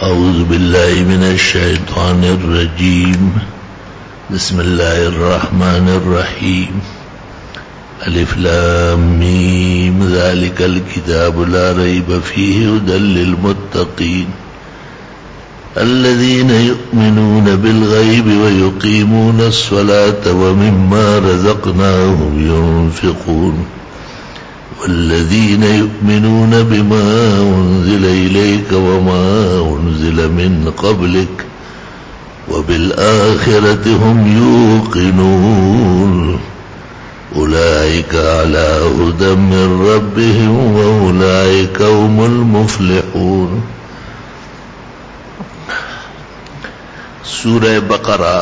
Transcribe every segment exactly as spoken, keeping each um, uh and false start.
أعوذ بالله من الشيطان الرجيم بسم الله الرحمن الرحيم ألف لام ميم ذلك الكتاب لا ريب فيه هدى للمتقين الذين يؤمنون بالغيب ويقيمون الصلاة ومما رزقناهم ينفقون والذين يؤمنون بما أنزل إليك وما أنزل من قبلك وبالآخرة هم يوقنون أولئك على هدى من ربهم وأولئك هم المفلحون. سورہ بقرہ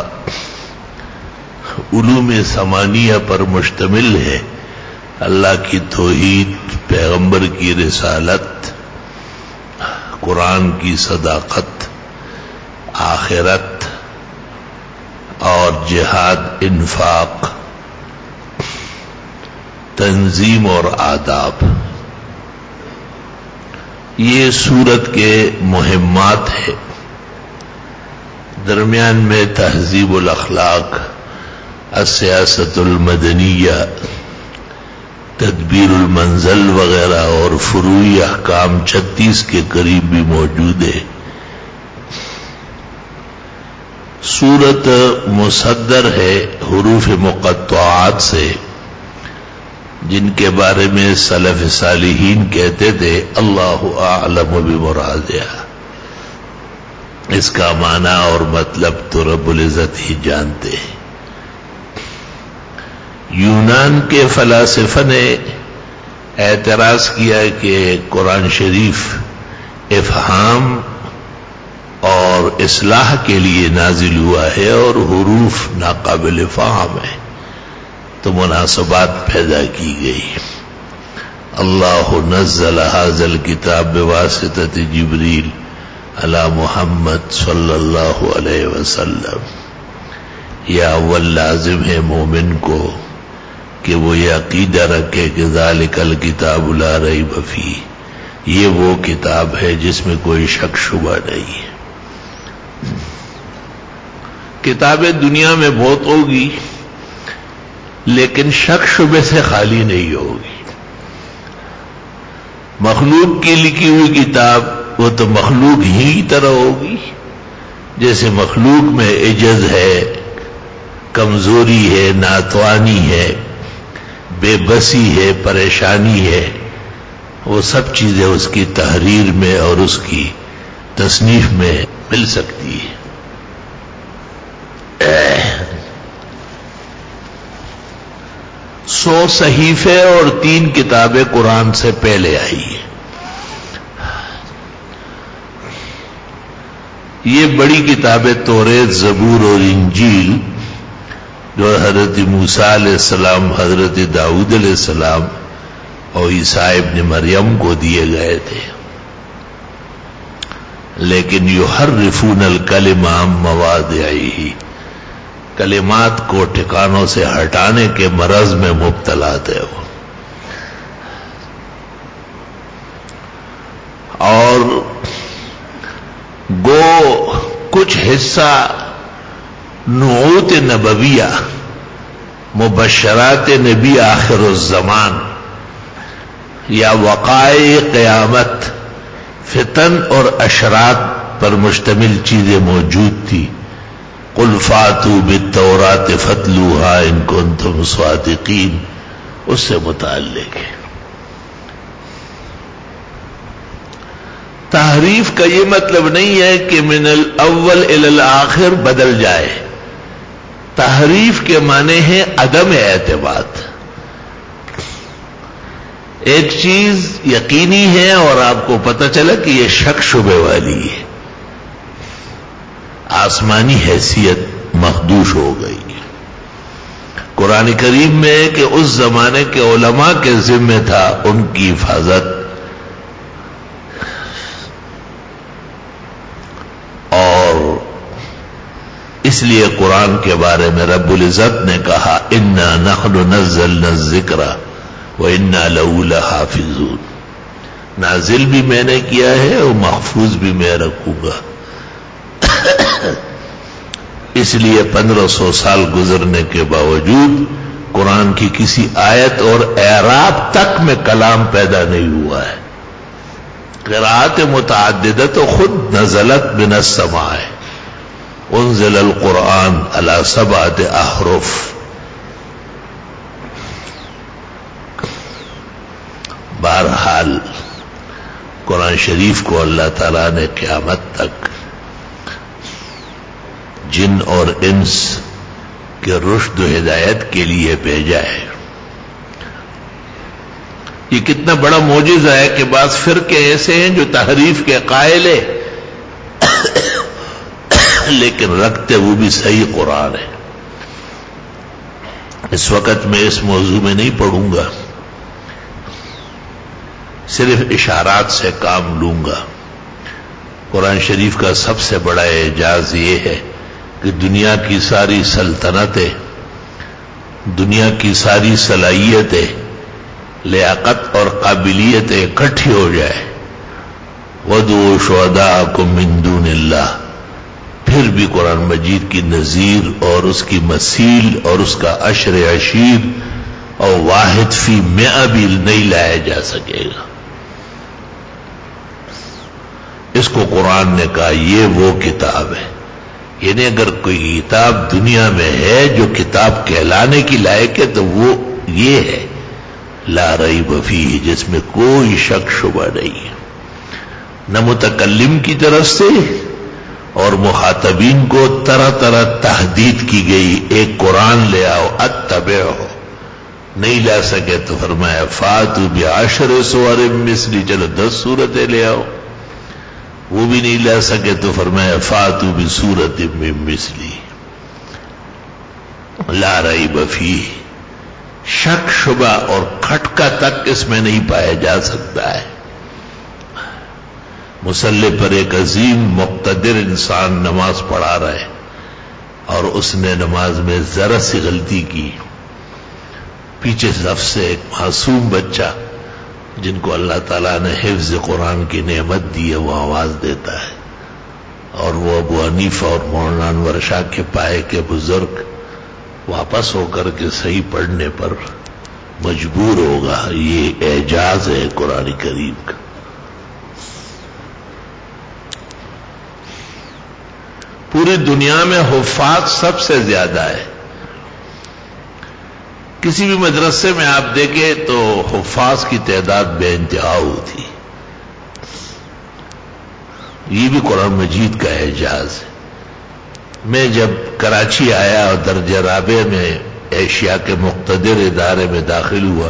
علوم ثمانیہ پر مشتمل ہے. اللہ کی توحید، پیغمبر کی رسالت، قرآن کی صداقت، آخرت اور جہاد، انفاق، تنظیم اور آداب. یہ سورت کے مہمات ہیں. درمیان میں تہذیب الاخلاق، السیاست المدنیہ، تدبیر المنزل وغیرہ اور فروعی احکام چھتیس کے قریب بھی موجود ہے. سورت مصدر ہے حروف مقطعات سے، جن کے بارے میں سلف صالحین کہتے تھے اللہ اعلم بمرادہ. اس کا معنی اور مطلب تو رب العزت ہی جانتے ہیں. یونان کے فلاسفہ نے اعتراض کیا کہ قرآن شریف افہام اور اصلاح کے لیے نازل ہوا ہے اور حروف ناقابل فہم ہے، تو مناسبات پیدا کی گئی. اللہ نزل هذا الكتاب بواسطۃ جبریل علی محمد صلی اللہ علیہ وسلم. یہ اول لازم ہے مومن کو کہ وہ یہ عقیدہ رکھے کہ ذالک الکتاب لا ریب فیہ، یہ وہ کتاب ہے جس میں کوئی شک شبہ نہیں ہے. کتابیں دنیا میں بہت ہوگی لیکن شک شبے سے خالی نہیں ہوگی. مخلوق کی لکھی ہوئی کتاب وہ تو مخلوق ہی کی طرح ہوگی. جیسے مخلوق میں عجز ہے، کمزوری ہے، ناتوانی ہے، بے بسی ہے، پریشانی ہے، وہ سب چیزیں اس کی تحریر میں اور اس کی تصنیف میں مل سکتی ہے. سو صحیفے اور تین کتابیں قرآن سے پہلے آئی ہیں. یہ بڑی کتابیں توریت، زبور اور انجیل جو حضرت موسیٰ علیہ السلام، حضرت داؤد علیہ السلام اور عیسیٰ ابن مریم کو دیے گئے تھے. لیکن یحرفون الکلم عن مواضعہ، کلمات کو ٹھکانوں سے ہٹانے کے مرض میں مبتلا تھے وہ. اور گو کچھ حصہ نعوت نبویہ، مبشرات نبی آخر الزمان یا وقائع قیامت، فتن اور اشراط پر مشتمل چیزیں موجود تھی. قل فاتوا بالتوراۃ فاتلوها ان کنتم صادقین، اس سے متعلق ہے. تحریف کا یہ مطلب نہیں ہے کہ من الاول الی الاخر بدل جائے. تحریف کے معنی ہے عدم اعتماد. ایک چیز یقینی ہے اور آپ کو پتہ چلا کہ یہ شک شبے والی ہے، آسمانی حیثیت مخدوش ہو گئی. قرآن کریم میں کہ اس زمانے کے علماء کے ذمہ تھا ان کی حفاظت، اور اس لیے قرآن کے بارے میں رب العزت نے کہا اِنَّا نَحْنُ نَزَّلْنَا الذِّكْرَ وَإِنَّا لَهُ لَحَافِظُونَ. نازل بھی میں نے کیا ہے اور محفوظ بھی میں رکھوں گا. اس لیے پندرہ سو سال گزرنے کے باوجود قرآن کی کسی آیت اور اعراب تک میں کلام پیدا نہیں ہوا ہے. قراءات متعددہ تو خود نزلت من السماء، انزل القرآن علی سبعۃ احرف. بہرحال قرآن شریف کو اللہ تعالیٰ نے قیامت تک جن اور انس کے رشد و ہدایت کے لیے بھیجا ہے. یہ کتنا بڑا معجزہ ہے کہ بعض فرقے ایسے ہیں جو تحریف کے قائل ہیں لیکن رکھتے وہ بھی صحیح قرآن ہے. اس وقت میں اس موضوع میں نہیں پڑھوں گا، صرف اشارات سے کام لوں گا. قرآن شریف کا سب سے بڑا اعجاز یہ ہے کہ دنیا کی ساری سلطنتیں، دنیا کی ساری صلاحیتیں، لیاقت اور قابلیتیں اکٹھی ہو جائے. وَادْعُوا شُهَدَاءَكُم مِّن دُونِ اللَّهِ، پھر بھی قرآن مجید کی نظیر اور اس کی مثیل اور اس کا عشر عشیر اور واحد فی مئہ بھی نہیں لایا جا سکے گا. اس کو قرآن نے کہا یہ وہ کتاب ہے. یعنی اگر کوئی کتاب دنیا میں ہے جو کتاب کہلانے کی لائق ہے تو وہ یہ ہے، لا ریب فیہ، جس میں کوئی شک شبہ نہیں ہے. نہ متکلم کی طرف سے اور مخاطبین کو طرح طرح تحدید کی گئی، ایک قرآن لے آؤ اتبعہ. نہیں لا سکے تو فرمایا فاتوا بعشر سور مثلی، چلو دس سورتیں لے آؤ. وہ بھی نہیں لا سکے تو فرمایا فاتوا بسورۃ من مثلی. لا ریب فیہ، شک شبہ اور کھٹکا تک اس میں نہیں پایا جا سکتا ہے. مصلی پر ایک عظیم مقتدر انسان نماز پڑھا رہا ہے اور اس نے نماز میں ذرا سی غلطی کی، پیچھے صف سے ایک معصوم بچہ جن کو اللہ تعالیٰ نے حفظ قرآن کی نعمت دی ہے وہ آواز دیتا ہے، اور وہ ابو حنیفہ اور مولانا انور شاہ کے پائے کے بزرگ واپس ہو کر کے صحیح پڑھنے پر مجبور ہوگا. یہ اعجاز ہے قرآن کریم کا. پوری دنیا میں حفاظ سب سے زیادہ ہے. کسی بھی مدرسے میں آپ دیکھیں تو حفاظ کی تعداد بے انتہا ہوتی. یہ بھی قرآن مجید کا اعجاز ہے. میں جب کراچی آیا اور درجہ رابع میں ایشیا کے مقتدر ادارے میں داخل ہوا،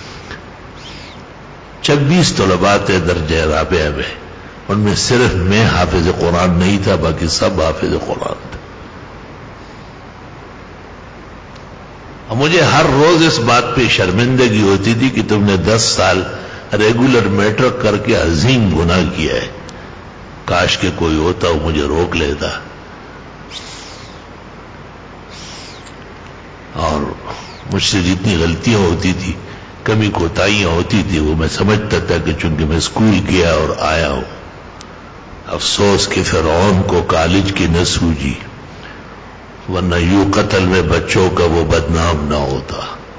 چھبیس طلباء تھے درجہ رابع میں، ان میں صرف میں حافظ قرآن نہیں تھا، باقی سب حافظ قرآن تھے. مجھے ہر روز اس بات پہ شرمندگی ہوتی تھی کہ تم نے دس سال ریگولر میٹرک کر کے عظیم گناہ کیا ہے. کاش کہ کوئی ہوتا وہ مجھے روک لیتا. اور مجھ سے جتنی غلطیاں ہوتی تھی، کمی کوتاہیاں ہوتی تھی، وہ میں سمجھتا تھا کہ چونکہ میں اسکول گیا اور آیا ہوں. افسوس کہ فرعون کو کالج کی نہ سوجی، ورنہ یوں قتل میں بچوں کا وہ بدنام نہ ہوتا.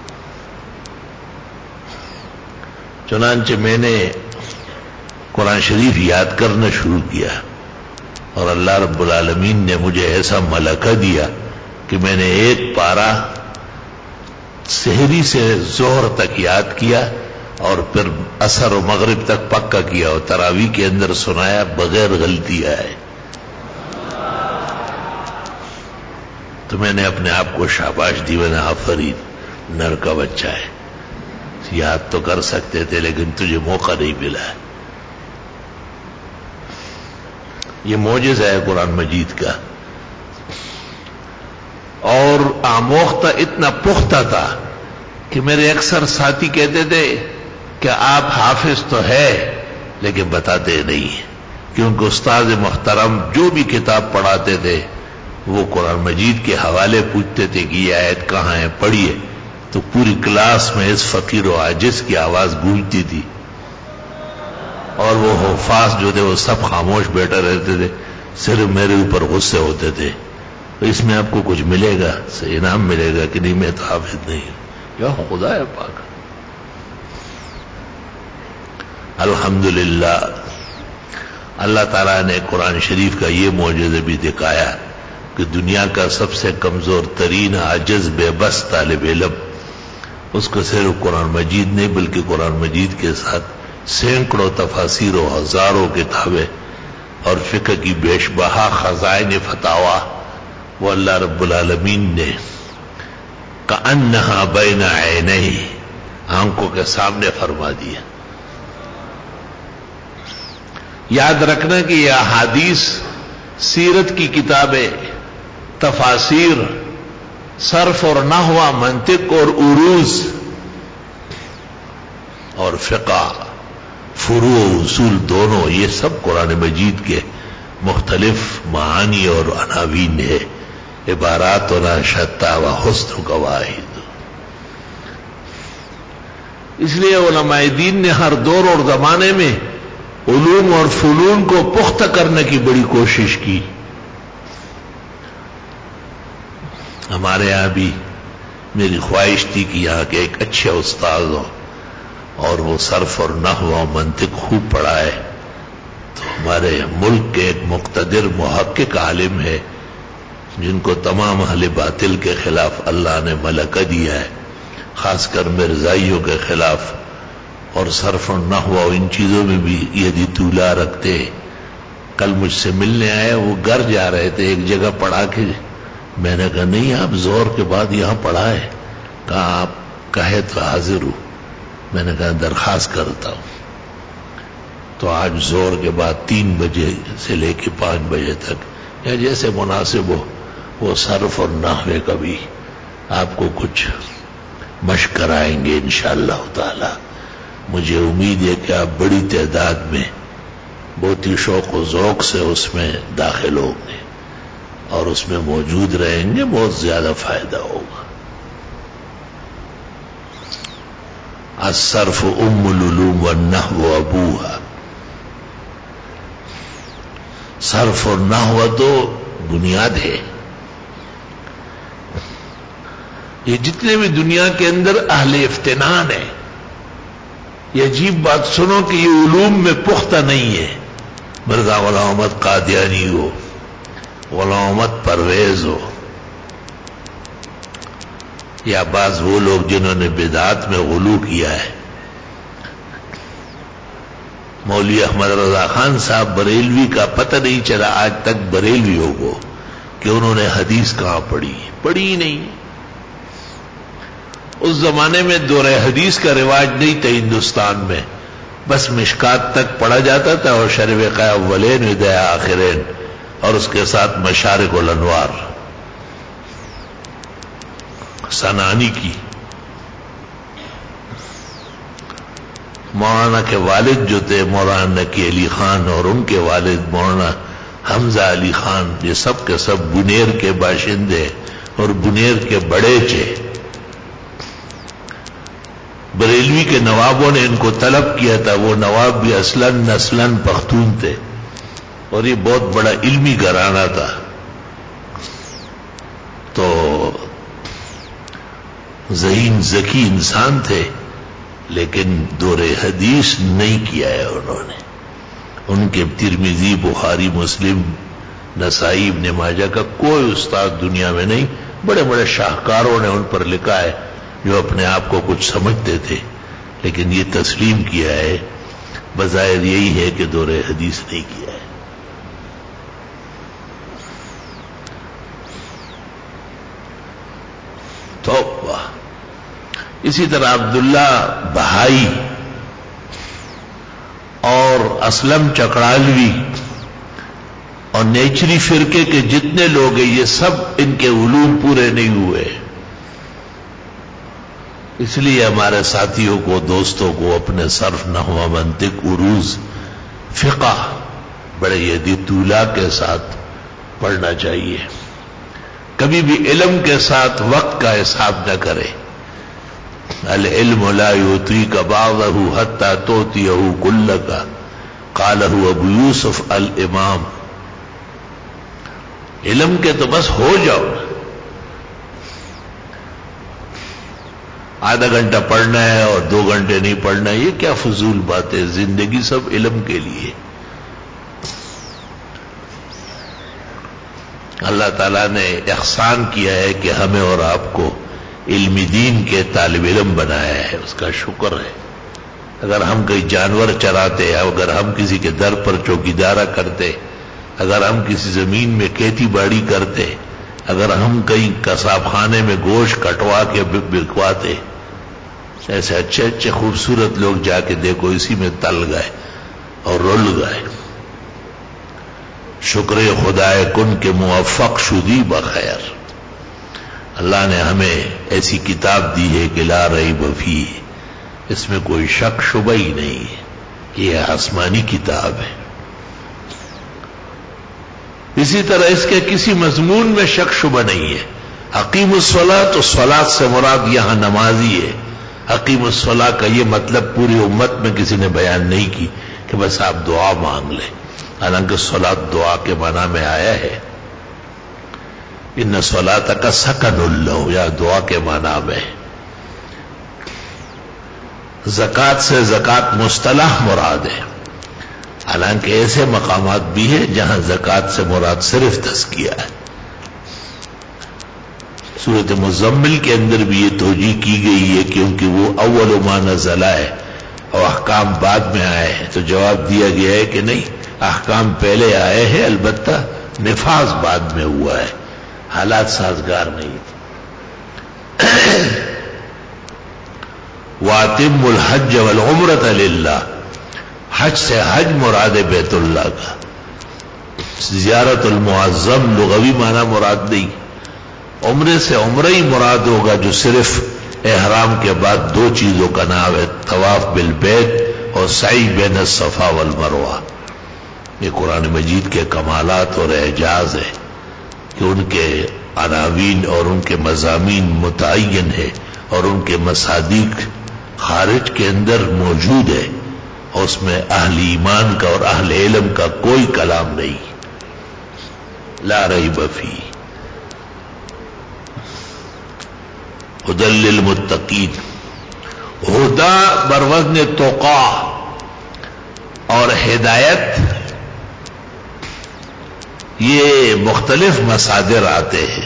چنانچہ میں نے قرآن شریف یاد کرنا شروع کیا اور اللہ رب العالمین نے مجھے ایسا ملکہ دیا کہ میں نے ایک پارہ سحری سے ظہر تک یاد کیا اور پھر عصر و مغرب تک پکا کیا اور تراویح کے اندر سنایا بغیر غلطی آئے. تو میں نے اپنے آپ کو شاباش دی، میں نے آفرین، نر کا بچہ ہے، یاد تو کر سکتے تھے لیکن تجھے موقع نہیں ملا. یہ معجزہ ہے قرآن مجید کا. اور آموختہ اتنا پختہ تھا کہ میرے اکثر ساتھی کہتے تھے کہ آپ حافظ تو ہے لیکن بتاتے نہیں، کیونکہ استاد محترم جو بھی کتاب پڑھاتے تھے وہ قرآن مجید کے حوالے پوچھتے تھے کہ یہ آیت کہاں ہے، پڑھیے. تو پوری کلاس میں اس فقیر و عاجز کی آواز گونجتی تھی. اور وہ حفاظ جو تھے وہ سب خاموش بیٹھے رہتے تھے، صرف میرے اوپر غصے ہوتے تھے. تو اس میں آپ کو کچھ ملے گا، انعام ملے گا کہ نہیں؟ میں تو حافظ نہیں ہوں. یا خدا ہے پاک. الحمدللہ اللہ تعالیٰ نے قرآن شریف کا یہ معجزہ بھی دکھایا کہ دنیا کا سب سے کمزور ترین عاجز بے بس طالب علم، اس کو صرف قرآن مجید نہیں بلکہ قرآن مجید کے ساتھ سینکڑوں تفاسیر و ہزاروں کتابیں اور فقہ کی بیش بہا خزائن فتاوا وہ اللہ رب العالمین نے کأنہا بین عینیہ آنکھوں کے سامنے فرما دیا. یاد رکھنا کہ یہ احادیث، سیرت کی کتابیں، تفاسیر، صرف اور نحو، منطق اور عروض اور فقہ، فروع و اصول دونوں، یہ سب قرآن مجید کے مختلف معانی اور عناوین ہے. عبارات و شتیٰ و حسن قواعد. اس لیے علماء دین نے ہر دور اور زمانے میں علوم اور فنون کو پختہ کرنے کی بڑی کوشش کی. ہمارے یہاں بھی میری خواہش تھی کہ یہاں کے ایک اچھے استاد ہو اور وہ صرف اور نحو و منطق خوب پڑھائے. تو ہمارے ملک کے ایک مقتدر محقق عالم ہے جن کو تمام اہل باطل کے خلاف اللہ نے ملکہ دیا ہے، خاص کر مرزائیوں کے خلاف، اور صرف و نحو و ان چیزوں میں بھی یدی طولا رکھتے. کل مجھ سے ملنے آئے، وہ گھر جا رہے تھے، ایک جگہ پڑھا کے میں نے کہا نہیں آپ زور کے بعد یہاں پڑھا ہے. کہا آپ کہے تو حاضر ہوں. میں نے کہا درخواست کرتا ہوں. تو آج زور کے بعد تین بجے سے لے کے پانچ بجے تک یا جیسے مناسب ہو وہ صرف اور نحوے کا بھی آپ کو کچھ مشق کرائیں گے انشاءاللہ تعالی. مجھے امید ہے کہ آپ بڑی تعداد میں بہت ہی شوق و ذوق سے اس میں داخل ہوں گے اور اس میں موجود رہیں گے، بہت زیادہ فائدہ ہوگا. الصرف ام العلوم والنحو ابوها. صرف اور نحو تو بنیاد ہے. یہ جتنے بھی دنیا کے اندر اہل افتنان ہیں، یہ عجیب بات سنو کہ یہ علوم میں پختہ نہیں ہے. مرزا غلام احمد قادیانی ہو، غلام احمد پرویز ہو، یا بعض وہ لوگ جنہوں نے بدعات میں غلو کیا ہے. مولوی احمد رضا خان صاحب بریلوی کا پتہ نہیں چلا آج تک بریلویوں کو کہ انہوں نے حدیث کہاں پڑھی، پڑھی ہی نہیں. اس زمانے میں دور حدیث کا رواج نہیں تھا ہندوستان میں، بس مشکات تک پڑھا جاتا تھا اور شرح وقاء اولین وداع آخرین اور اس کے ساتھ مشارق الانوار سنانی کی. مولانا کے والد جو تھے مولانا نقی علی خان اور ان کے والد مولانا حمزہ علی خان، یہ سب کے سب بنیر کے باشندے اور بنیر کے بڑے تھے. بریلوی کے نوابوں نے ان کو طلب کیا تھا. وہ نواب بھی اصلاً نسلاً پختون تھے اور یہ بہت بڑا علمی گھرانہ تھا. تو ذہین ذکی انسان تھے لیکن دور حدیث نہیں کیا ہے انہوں نے. ان کے ترمذی، بخاری، مسلم، نسائی، ابن ماجہ کا کوئی استاد دنیا میں نہیں. بڑے بڑے شاہکاروں نے ان پر لکھا ہے جو اپنے آپ کو کچھ سمجھتے تھے لیکن یہ تسلیم کیا ہے بظاہر یہی ہے کہ دور حدیث نہیں کیا ہے. تو اسی طرح عبداللہ بہائی اور اسلم چکڑالوی اور نیچری فرقے کے جتنے لوگ ہیں یہ سب ان کے علوم پورے نہیں ہوئے. اس لیے ہمارے ساتھیوں کو، دوستوں کو اپنے صرف، نحو، منطق، عروض، فقہ بڑے یدی طولا کے ساتھ پڑھنا چاہیے. کبھی بھی علم کے ساتھ وقت کا حساب نہ کرے. العلم لا یعطیک بعضہ حتی تعطیہ کلک. قالہ ابو یوسف الامام، علم کے تو بس ہو جاؤ، آدھا گھنٹہ پڑھنا ہے اور دو گھنٹے نہیں پڑھنا، یہ کیا فضول بات ہے، زندگی سب علم کے لیے۔ اللہ تعالیٰ نے احسان کیا ہے کہ ہمیں اور آپ کو علم دین کے طالب علم بنایا ہے، اس کا شکر ہے۔ اگر ہم کئی جانور چراتے، اگر ہم کسی کے در پر چوکیدارا کرتے، اگر ہم کسی زمین میں کھیتی باڑی کرتے، اگر ہم کئی کساب خانے میں گوشت کٹوا کے بکواتے، ایسے اچھے اچھے خوبصورت لوگ جا کے دیکھو اسی میں تل گئے اور رول گئے۔ شکر خدائے کن کے موفق شدی بخیر، اللہ نے ہمیں ایسی کتاب دی ہے کہ لا ریب فیہ، اس میں کوئی شک شبہ ہی نہیں ہے، یہ آسمانی کتاب ہے۔ اسی طرح اس کے کسی مضمون میں شک شبہ نہیں ہے۔ اقیم الصلاۃ، تو صلاۃ سے مراد یہاں نمازی ہے۔ اقیم الصلاۃ کا یہ مطلب پوری امت میں کسی نے بیان نہیں کی کہ بس آپ دعا مانگ لیں، حالانکہ صلاۃ دعا کے معنی میں آیا ہے۔ ان صلاتک سکن لہم، یا دعا کے معنی میں۔ زکوٰۃ سے زکوٰۃ مصطلح مراد ہے، حالانکہ ایسے مقامات بھی ہیں جہاں زکوٰۃ سے مراد صرف تزکیہ ہے۔ سورۃ مزمل کے اندر بھی یہ توجیہ کی گئی ہے کیونکہ وہ اول ما نزل ہے اور احکام بعد میں آئے ہیں، تو جواب دیا گیا ہے کہ نہیں، احکام پہلے آئے ہیں، البتہ نفاذ بعد میں ہوا ہے، حالات سازگار نہیں تھے۔ وَأَتِمُّوا الْحَجَّ وَالْعُمْرَةَ لِلَّهِ، حج سے حج مراد بیت اللہ کا، زیارت المعظم لغوی معنی مراد نہیں، عمرے سے عمرہ ہی مراد ہوگا جو صرف احرام کے بعد دو چیزوں کا نام ہے، طواف بالبیت اور سعی بین الصفا والمروہ۔ یہ قرآن مجید کے کمالات اور اعجاز ہے کہ ان کے عناوین اور ان کے مضامین متعین ہے اور ان کے مصادیق خارج کے اندر موجود ہے، اور اس میں اہل ایمان کا اور اہل علم کا کوئی کلام نہیں، لا ریب فیہ۔ ھدی للمتقین، ہدا بروزن تقا، اور ہدایت یہ مختلف مصادر آتے ہیں۔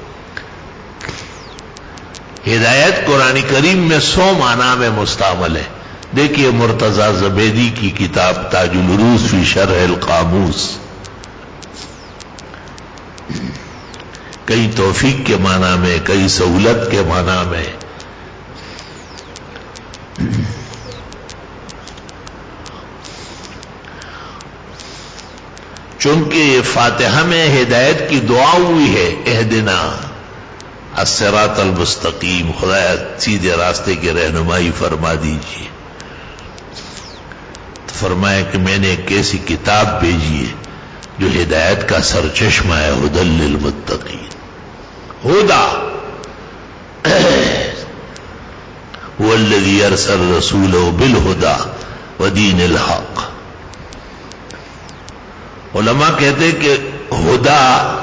ہدایت قرآن کریم میں سو معنی میں مستعمل ہے۔ دیکھیے مرتضی زبیدی کی کتاب تاج العروض فی شرح القاموس، کئی توفیق کے معنی میں، کئی سہولت کے معنی میں۔ چونکہ فاتحہ میں ہدایت کی دعا ہوئی ہے، اہدنا الصراط المستقیم، خدایا سیدھے راستے کی رہنمائی فرما دیجیے، تو فرمایا کہ میں نے ایک ایسی کتاب بھیجی ہے جو ہدایت کا سرچشمہ ہے، ھدی للمتقین۔ ہدا هو الذی ارسل رسولہ بالہدی ودین الحق۔ علماء کہتے ہیں کہ ہدا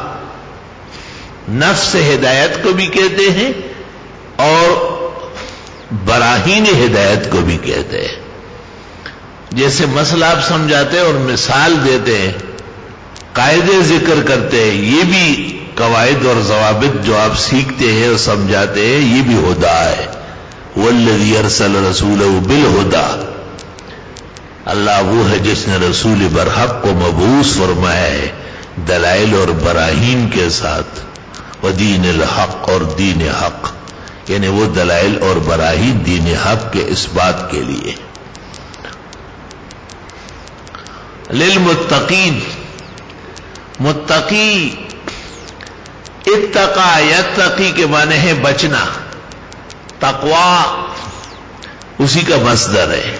نفس ہدایت کو بھی کہتے ہیں اور براہین ہدایت کو بھی کہتے ہیں۔ جیسے مسئلہ آپ سمجھاتے اور مثال دیتے ہیں، قاعدے ذکر کرتے ہیں، یہ بھی قواعد اور ضوابط جو آپ سیکھتے ہیں اور سمجھاتے ہیں، یہ بھی ہدا ہے۔ والذی ارسل رسولہ بالہدی، اللہ وہ ہے جس نے رسول برحق کو مبعوث فرمایا ہے دلائل اور براہین کے ساتھ، ودین الحق، اور دین حق، یعنی وہ دلائل اور براہین دین حق کے اس بات کے لیے۔ للمتقین، متقی، اتقا یتقی کے معنی ہے بچنا، تقوی اسی کا مصدر ہے،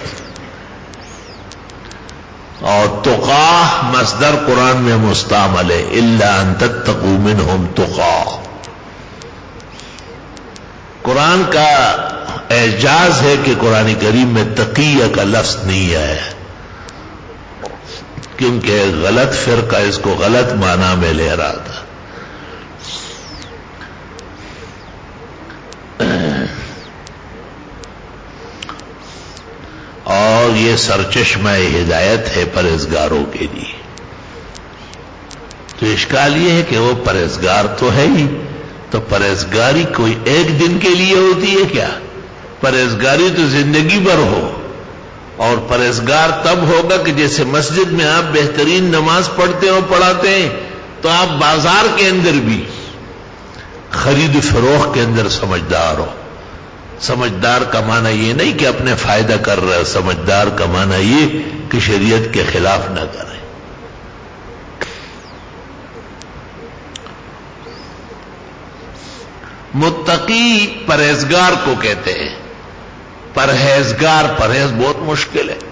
اور تقا مصدر قرآن میں مستعمل ہے، الا ان تتقوا منہم تقا۔ قرآن کا اعجاز ہے کہ قرآن کریم میں تقیہ کا لفظ نہیں آیا، کیونکہ غلط فرقہ اس کو غلط معنی میں لے رہا تھا. اور یہ سرچشمہ ہدایت ہے پرہیزگاروں کے لیے. تو اشکال یہ ہے کہ وہ پرہیزگار تو ہے ہی، تو پرہیزگاری کوئی ایک دن کے لیے ہوتی ہے کیا؟ پرہیزگاری تو زندگی بھر ہو. اور پرہیزگار تب ہوگا کہ جیسے مسجد میں آپ بہترین نماز پڑھتے ہو پڑھاتے ہیں، تو آپ بازار کے اندر بھی خرید فروخت کے اندر سمجھدار ہو. سمجھدار کا معنی یہ نہیں کہ اپنے فائدہ کر رہے، سمجھدار کا معنی یہ کہ شریعت کے خلاف نہ کرے. متقی پرہیزگار کو کہتے ہیں. پرہیزگار، پرہیز بہت مشکل ہے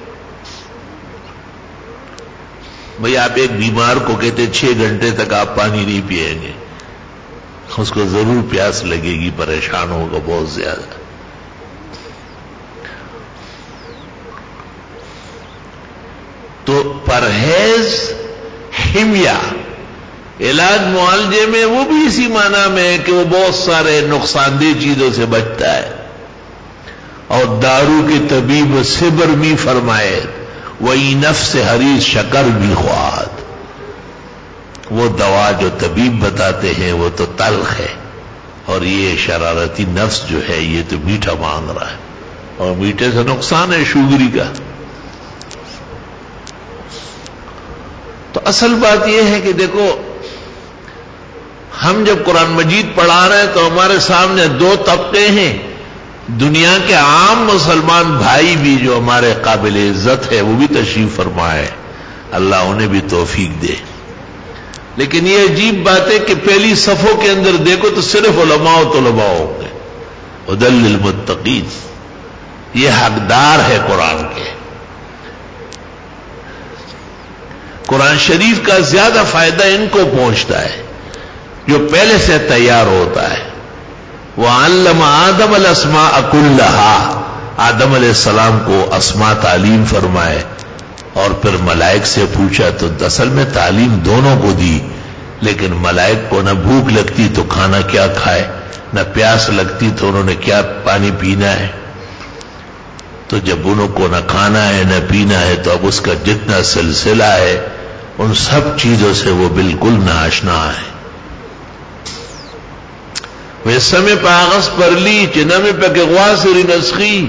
بھئی. آپ ایک بیمار کو کہتے چھ گھنٹے تک آپ پانی نہیں پیئیں گے، اس کو ضرور پیاس لگے گی، پریشان ہوگا بہت زیادہ. تو پرہیز حمیہ، علاج معالجے میں وہ بھی اسی معنی میں ہے کہ وہ بہت سارے نقصان دہ چیزوں سے بچتا ہے. اور دارو کے طبیب صبر بھی فرمائے، وہی نفس حریص شکر بھی خواہد. وہ دوا جو طبیب بتاتے ہیں وہ تو تلخ ہے، اور یہ شرارتی نفس جو ہے یہ تو میٹھا مانگ رہا ہے، اور میٹھے سے نقصان ہے شوگری کا. تو اصل بات یہ ہے کہ دیکھو، ہم جب قرآن مجید پڑھا رہے ہیں تو ہمارے سامنے دو طبقے ہیں. دنیا کے عام مسلمان بھائی بھی جو ہمارے قابل عزت ہے وہ بھی تشریف فرمائے، اللہ انہیں بھی توفیق دے. لیکن یہ عجیب بات ہے کہ پہلی صفوں کے اندر دیکھو تو صرف علماء و طلباء ہوں گے. ہدی للمتقین، یہ حقدار ہے قرآن کے. قرآن شریف کا زیادہ فائدہ ان کو پہنچتا ہے جو پہلے سے تیار ہوتا ہے. وَعَلَّمَ آدَمَ الْأَسْمَاءَ كُلَّهَا، آدم علیہ السلام کو اسماء تعلیم فرمائے، اور پھر ملائک سے پوچھا تو اصل میں تعلیم دونوں کو دی. لیکن ملائک کو نہ بھوک لگتی تو کھانا کیا کھائے، نہ پیاس لگتی تو انہوں نے کیا پانی پینا ہے. تو جب انہوں کو نہ کھانا ہے نہ پینا ہے تو اب اس کا جتنا سلسلہ ہے ان سب چیزوں سے وہ بالکل ناآشنا ہے. ویسمے پاغس پر لی چنمی پہ کہ غواسری نسخی،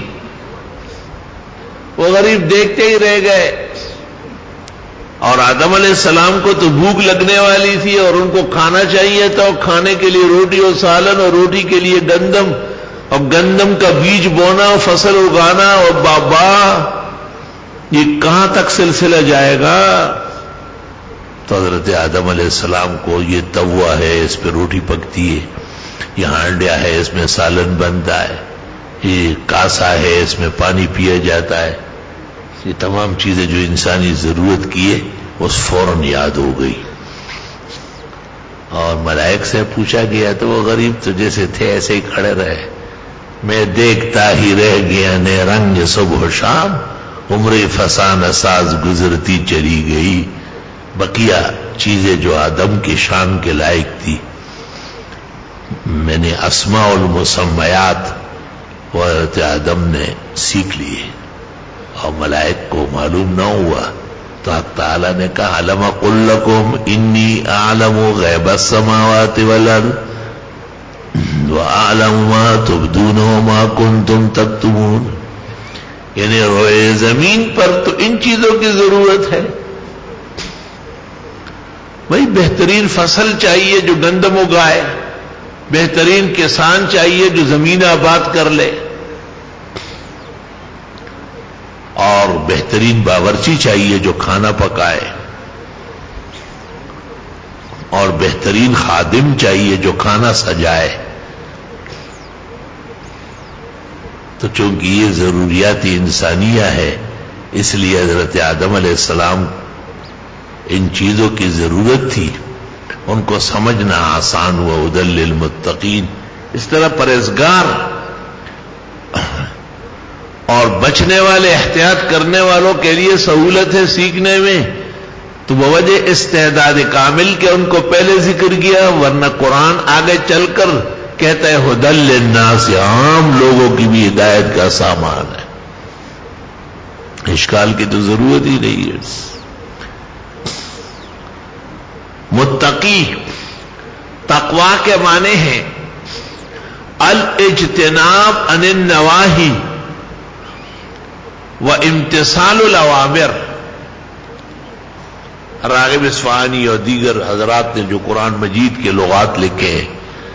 وہ غریب دیکھتے ہی رہ گئے. اور آدم علیہ السلام کو تو بھوک لگنے والی تھی اور ان کو کھانا چاہیے تھا، اور کھانے کے لیے روٹی اور سالن، اور روٹی کے لیے گندم، اور گندم کا بیج بونا، فصل اگانا، اور بابا یہ کہاں تک سلسلہ جائے گا. تو حضرت آدم علیہ السلام کو یہ توا ہے اس پہ روٹی پکتی ہے، یہ ہانڈیا ہے اس میں سالن بنتا ہے، یہ کاسا ہے اس میں پانی پیا جاتا ہے، یہ تمام چیزیں جو انسانی ضرورت کی ہے اس فوراً یاد ہو گئی. اور ملائک سے پوچھا گیا تو وہ غریب تو جیسے تھے ایسے ہی کھڑے رہے. میں دیکھتا ہی رہ گیا نے رنگ صبح و شام، عمر فسانہ ساز گزرتی چلی گئی. بقیہ چیزیں جو آدم کی شان کے لائق تھی میں نے اسماء المسمیات وہ حضرت آدم نے سیکھ لیے، اور ملائک کو معلوم نہ ہوا. تو حق تعالیٰ نے کہا علم قل لکم انی اعلم غیب السماوات والارض واعلم ما تبدون وما کنتم تکتمون. یعنی روئے زمین پر تو ان چیزوں کی ضرورت ہے. بھئی بہترین فصل چاہیے جو گندم اگائے، بہترین کسان چاہیے جو زمین آباد کر لے، اور بہترین باورچی چاہیے جو کھانا پکائے، اور بہترین خادم چاہیے جو کھانا سجائے. تو چونکہ یہ ضروریات انسانیہ ہے اس لیے حضرت آدم علیہ السلام ان چیزوں کی ضرورت تھی، ان کو سمجھنا آسان ہوا. ہدی للمتقین. اس طرح پرہیزگار اور بچنے والے، احتیاط کرنے والوں کے لیے سہولت ہے سیکھنے میں. تو بوجہ استعداد کامل کے ان کو پہلے ذکر کیا، ورنہ قرآن آگے چل کر کہتا ہے ہدی للناس، عام لوگوں کی بھی ہدایت کا سامان ہے، اشکال کی تو ضرورت ہی نہیں ہے۔ متقی، تقوی کے معنی ہیں الاجتناب عن النواہی و امتثال الاوامر۔ راغب اصفہانی اور دیگر حضرات نے جو قرآن مجید کے لغات لکھے ہیں،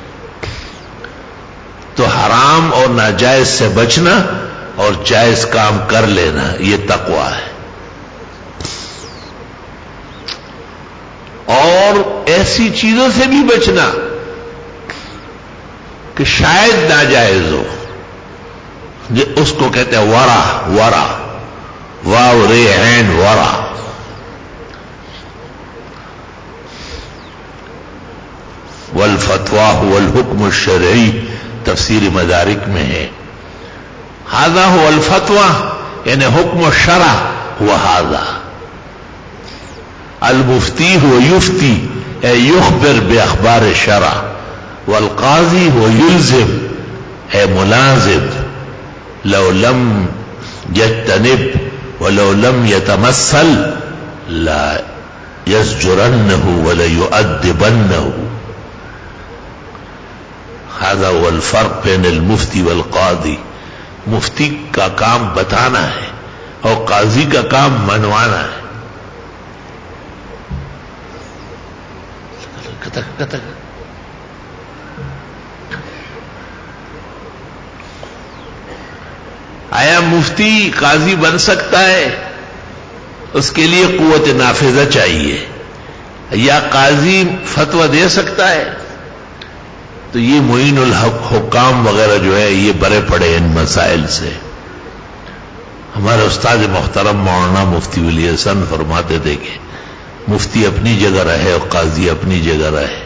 تو حرام اور ناجائز سے بچنا اور جائز کام کر لینا، یہ تقوی ہے۔ اور ایسی چیزوں سے بھی بچنا کہ شاید ناجائز ہو، اس کو کہتے ہیں ورع، ورع، واو رے عین، ورع۔ والفتویٰ هو الحکم الشرعی، تفسیر مدارک میں ہے، ھذا هو الفتویٰ یعنی حکم الشرع هو ھذا۔ المفتی هو یفتی اے یخبر باخبار الشرع، والقاضی هو یلزم اے ملازم، لو لم یجتنب ولو لم یتمثل لا یزجرنہ وليؤدبنہ۔ ھذا هو الفرق بین المفتی والقاضی، مفتی کا کام بتانا ہے اور قاضی کا کام منوانا ہے۔ آیا مفتی قاضی بن سکتا ہے؟ اس کے لیے قوت نافذہ چاہیے، یا قاضی فتویٰ دے سکتا ہے؟ تو یہ معین الحق حکام وغیرہ جو ہے یہ بڑے پڑے ان مسائل سے۔ ہمارے استاد محترم مولانا مفتی ولی حسن فرماتے تھے کہ مفتی اپنی جگہ رہے اور قاضی اپنی جگہ رہے۔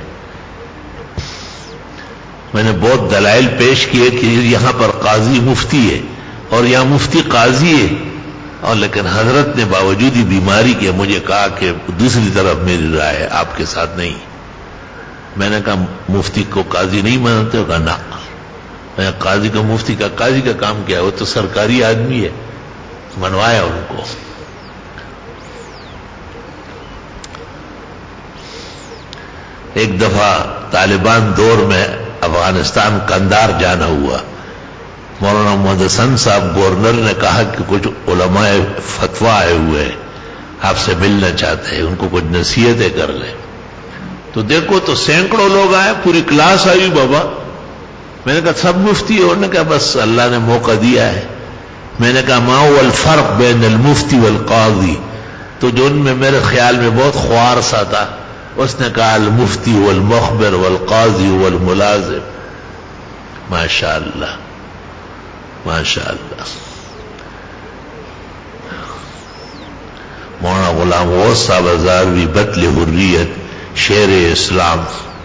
میں نے بہت دلائل پیش کیے کہ یہاں پر قاضی مفتی ہے اور یہاں مفتی قاضی ہے، اور لیکن حضرت نے باوجود ہی بیماری کے مجھے کہا کہ دوسری طرف میری رائے ہے، آپ کے ساتھ نہیں۔ میں نے کہا مفتی کو قاضی نہیں مانتے ہو؟ کہا نا، میں قاضی کا مفتی کا قاضی کا کام کیا ہے؟ وہ تو سرکاری آدمی ہے، منوایا ان کو۔ ایک دفعہ طالبان دور میں افغانستان کندار جانا ہوا، مولانا محمد حسن صاحب گورنر نے کہا کہ کچھ علماء فتویٰ آئے ہوئے ہیں، آپ سے ملنا چاہتے ہیں، ان کو کچھ نصیحتیں کر لیں۔ تو دیکھو تو سینکڑوں لوگ آئے، پوری کلاس آئی بابا۔ میں نے کہا سب مفتی ہو؟ انہوں نے کہا بس اللہ نے موقع دیا ہے۔ میں نے کہا ما هو الفرق بین المفتی والقاضی؟ تو جو ان میں میرے خیال میں بہت خوار سا تھا، اس نے کہا المفتی والمخبر والقاضی والملازم۔ ماشاء اللہ، ماشاء اللہ۔ مولانا غلام غوث صاحب ہزاروی بطل حریت، شیر اسلام،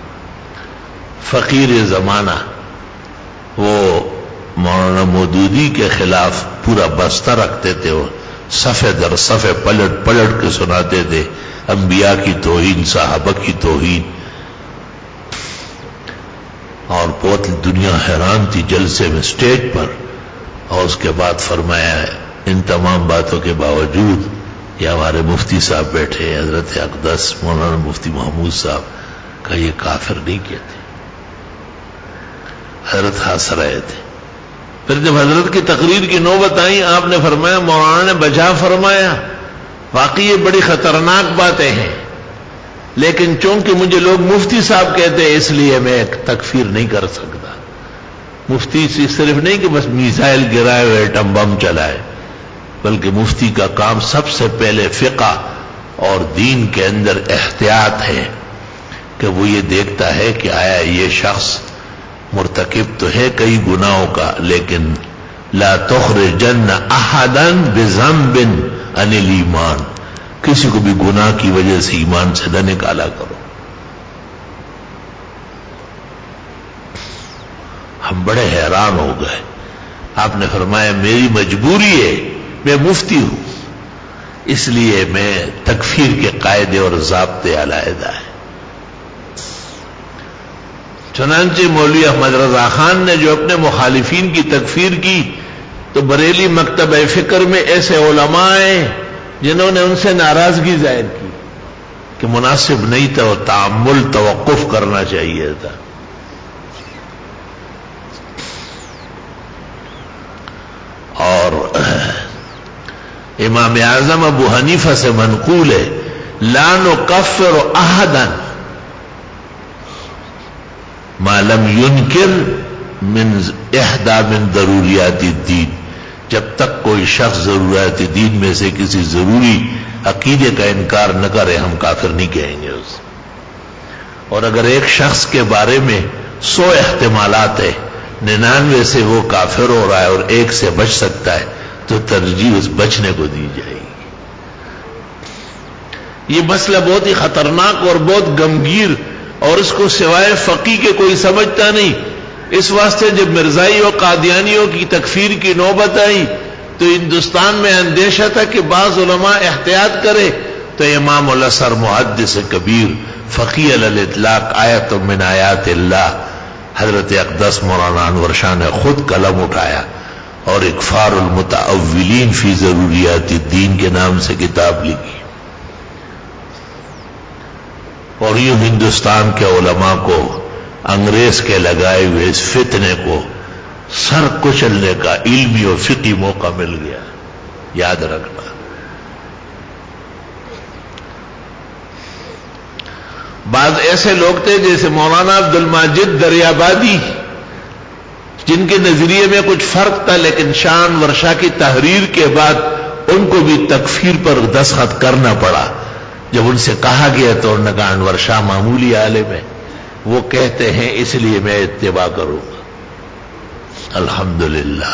فقیر زمانہ، وہ مولانا مودودی کے خلاف پورا بستہ رکھتے تھے، وہ صفحے در صفحے پلٹ پلٹ کے سناتے تھے، انبیاء کی توہین، صحابہ کی توہین، اور بہت دنیا حیران تھی جلسے میں اسٹیج پر۔ اور اس کے بعد فرمایا ان تمام باتوں کے باوجود یہ ہمارے مفتی صاحب بیٹھے حضرت اقدس مولانا مفتی محمود صاحب کا یہ کافر نہیں کہتے۔ حضرت ہنس رہے تھے۔ پھر جب حضرت کی تقریر کی نوبت آئی، آپ نے فرمایا، مولانا نے بجا فرمایا، واقعی یہ بڑی خطرناک باتیں ہیں، لیکن چونکہ مجھے لوگ مفتی صاحب کہتے ہیں اس لیے میں تکفیر نہیں کر سکتا۔ مفتی سے صرف نہیں کہ بس میزائل گرائے ہوئے ایٹم بم چلائے، بلکہ مفتی کا کام سب سے پہلے فقہ اور دین کے اندر احتیاط ہے کہ وہ یہ دیکھتا ہے کہ آیا یہ شخص مرتکب تو ہے کئی گناہوں کا، لیکن لا تخرجن احدا بذنب عن الایمان، کسی کو بھی گناہ کی وجہ سے ایمان سے نہ نکالا کرو۔ ہم بڑے حیران ہو گئے۔ آپ نے فرمایا میری مجبوری ہے، میں مفتی ہوں، اس لیے میں تکفیر کے قاعدے اور ضابطے علیحدہ ہیں۔ چنانچہ مولوی احمد رضا خان نے جو اپنے مخالفین کی تکفیر کی تو بریلی مکتبہ فکر میں ایسے علماء ہیں جنہوں نے ان سے ناراضگی ظاہر کی کہ مناسب نہیں تھا، وہ تعمل توقف کرنا چاہیے تھا۔ اور امام اعظم ابو حنیفہ سے منقول ہے لا نکفر احدا ما لم ينکر من احدى من ضروریات الدین، جب تک کوئی شخص ضروریات دین میں سے کسی ضروری عقیدے کا انکار نہ کرے ہم کافر نہیں کہیں گے اسے۔ اور اگر ایک شخص کے بارے میں سو احتمالات ہے، ننانوے سے وہ کافر ہو رہا ہے اور ایک سے بچ سکتا ہے تو ترجیح اس بچنے کو دی جائے گی۔ یہ مسئلہ بہت ہی خطرناک اور بہت گمگیر، اور اس کو سوائے فقیہ کے کوئی سمجھتا نہیں۔ اس واسطے جب مرزائی و قادیانیوں کی تکفیر کی نوبت آئی تو ہندوستان میں اندیشہ تھا کہ بعض علماء احتیاط کرے، تو امام الاثر محدث کبیر فقیہ علی الاطلاق آیت من آیات اللہ حضرت اقدس مولانا انور شاہ نے خود قلم اٹھایا اور اکفار المتاولین فی ضروریات الدین کے نام سے کتاب لکھی، اور یوں ہندوستان کے علماء کو انگریز کے لگائے ہوئے اس فتنے کو سر کچلنے کا علمی و فقی موقع مل گیا۔ یاد رکھنا، بعض ایسے لوگ تھے جیسے مولانا عبد الماجد دریابادی، جن کے نظریے میں کچھ فرق تھا، لیکن شاہ انور شاہ کی تحریر کے بعد ان کو بھی تکفیر پر دستخط کرنا پڑا۔ جب ان سے کہا گیا تو انہوں نے کہا انور شاہ معمولی عالم ہے، وہ کہتے ہیں اس لیے میں اتباع کروں گا۔ الحمدللہ،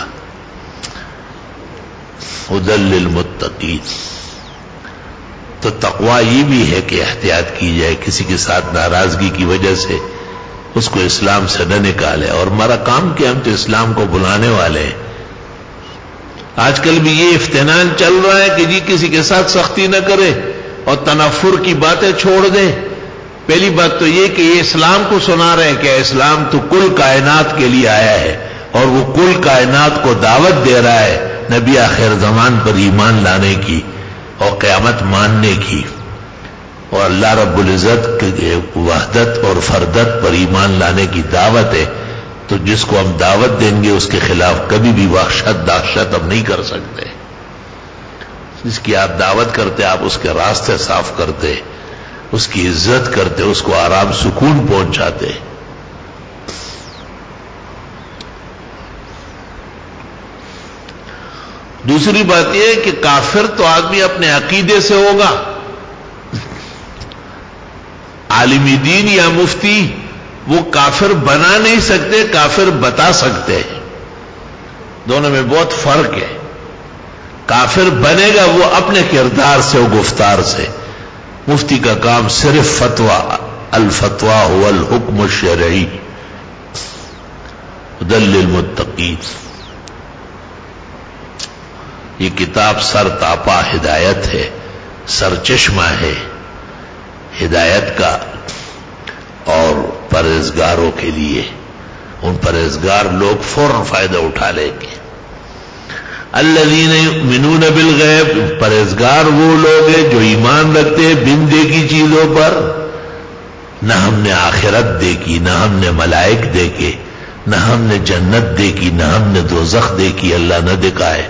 ہدی للمتقین۔ تو تقوی یہ بھی ہے کہ احتیاط کی جائے، کسی کے ساتھ ناراضگی کی وجہ سے اس کو اسلام سے نہ نکالے، اور ہمارا کام کیا، ہم تو اسلام کو بلانے والے ہیں۔ آج کل بھی یہ افتنان چل رہا ہے کہ جی کسی کے ساتھ سختی نہ کرے اور تنفر کی باتیں چھوڑ دیں۔ پہلی بات تو یہ کہ یہ اسلام کو سنا رہے ہیں کہ اسلام تو کل کائنات کے لیے آیا ہے، اور وہ کل کائنات کو دعوت دے رہا ہے نبی آخر زمان پر ایمان لانے کی اور قیامت ماننے کی، اور اللہ رب العزت کے وحدت اور فردت پر ایمان لانے کی دعوت ہے۔ تو جس کو ہم دعوت دیں گے اس کے خلاف کبھی بھی وحشت دہشت ہم نہیں کر سکتے۔ جس کی آپ دعوت کرتے آپ اس کے راستے صاف کرتے، اس کی عزت کرتے، اس کو آرام سکون پہنچاتے۔ دوسری بات یہ ہے کہ کافر تو آدمی اپنے عقیدے سے ہوگا، عالم دین یا مفتی وہ کافر بنا نہیں سکتے، کافر بتا سکتے ہیں۔ دونوں میں بہت فرق ہے۔ کافر بنے گا وہ اپنے کردار سے و گفتار سے، مفتی کا کام صرف فتویٰ، الفتویٰ هو الحکم الشرعی، ہدی للمتقین۔ یہ کتاب سر تاپا ہدایت ہے، سر چشمہ ہے ہدایت کا، اور پرہیزگاروں کے لیے، ان پرہیزگار لوگ فوراً فائدہ اٹھا لیں گے۔ الذین یؤمنون بالغیب، پرہیزگار وہ لوگ ہیں جو ایمان رکھتے ہیں بن دیکھی چیزوں پر۔ نہ ہم نے آخرت دیکھی، نہ ہم نے ملائک دیکھے، نہ ہم نے جنت دیکھی، نہ ہم نے دوزخ دیکھی، اللہ نہ دکھائے،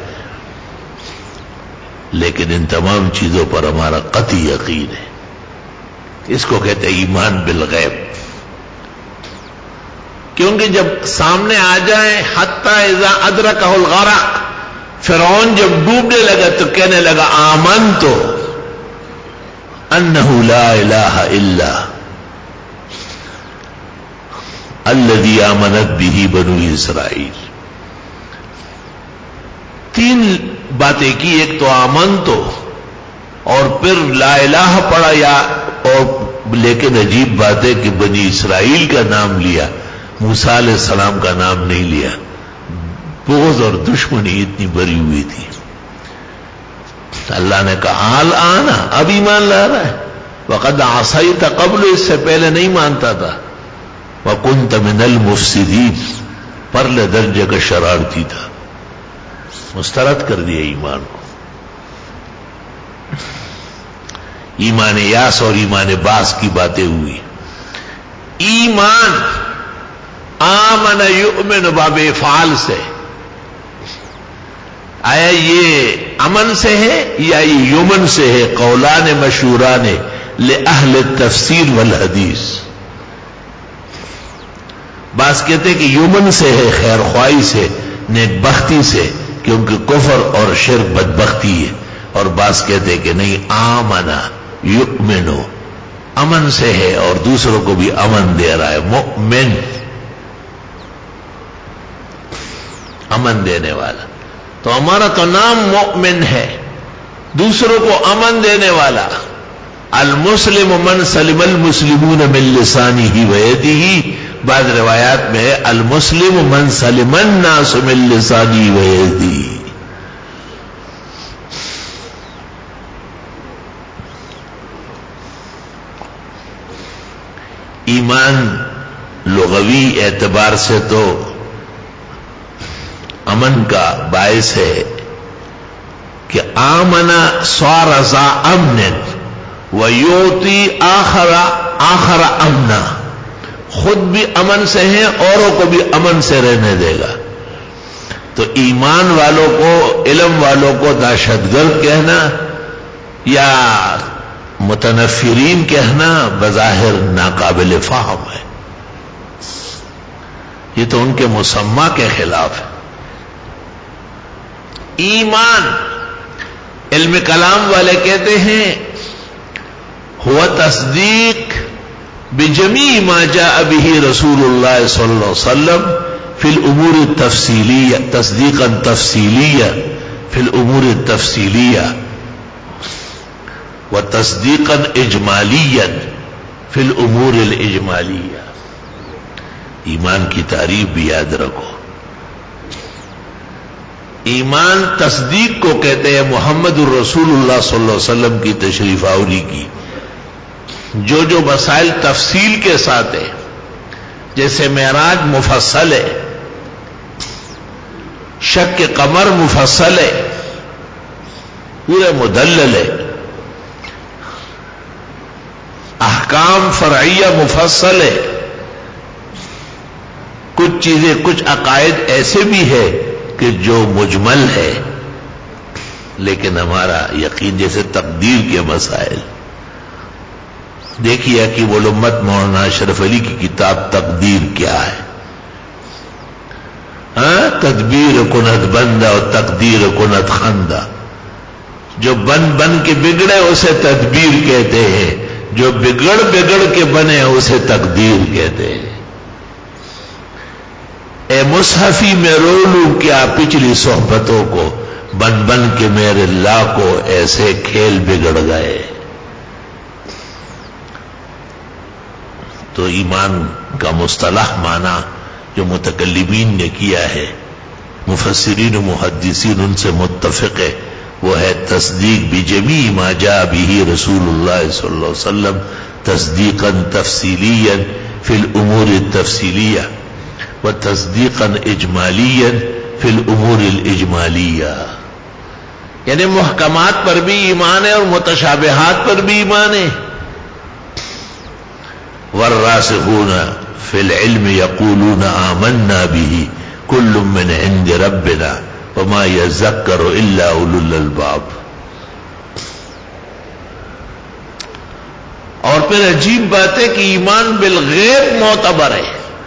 لیکن ان تمام چیزوں پر ہمارا قطعی یقین ہے۔ اس کو کہتے ہیں ایمان بالغیب، کیونکہ جب سامنے آ جائیں حتی اذا ادرکہ الغرق، فرعون جب ڈوبنے لگا تو کہنے لگا آمنت انہ لا الہ الا الذی آمنت بہ بنو اسرائیل۔ تین باتیں کی، ایک تو آمن تو، اور پھر لا الہ پڑھا، یا اور لیکن عجیب بات ہے کہ بنی اسرائیل کا نام لیا، موسیٰ علیہ السلام کا نام نہیں لیا۔ بغض اور دشمنی اتنی بری ہوئی تھی۔ اللہ نے کہا آل آنا، اب ایمان لا رہا ہے، وقد عصیت قبل، اس سے پہلے نہیں مانتا تھا، وکنت من المفسدین، پرلے درجے کا شرارتی تھا، مسترد کر دیا ایمان کو۔ ایمان یاس اور ایمان باس کی باتیں ہوئی۔ ایمان آمن یؤمن باب افعال سے، آیا یہ امن سے ہے یا یہ یمن سے ہے؟ قولان مشہوران لأہل التفسیر والحدیث۔ بعض کہتے ہیں کہ یمن سے ہے، خیر خواہی سے، نیک بختی سے، کیونکہ کفر اور شرک بدبختی ہے، اور بعض کہتے ہیں کہ نہیں، آمنا یؤمنو، امن سے ہے اور دوسروں کو بھی امن دے رہا ہے، مؤمن امن دینے والا۔ تو ہمارا تو نام مؤمن ہے، دوسروں کو امن دینے والا۔ المسلم من سلم المسلمون من لسانه ویدہ، بعض روایات میں ہے المسلم من سلم الناس من لسانه ویدہ۔ ایمان لغوی اعتبار سے تو امن کا باعث ہے کہ آمنا صار ذا امن ویؤتی آخر آخر امنا، خود بھی امن سے ہے، اوروں کو بھی امن سے رہنے دے گا۔ تو ایمان والوں کو، علم والوں کو دہشت گرد کہنا یا متنفرین کہنا بظاہر ناقابل فہم ہے، یہ تو ان کے مسمى کے خلاف ہے۔ ایمان، علم کلام والے کہتے ہیں ہوا تصدیق بجمیع ما جاء به رسول اللہ صلی اللہ علیہ وسلم فی الامور التفصیلیہ، تصدیقا تفصیلیہ فی الامور التفصیلیہ و تصدیقا اجمالیہ فی الامور الاجمالیہ۔ ایمان کی تعریف بھی یاد رکھو، ایمان تصدیق کو کہتے ہیں، محمد الرسول اللہ صلی اللہ علیہ وسلم کی تشریف آوری کی، جو جو مسائل تفصیل کے ساتھ ہے، جیسے معراج مفصل ہے، شق قمر مفصل ہے، پورے مدلل ہے، احکام فرعیہ مفصل ہے، کچھ چیزیں، کچھ عقائد ایسے بھی ہے کہ جو مجمل ہے، لیکن ہمارا یقین، جیسے تقدیر کے مسائل، دیکھیے کہ وہ علمت مولانا اشرف علی کی کتاب تقدیر کیا ہے، ہاں، تدبیر کنت بندہ اور تقدیر کنت خندہ، جو بن بن کے بگڑے اسے تدبیر کہتے ہیں، جو بگڑ بگڑ کے بنے اسے تقدیر کہتے ہیں۔ اے مصحفی میں رو لوں کیا پچھلی صحبتوں کو، بن بن کے میرے لاکھوں ایسے کھیل بگڑ گئے۔ تو ایمان کا مصطلح معنی جو متکلمین نے کیا ہے، مفسرین و محدثین ان سے متفق ہے، وہ ہے تصدیق بجمیع ما جاء به رسول اللہ صلی اللہ علیہ وسلم تصدیقا تفصیلیا فی الامور التفصیلیہ و تصدیقا اجمالیا فی الامور الاجمالیہ، یعنی محکمات پر بھی ایمان ہے اور متشابہات پر بھی ایمان ہے۔ والراسخون فی العلم یقولون آمنا به کل من عند ربنا وما یذکر الا اولو الالباب۔ اور پھر عجیب بات ہے کہ ایمان بالغیب معتبر ہے،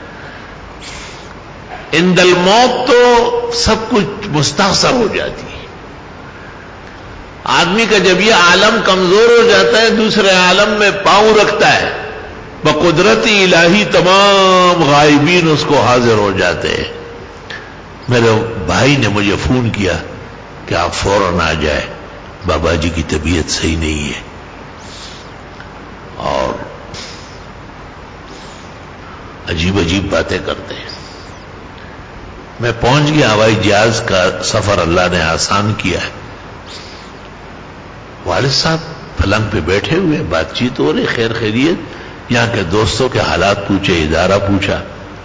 عند الموت تو سب کچھ مستحصر ہو جاتی ہے۔ آدمی کا جب یہ عالم کمزور ہو جاتا ہے، دوسرے عالم میں پاؤں رکھتا ہے، بقدرت الہی تمام غائبین اس کو حاضر ہو جاتے ہیں۔ میرے بھائی نے مجھے فون کیا کہ آپ فوراً آ جائے، بابا جی کی طبیعت صحیح نہیں ہے، اور عجیب عجیب باتیں کرتے ہیں۔ میں پہنچ گیا، ہوائی جہاز کا سفر اللہ نے آسان کیا ہے، والد صاحب پلنگ پہ بیٹھے ہوئے، بات چیت ہو رہی، خیر خیریت، یہاں کے دوستوں کے حالات پوچھے، ادارہ پوچھا.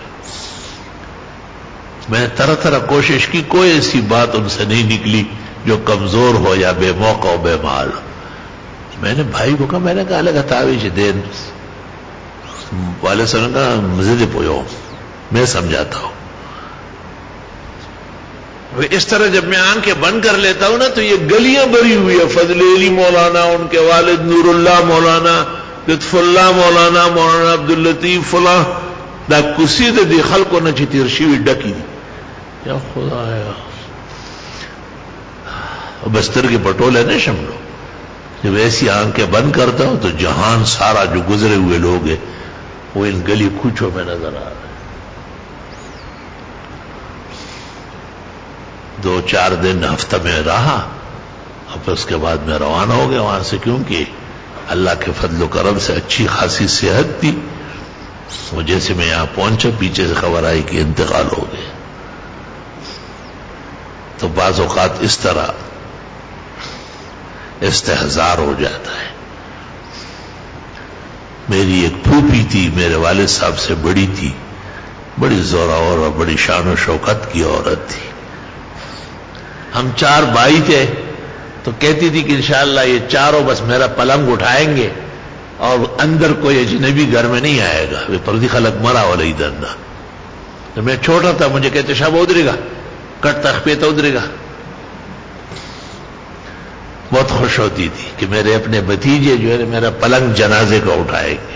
میں نے طرح طرح کوشش کی، کوئی ایسی بات ان سے نہیں نکلی جو کمزور ہو یا بے موقع ہو، بے مال. میں نے بھائی کو کہا، میں نے کہا لگا تاویج دین والے سے نے کہا مزید پویو، میں سمجھاتا ہوں. اس طرح جب میں آنکھیں بند کر لیتا ہوں نا تو یہ گلیاں بھری ہوئی ہے، فضل علی مولانا، ان کے والد نور اللہ مولانا، لطف اللہ مولانا، مولانا عبداللطیف فلاں دا کسی دے دی خلقو نہ چی تیرشی ہوئی ڈکی دی. یا خدایا، بستر کے پٹولے نہیں شملو. جب ایسی آنکھیں بند کرتا ہوں تو جہان سارا جو گزرے ہوئے لوگ ہیں وہ ان گلی کوچوں میں نظر آ رہے. دو چار دن ہفتہ میں رہا، اب اس کے بعد میں روانہ ہو گیا وہاں سے، کیونکہ اللہ کے فضل و کرم سے اچھی خاصی صحت تھی. وہ جیسے میں یہاں پہنچا پیچھے سے خبر آئی کہ انتقال ہو گیا. تو بعض اوقات اس طرح استحضار ہو جاتا ہے. میری ایک پھوپھی تھی، میرے والد صاحب سے بڑی تھی، بڑی زوراور اور بڑی شان و شوکت کی عورت تھی. ہم چار بھائی تھے تو کہتی تھی کہ انشاءاللہ یہ چاروں بس میرا پلنگ اٹھائیں گے اور اندر کوئی اجنبی گھر میں نہیں آئے گا. وہ پردی خلق مرا والا ادھر نہ. تو میں چھوٹا تھا، مجھے کہتے شاہ ادھرے گا، کٹ تخ پہ تو ادھرے گا. بہت خوش ہوتی تھی کہ میرے اپنے بھتیجے جو ہے میرا پلنگ جنازے کا اٹھائیں گے.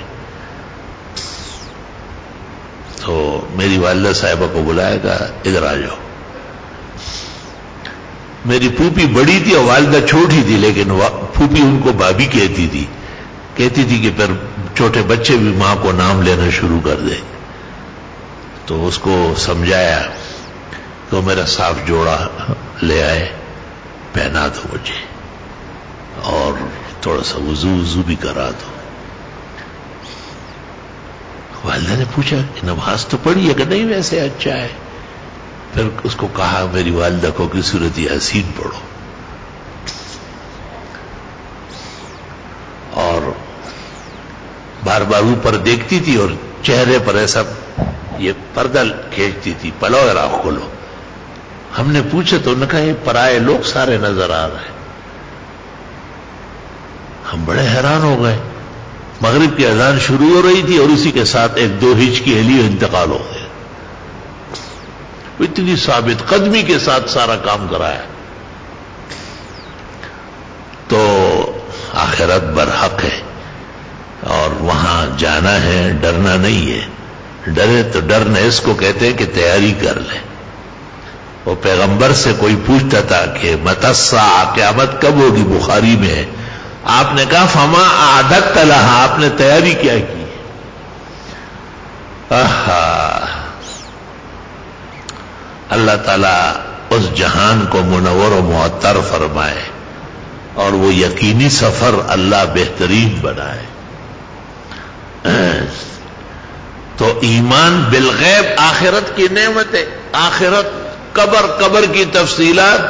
تو میری والدہ صاحبہ کو بلایا گا، ادھر آ جاؤ. میری پھوپھی بڑی تھی اور والدہ چھوٹی تھی، لیکن پھوپھی ان کو بابی کہتی تھی. کہتی تھی کہ پھر چھوٹے بچے بھی ماں کو نام لینا شروع کر دے. تو اس کو سمجھایا تو میرا صاف جوڑا لے آئے، پہنا دو مجھے اور تھوڑا سا وضو وضو بھی کرا دو. والدہ نے پوچھا کہ نماز تو پڑھی ہے کہ نہیں؟ ویسے اچھا ہے. پھر اس کو کہا میری والدہ کو کہ سورۃ یاسین پڑھو. اور بار بار اوپر دیکھتی تھی اور چہرے پر ایسا یہ پردہ کھینچتی تھی، پلو ذرا کھولو. ہم نے پوچھا تو انہوں نے کہا یہ پرائے لوگ سارے نظر آ رہے ہیں. ہم بڑے حیران ہو گئے. مغرب کی اذان شروع ہو رہی تھی اور اسی کے ساتھ ایک دو ہج کی اہلیہ انتقال ہو گیا. اتنی ثابت قدمی کے ساتھ سارا کام کرایا. تو آخرت برحق ہے اور وہاں جانا ہے، ڈرنا نہیں ہے. ڈرے تو ڈرنا اس کو کہتے ہیں کہ تیاری کر لے. وہ پیغمبر سے کوئی پوچھتا تھا کہ متی الساعہ، قیامت کب ہوگی؟ بخاری میں ہے. آپ نے کہا فما اعددت لها، آپ نے تیاری کیا کی؟ آہا، اللہ تعالیٰ اس جہان کو منور و معطر فرمائے اور وہ یقینی سفر اللہ بہترین بنائے. تو ایمان بالغیب آخرت کی نعمت ہے. آخرت، قبر، قبر کی تفصیلات،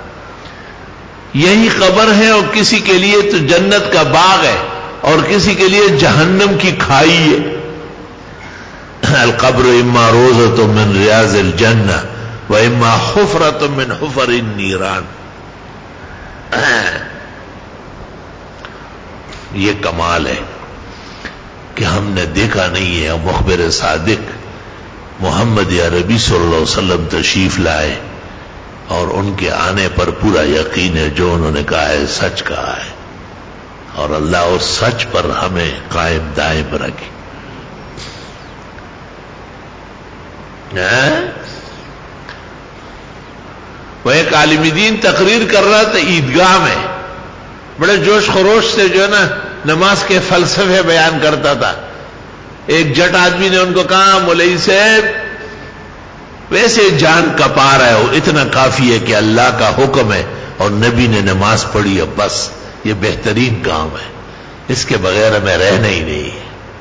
یہی قبر ہے اور کسی کے لیے تو جنت کا باغ ہے اور کسی کے لیے جہنم کی کھائی ہے. القبر اما روضۃ من ریاض الجنہ و اما حفرۃ من حفر النیران. یہ کمال ہے کہ ہم نے دیکھا نہیں ہے. مخبر صادق محمد عربی صلی اللہ علیہ وسلم تشریف لائے اور ان کے آنے پر پورا یقین ہے. جو انہوں نے کہا ہے سچ کہا ہے اور اللہ اس سچ پر ہمیں قائم دائم رکھے. وہ ایک عالم دین تقریر کر رہا تھا عیدگاہ میں، بڑے جوش خروش سے جو ہے نا نماز کے فلسفے بیان کرتا تھا. ایک جٹ آدمی نے ان کو کہا مولوی صاحب ویسے جان کپا رہا ہے، وہ اتنا کافی ہے کہ اللہ کا حکم ہے اور نبی نے نماز پڑھی ہے، بس یہ بہترین کام ہے، اس کے بغیر ہمیں رہنا ہی نہیں.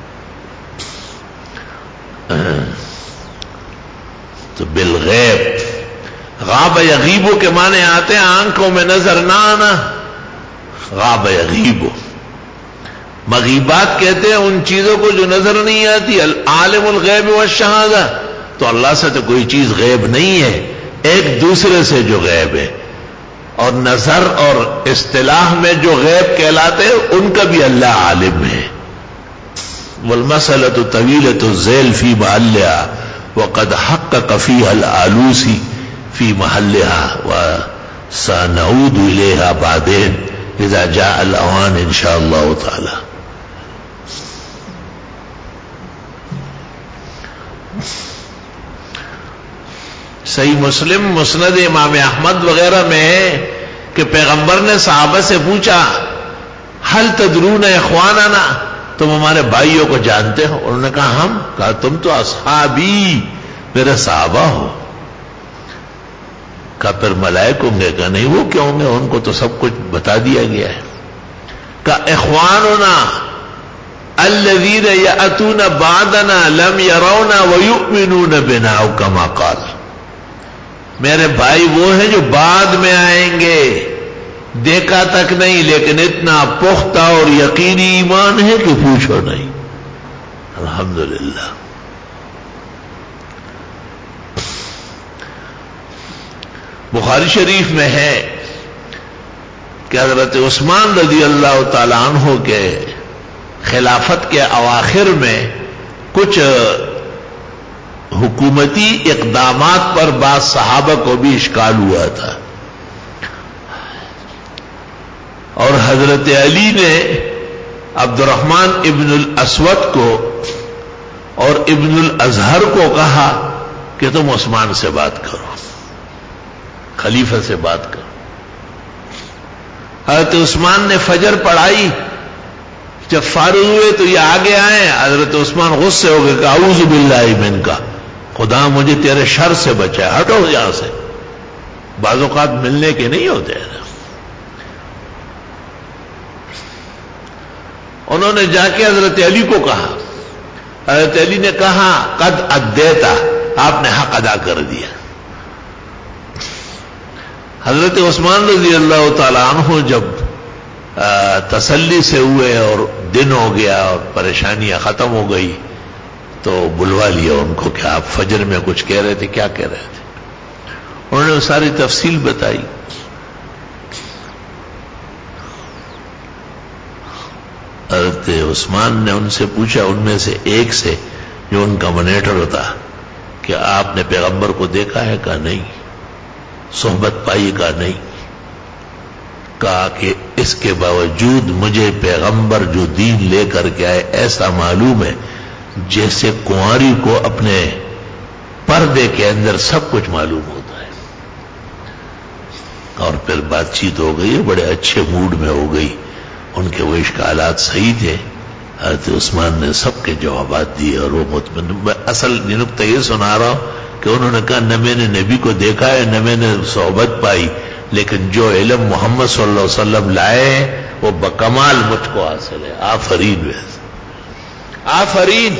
تو بالغیب، غاب یغیبو کے معنی آتے ہیں آنکھوں میں نظر نہ آنا، غاب یغیب. مغیبات کہتے ہیں ان چیزوں کو جو نظر نہیں آتی. العالم الغیب والشہادہ، تو اللہ سے تو کوئی چیز غیب نہیں ہے، ایک دوسرے سے جو غیب ہے. اور نظر اور اصطلاح میں جو غیب کہلاتے ہیں ان کا بھی اللہ عالم ہے. والمسألة طويلة الذيل في محلها وقد حقق فيها الآلوسي في محلها وسنعود إليها بعدين إذا جاء الأوان إن شاء الله تعالى. صحیح مسلم، مسند امام احمد وغیرہ میں ہے کہ پیغمبر نے صحابہ سے پوچھا هل تدرون اخواننا، تم ہمارے بھائیوں کو جانتے ہو؟ انہوں نے کہا ہم. کہا تم تو اصحابی، میرے صحابہ ہو. کہا پھر ملائک ہوں گے؟ کہا نہیں، وہ کیوں ہوں گے، ان کو تو سب کچھ بتا دیا گیا ہے. کہا اخواننا الذین یأتون بعدنا لم یرونا ویؤمنون بنا او کما قال. میرے بھائی وہ ہیں جو بعد میں آئیں گے، دیکھا تک نہیں لیکن اتنا پختہ اور یقینی ایمان ہے کہ پوچھو نہیں. الحمدللہ. بخاری شریف میں ہے کہ حضرت عثمان رضی اللہ تعالی عنہ کے خلافت کے اواخر میں کچھ حکومتی اقدامات پر بعض صحابہ کو بھی اشکال ہوا تھا، اور حضرت علی نے عبد الرحمن ابن الاسود کو اور ابن الازہر کو کہا کہ تم عثمان سے بات کرو، خلیفہ سے بات کرو. حضرت عثمان نے فجر پڑھائی، جب فارغ ہوئے تو یہ آگے آئے. حضرت عثمان غصے ہو گئے کہ اعوذ باللہ من کا، خدا مجھے تیرے شر سے بچائے، ہٹو یہاں سے. بعض اوقات ملنے کے نہیں ہوتے ہیں. انہوں نے جا کے حضرت علی کو کہا. حضرت علی نے کہا قد ادیتا، آپ نے حق ادا کر دیا. حضرت عثمان رضی اللہ تعالی عنہ جب تسلی سے ہوئے اور دن ہو گیا اور پریشانیاں ختم ہو گئی تو بلوا لیا ان کو کہ آپ فجر میں کچھ کہہ رہے تھے، کیا کہہ رہے تھے؟ انہوں نے ساری تفصیل بتائی. حضرت عثمان نے ان سے پوچھا، ان میں سے ایک سے جو ان کا منیٹر تھا، کہ آپ نے پیغمبر کو دیکھا ہے؟ کہا نہیں. صحبت پائی؟ کہا نہیں. کہا کہ اس کے باوجود مجھے پیغمبر جو دین لے کر کے آئے ایسا معلوم ہے جیسے کنواری کو اپنے پردے کے اندر سب کچھ معلوم ہوتا ہے. اور پھر بات چیت ہو گئی، بڑے اچھے موڈ میں ہو گئی. ان کے وہ اشکالات صحیح تھے، حضرت عثمان نے سب کے جوابات دیے اور وہ مطمئن. میں اصل نقطہ یہ سنا رہا ہوں کہ انہوں نے کہا نہ میں نے نبی کو دیکھا ہے نہ میں نے صحبت پائی، لیکن جو علم محمد صلی اللہ علیہ وسلم لائے وہ بکمال مجھ کو حاصل ہے. آفرین ویسے آفرین.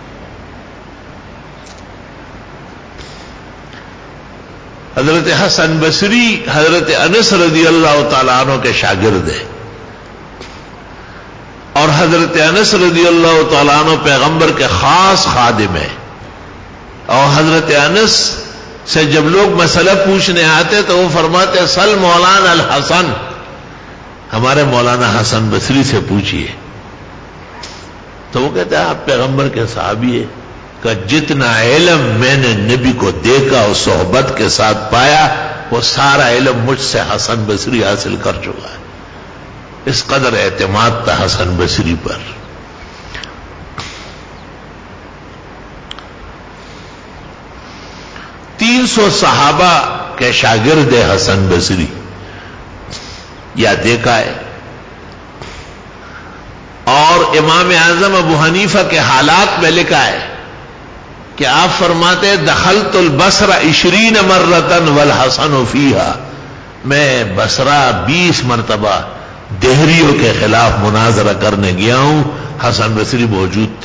حضرت حسن بصری حضرت انس رضی اللہ تعالیٰ عنہ کے شاگرد ہیں، اور حضرت انس رضی اللہ تعالیٰ عنہ پیغمبر کے خاص خادم ہیں. اور حضرت انس سے جب لوگ مسئلہ پوچھنے آتے تو وہ فرماتے سل مولانا الحسن، ہمارے مولانا حسن بصری سے پوچھئے. تو وہ کہتے ہیں آپ پیغمبر کے صحابی ہیں. کہ جتنا علم میں نے نبی کو دیکھا اور صحبت کے ساتھ پایا وہ سارا علم مجھ سے حسن بصری حاصل کر چکا ہے. اس قدر اعتماد تھا حسن بصری پر. تین سو صحابہ کے شاگرد حسن بصری، یا دیکھا ہے. اور امام اعظم ابو حنیفہ کے حالات میں لکھا ہے کہ آپ فرماتے دخلت البصرہ عشرین مرتن والحسن فیہا، میں بصرہ بیس مرتبہ دہریوں کے خلاف مناظرہ کرنے گیا ہوں، حسن بصری موجود تھے.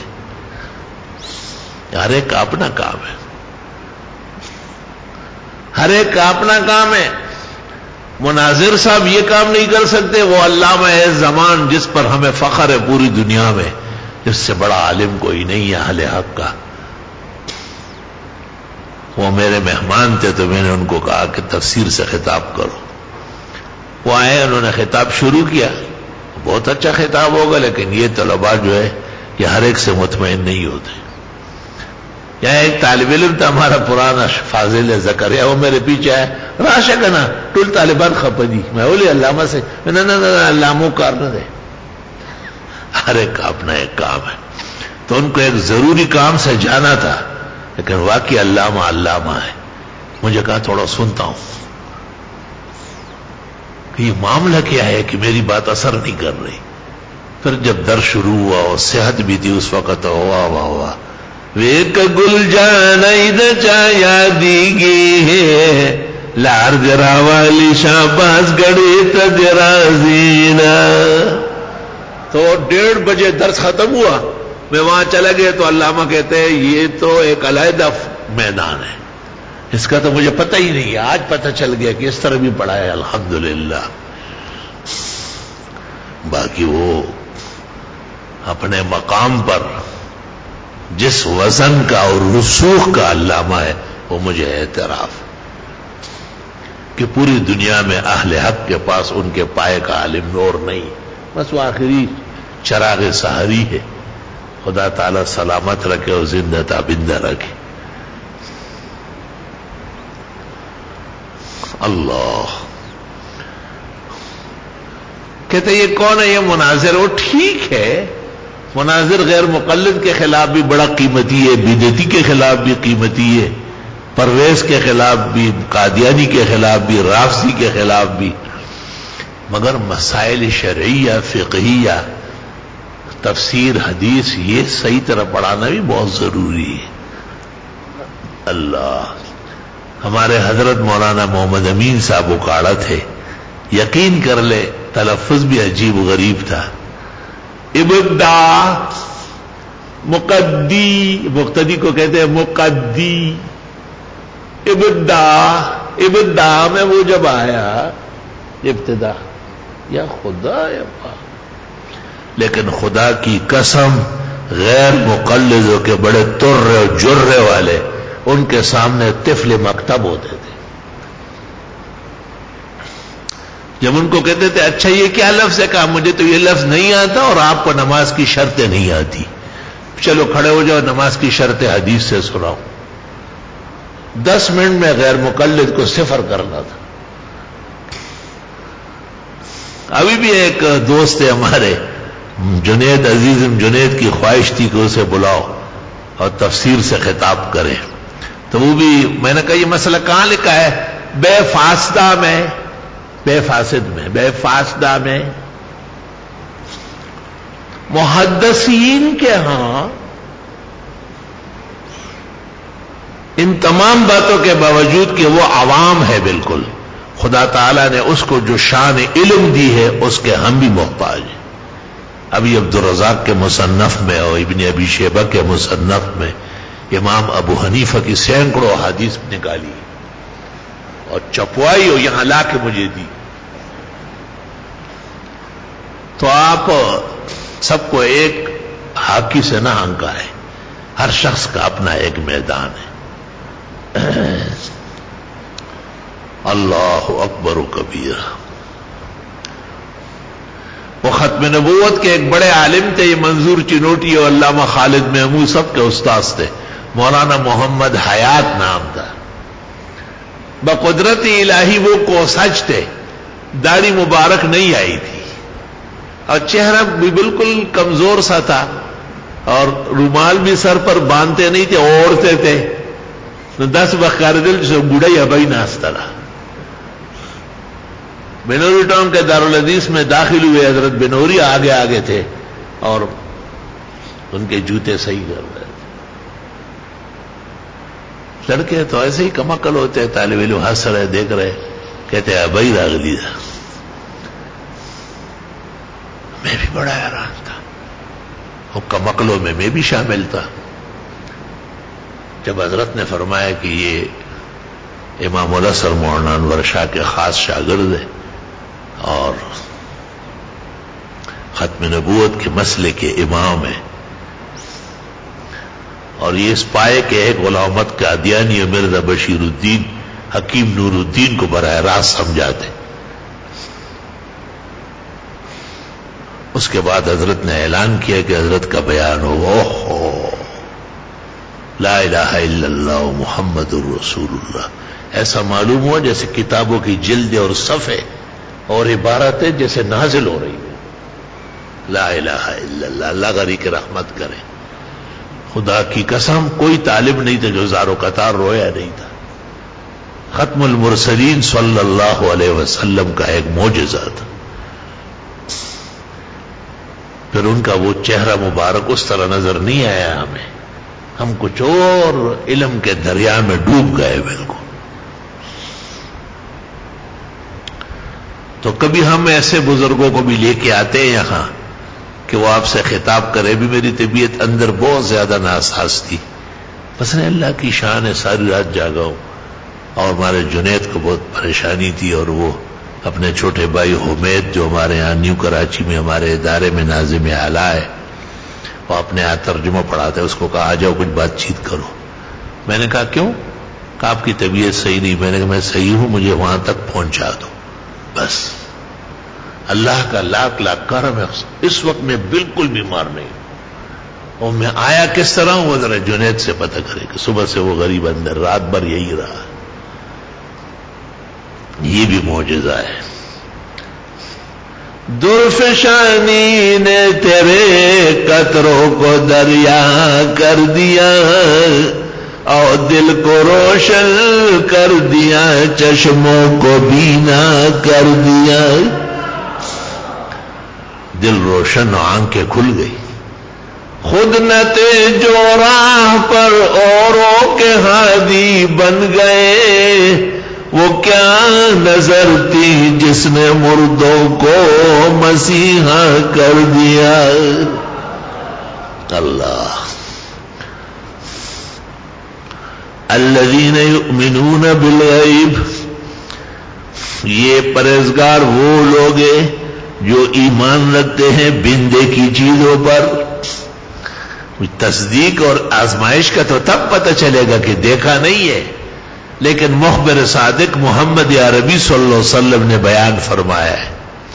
ہر ایک کا اپنا کام ہے، ہر ایک کا اپنا کام ہے. مناظر صاحب یہ کام نہیں کر سکتے، وہ علامہ زمان جس پر ہمیں فخر ہے پوری دنیا میں، اس سے بڑا عالم کوئی نہیں ہے اہل حق کا، وہ میرے مہمان تھے تو میں نے ان کو کہا کہ تفسیر سے خطاب کرو. وہ آئے، انہوں نے خطاب شروع کیا، بہت اچھا خطاب ہوگا، لیکن یہ طلباء جو ہے یہ ہر ایک سے مطمئن نہیں ہوتے. یہاں ایک طالب علم تھا ہمارا پرانا فاضل زکریا، وہ میرے پیچھے آیا، راشا کنا ٹول طالبان خپدی، میں بولی علامہ سے نہ نہ نہ علاموں کار نہ دے، ہر ایک کا اپنا ایک کام ہے. تو ان کو ایک ضروری کام سے جانا تھا، لیکن واقعی علامہ علامہ ہے. مجھے کہا تھوڑا سنتا ہوں کہ یہ معاملہ کیا ہے کہ میری بات اثر نہیں کر رہی. پھر جب در شروع ہوا اور صحت بھی تھی اس وقت، ہوا ہوا ہوا ویک گل جان چایا دیگی ہے لار جرا والی شاباز گڑی تجرازینا. تو ڈیڑھ بجے درس ختم ہوا، میں وہاں چلا گیا تو علامہ کہتے ہیں یہ تو ایک علیحدہ میدان ہے، اس کا تو مجھے پتہ ہی نہیں ہے، آج پتہ چل گیا کہ اس طرح بھی پڑھا ہے الحمدللہ. باقی وہ اپنے مقام پر جس وزن کا اور رسوخ کا علامہ ہے، وہ مجھے اعتراف کہ پوری دنیا میں اہل حق کے پاس ان کے پائے کا عالم اور نہیں، بس وہ آخری چراغ سحری ہے. خدا تعالی سلامت رکھے اور زندہ تابندہ رکھے. اللہ کہتے یہ کون ہے؟ یہ مناظر. وہ ٹھیک ہے، مناظر غیر مقلد کے خلاف بھی بڑا قیمتی ہے، بدعتی کے خلاف بھی قیمتی ہے، پرویز کے خلاف بھی، قادیانی کے خلاف بھی، رافضی کے خلاف بھی، مگر مسائل شرعیہ فقہیہ تفسیر حدیث یہ صحیح طرح پڑھانا بھی بہت ضروری ہے. اللہ ہمارے حضرت مولانا محمد امین صاحب اکاڑا تھے، یقین کر لے تلفظ بھی عجیب و غریب تھا. ابدا مقدی، مقتدی کو کہتے ہیں مقدی. ابدا ابدا میں وہ جب آیا ابتدا، یا خدا یا پاک. لیکن خدا کی قسم غیر مقلدوں کے بڑے ترے اور جرے والے ان کے سامنے طفل مکتب ہوتے تھے. جب ان کو کہتے تھے اچھا یہ کیا لفظ ہے، کہا مجھے تو یہ لفظ نہیں آتا اور آپ کو نماز کی شرطیں نہیں آتی، چلو کھڑے ہو جاؤ نماز کی شرطیں حدیث سے سناؤ. دس منٹ میں غیر مقلد کو صفر کرنا تھا. ابھی بھی ایک دوست ہے ہمارے جنید عزیز، جنید کی خواہش تھی کہ اسے بلاؤ اور تفسیر سے خطاب کرے، تو وہ بھی میں نے کہا یہ مسئلہ کہاں لکھا ہے؟ بے فاسدہ میں، بے فاسد میں، بے فاسدہ میں. محدثین کے ہاں ان تمام باتوں کے باوجود کہ وہ عوام ہے بالکل، خدا تعالیٰ نے اس کو جو شان علم دی ہے اس کے ہم بھی محتاج ہیں. ابھی عبدالرزاق کے مصنف میں اور ابن ابی شیبہ کے مصنف میں امام ابو حنیفہ کی سینکڑوں حدیث نکالی اور چپوائی اور یہاں لا کے مجھے دی. تو آپ سب کو ایک ہاکی سے نہ ہنکا ہے، ہر شخص کا اپنا ایک میدان ہے. اللہ اکبر و کبیر. وہ ختم نبوت کے ایک بڑے عالم تھے، یہ منظور چنوٹی اور علامہ خالد محمود سب کے استاذ تھے. مولانا محمد حیات نام تھا. بقدرت الہی وہ کوسج تھے، داڑھی مبارک نہیں آئی تھی اور چہرہ بھی بالکل کمزور سا تھا اور رومال بھی سر پر باندھتے نہیں تھے، اوڑھتے تھے. دس بخار دل سے بوڑھا یا بھائی ناچتا رہا. بنوری ٹاؤن کے دارالحدیث میں داخل ہوئے، حضرت بنوری آگے آگے تھے اور ان کے جوتے صحیح کر رہے تھے. لڑکے تو ایسے ہی کمکل ہوتے ہیں، طالب علم ہنس رہے دیکھ رہے، کہتے ہیں بھائی راغلی تھا. میں بھی بڑا حیران تھا، وہ کمکلوں میں میں بھی شامل تھا. جب حضرت نے فرمایا کہ یہ امام الاسر مولانا انور شاہ کے خاص شاگرد ہیں اور ختم نبوت کے مسئلے کے امام ہیں، اور یہ اس پائے کے ایک غلام احمد قادیانی اور مرزا بشیر الدین حکیم نور الدین کو براہ راست سمجھاتے۔ اس کے بعد حضرت نے اعلان کیا کہ حضرت کا بیان ہو، اوہ لا الہ الا اللہ محمد الرسول اللہ، ایسا معلوم ہوا جیسے کتابوں کی جلد اور صفحے اور عبارتیں جیسے نازل ہو رہی ہیں۔ لا الہ الا اللہ، اللہ غری کی رحمت کرے۔ خدا کی قسم کوئی طالب نہیں تھا جو زارو قطار رویا نہیں تھا۔ ختم المرسلین صلی اللہ علیہ وسلم کا ایک معجزہ تھا۔ پھر ان کا وہ چہرہ مبارک اس طرح نظر نہیں آیا ہمیں، ہم کچھ اور علم کے دریا میں ڈوب گئے بالکل۔ تو کبھی ہم ایسے بزرگوں کو بھی لے کے آتے ہیں یہاں کہ وہ آپ سے خطاب کرے۔ بھی میری طبیعت اندر بہت زیادہ ناساز تھی، بس نے اللہ کی شان ہے ساری رات جاگا ہوں، اور ہمارے جنید کو بہت پریشانی تھی، اور وہ اپنے چھوٹے بھائی حمید جو ہمارے یہاں نیو کراچی میں ہمارے ادارے میں ناظم اعلیٰ ہے، وہ اپنے یہاں ترجمہ پڑھاتے، اس کو کہا آ جاؤ کچھ بات چیت کرو۔ میں نے کہا کیوں؟ کہ آپ کی طبیعت صحیح نہیں۔ میں نے کہا میں صحیح ہوں، مجھے وہاں تک پہنچا دو بس۔ اللہ کا لاکھ لاکھ کرم ہے، اس وقت میں بالکل بیمار نہیں ہوں، اور میں آیا کس طرح ہوں وہ ذرا جنید سے پتہ کرے کہ صبح سے وہ غریب اندر رات بھر یہی رہا۔ یہ بھی معجزہ ہے۔ درفشانی نے تیرے قطروں کو دریا کر دیا، اور دل کو روشن کر دیا، چشموں کو بینا کر دیا۔ دل روشن، آنکھیں کھل گئی۔ خود نہ تھے جو راہ پر اوروں کے ہادی بن گئے، وہ کیا نظر تھی جس نے مردوں کو مسیحا کر دیا۔ اللہ الذین یؤمنون بالغیب، یہ پرہیزگار وہ لوگ ہیں جو ایمان رکھتے ہیں بن دیکھی چیزوں پر۔ تصدیق اور آزمائش کا تو تب پتہ چلے گا کہ دیکھا نہیں ہے، لیکن مخبر صادق محمد عربی صلی اللہ علیہ وسلم نے بیان فرمایا ہے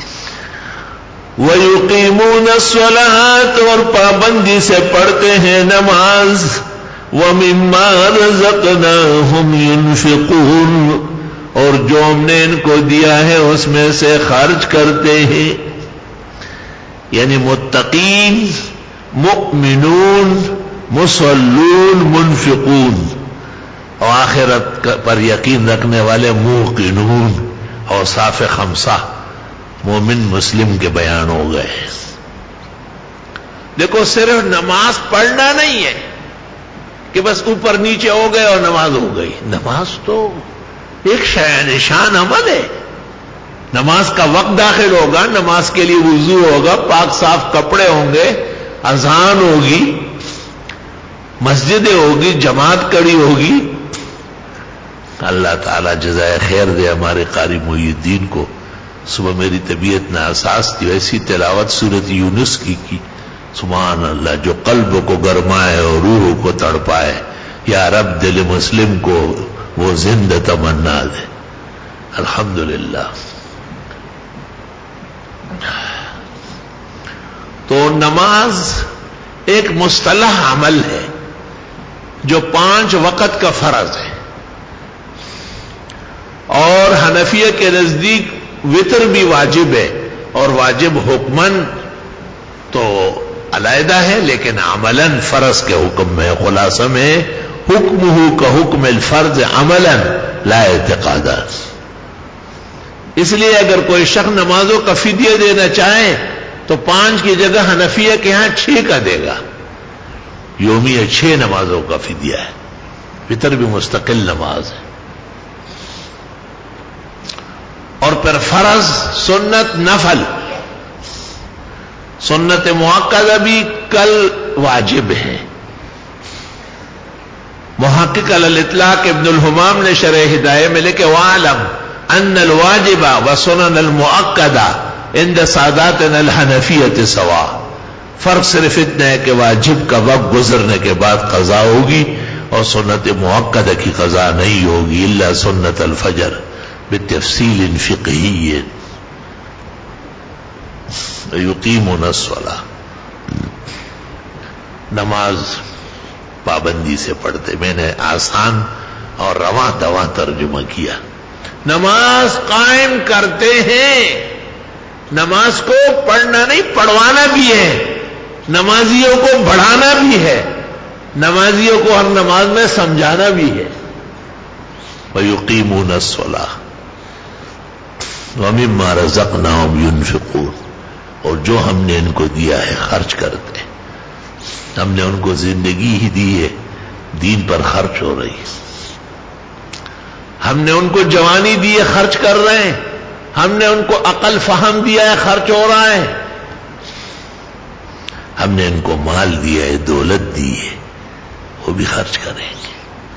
وَيُقِيمُونَ الصَّلَاةَ، اور پابندی سے پڑھتے ہیں نماز، وَمِمَّا رَزَقْنَاهُمْ يُنْفِقُونَ، اور جو ہم نے ان کو دیا ہے اس میں سے خرچ کرتے ہیں۔ یعنی متقین، مؤمنون، مصلون، منفقون، اور آخرت پر یقین رکھنے والے موقنون، اوصاف خمسہ مومن مسلم کے بیان ہو گئے۔ دیکھو صرف نماز پڑھنا نہیں ہے کہ بس اوپر نیچے ہو گئے اور نماز ہو گئی۔ نماز تو ایک شایان نشان عمل ہے۔ نماز کا وقت داخل ہوگا، نماز کے لیے وضو ہوگا، پاک صاف کپڑے ہوں گے، اذان ہوگی، مسجدیں ہوگی، جماعت کڑی ہوگی۔ اللہ تعالیٰ جزائے خیر دے ہمارے قاری محی الدین کو۔ صبح میری طبیعت ناساز تھی، ایسی تلاوت سورۃ یونس کی کی سبحان اللہ، جو قلب کو گرمائے اور روح کو تڑپائے۔ یا رب دل مسلم کو وہ زندہ تمنا دے۔ الحمدللہ۔ تو نماز ایک مصطلح عمل ہے جو پانچ وقت کا فرض ہے، اور حنفیہ کے نزدیک وطر بھی واجب ہے، اور واجب حکمن تو علیحدہ ہے لیکن عملاً فرض کے حکم میں۔ خلاصہ میں حکمہ کا حکم الفرض عملاً لا اعتقادا۔ اس لیے اگر کوئی شخص نمازوں کا فدیہ دینا چاہے تو پانچ کی جگہ حنفیہ کے ہاں چھ کا دے گا۔ یومیہ چھ نمازوں کا فدیہ ہے، وطر بھی مستقل نماز ہے۔ اور پھر فرض، سنت، نفل، سنت مؤکدہ بھی کل واجب ہے، محقق علی الاطلاق ابن الحمام نے شرح ہدایہ میں لکھے وَعَلَمْ أَنَّ الْوَاجِبَ وَسُنَنَ الْمُؤَكَّدَ عِنْدَ سَادَاتِنَا الْحَنَفِيَّةِ سَوَاءٌ. فرق صرف اتنا ہے کہ واجب کا وقت گزرنے کے بعد قضا ہوگی اور سنت مؤکدہ کی قضا نہیں ہوگی الا سنت الفجر بتفصیل فقہی. یقیمون الصلاۃ، نماز پابندی سے پڑھتے. میں نے آسان اور رواں دواں ترجمہ کیا. نماز قائم کرتے ہیں. نماز کو پڑھنا نہیں پڑھوانا بھی ہے، نمازیوں کو بڑھانا بھی ہے، نمازیوں کو ہر نماز میں سمجھانا بھی ہے. وَيُقِيمُونَ الصَّلَاةَ وَمِمَّا رَزَقْنَاهُمْ يُنْفِقُونَ. اور جو ہم نے ان کو دیا ہے خرچ کرتے ہیں. ہم نے ان کو زندگی ہی دی ہے، دین پر خرچ ہو رہی ہے. ہم نے ان کو جوانی دی ہے، خرچ کر رہے ہیں. ہم نے ان کو عقل فہم دیا ہے، خرچ ہو رہا ہے. ہم نے ان کو مال دیا ہے، دولت دی ہے، وہ بھی خرچ کریں گے.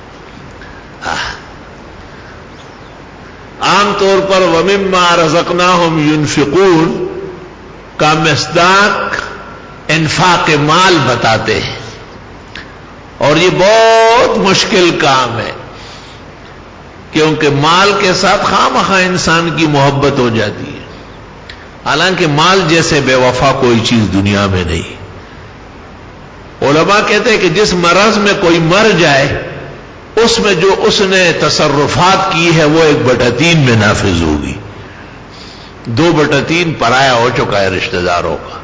عام طور پر وَمِمَّا رَزَقْنَاهُمْ يُنْفِقُونَ کا مصداق انفاق مال بتاتے ہیں، اور یہ بہت مشکل کام ہے کیونکہ مال کے ساتھ خواہ مخواہ انسان کی محبت ہو جاتی ہے. حالانکہ مال جیسے بے وفا کوئی چیز دنیا میں نہیں. علماء کہتے ہیں کہ جس مرض میں کوئی مر جائے اس میں جو اس نے تصرفات کی ہے وہ ایک بٹا تین میں نافذ ہوگی. دو بٹا تین پرایا ہو چکا ہے رشتہ داروں کا.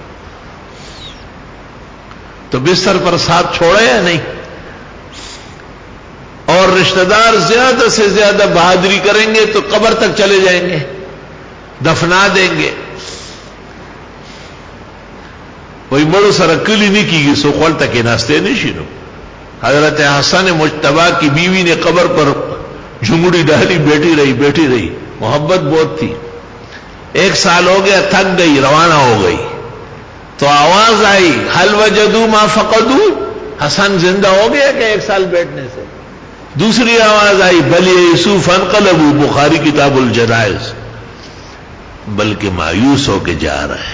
تو بستر پر ساتھ چھوڑے یا نہیں؟ اور رشتہ دار زیادہ سے زیادہ بہادری کریں گے تو قبر تک چلے جائیں گے، دفنا دیں گے. وہی مڑو سرکلی نہیں کی گی سو قول تک ناستے نہیں شنو. حضرت حسن مجتبی کی بیوی نے قبر پر جھنگڑی ڈالی، بیٹھی رہی بیٹھی رہی، محبت بہت تھی. ایک سال ہو گیا، تھک گئی، روانہ ہو گئی تو آواز آئی حل وجدوا ما فقدوا. حسن زندہ ہو گیا کہ ایک سال بیٹھنے سے؟ دوسری آواز آئی بل یئسوا فانقلبوا، بخاری کتاب الجنائز. بلکہ مایوس ہو کے جا رہا ہے.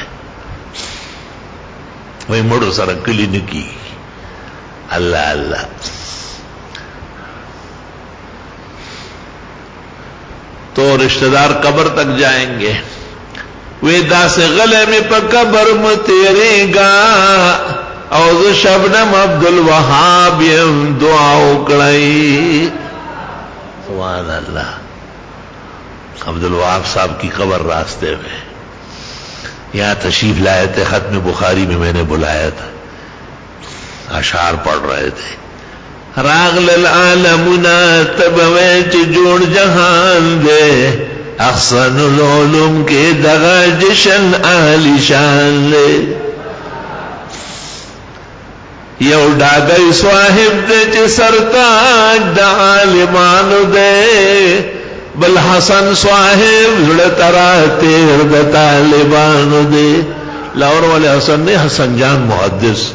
وہی مڑو سرکلی نکی. اللہ اللہ. تو رشتہ دار قبر تک جائیں گے. ویدا سے گلے میں پقبر میں تیرے گا اوز شبنم عبد الوہاب دعا اکڑائی. سبحان اللہ. عبد الوہاب صاحب کی قبر راستے میں. یہاں تشریف لائے تھے، ختم بخاری میں میں نے بلایا تھا، اشعار پڑھ رہے تھے. راغ للعالمنا تبویچ جوڑ جہان دے احسن العلوم کے دغا جشن اہلی شان لے. یو ڈاگئی صاحب دے چ سرتاج دا عالمان دے، بل حسن صاحب جڑ ترا تیر دا طالبان دے. لاہور والے حسن نے حسن جان محدث.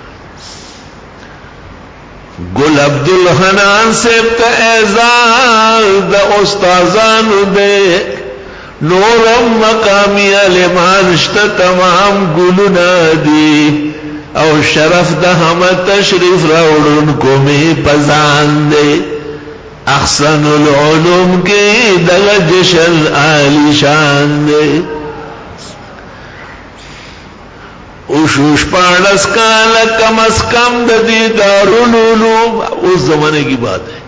گل عبد الحنان سے اعزاز دا استاذان دے، نورم مقامی علمانشت تمام گلنا دی، او شرف دا ہم تشریف روڑن کو میں پزان دے. احسن العلوم کے دل جشن عالی شان دے. اوشوش پانس کال کم از کم دی دارالعلوم، اس زمانے کی بات ہے.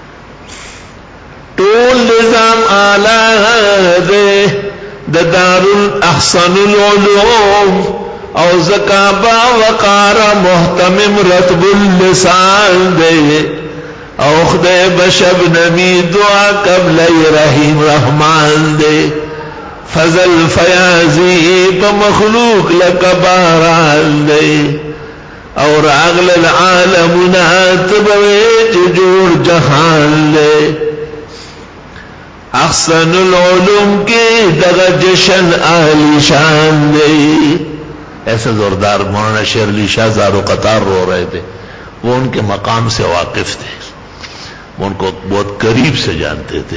ٹول نظام آلہ دے دا دارالحسن العلوم، او زکابہ وقار محتمم رتب اللسان دے، او خدے بشب نمی دعا قبل رحیم رحمان دے. فضل فیاضی بمخلوق لکباران دے، اور اغل العالمنا تبویچ جوڑ جہان دے. احسن العلوم کے دغا جشن اہلی شان دے. ایسے زوردار مولانا شیر علی شاہ زارو قطار رو رہے تھے، وہ ان کے مقام سے واقف تھے. ان کو بہت قریب سے جانتے تھے.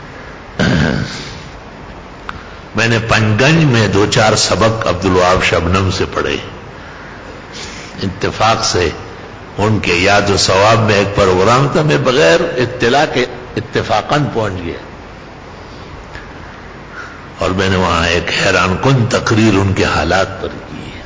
میں نے پنگنج میں دو چار سبق عبدالوہاب شبنم سے پڑھے. اتفاق سے ان کے یاد و ثواب میں ایک پروگرام تھا، میں بغیر اطلاع کے اتفاقاً پہنچ گیا اور میں نے وہاں ایک حیران کن تقریر ان کے حالات پر کی ہے.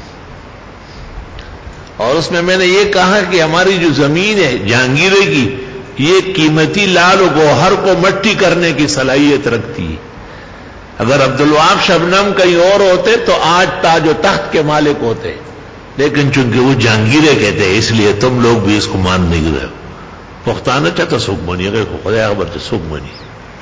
اور اس میں میں نے یہ کہا کہ ہماری جو زمین ہے جہانگیرے کی، یہ قیمتی لال و گوہر کو مٹی کرنے کی صلاحیت رکھتی ہے. اگر عبدالوہاب شبنم کہیں اور ہوتے تو آج تاج و تخت کے مالک ہوتے، لیکن چونکہ وہ جہانگیرے کہتے ہیں اس لیے تم لوگ بھی اس کو مان نہیں رہے ہو. پختانہ چاہتا سکھ بنی، اگر خدا خبر سے سکھ بنی.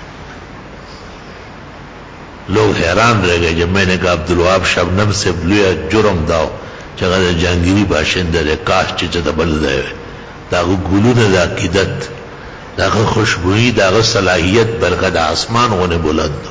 لوگ حیران رہ گئے جب میں نے کہا عبدالوہاب شبنم سے بلیا جرم داؤ چگہ جہانگیری باشندہ رہے کاش چچتا بلد ہے داغو گلو نے دا قیدت داغو خوشبوئی داغو صلاحیت برقد آسمان ہونے بلند.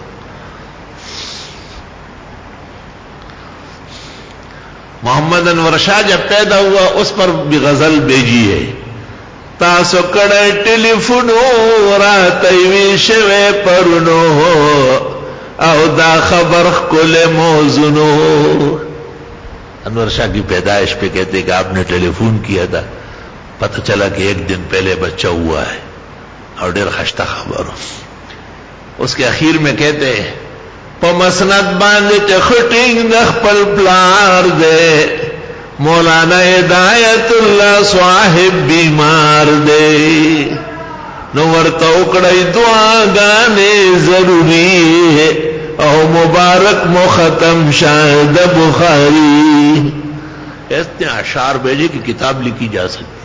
محمد انور شاہ جب پیدا ہوا اس پر بھی غزل بھیجی ہے. تاسو کڑے ٹیلی فونو راتوی شوے پرنو او دا خبر کل موزنو. انور شاہ کی پیدائش پہ کہتے کہ آپ نے ٹیلی فون کیا تھا، پتہ چلا کہ ایک دن پہلے بچہ ہوا ہے اور ڈیر خشتہ خبر. اس کے اخیر میں کہتے ہیں پمسنت باندھ چخٹنگ دخپل پلار دے مولانا ہدایت اللہ صاحب بیمار دے نو ورطا اکڑائی دعا گانے ضروری ہے او مبارک مختم شاہد بخاری. اتنے اشعار بھیجے کہ کتاب لکھی جا سکتی،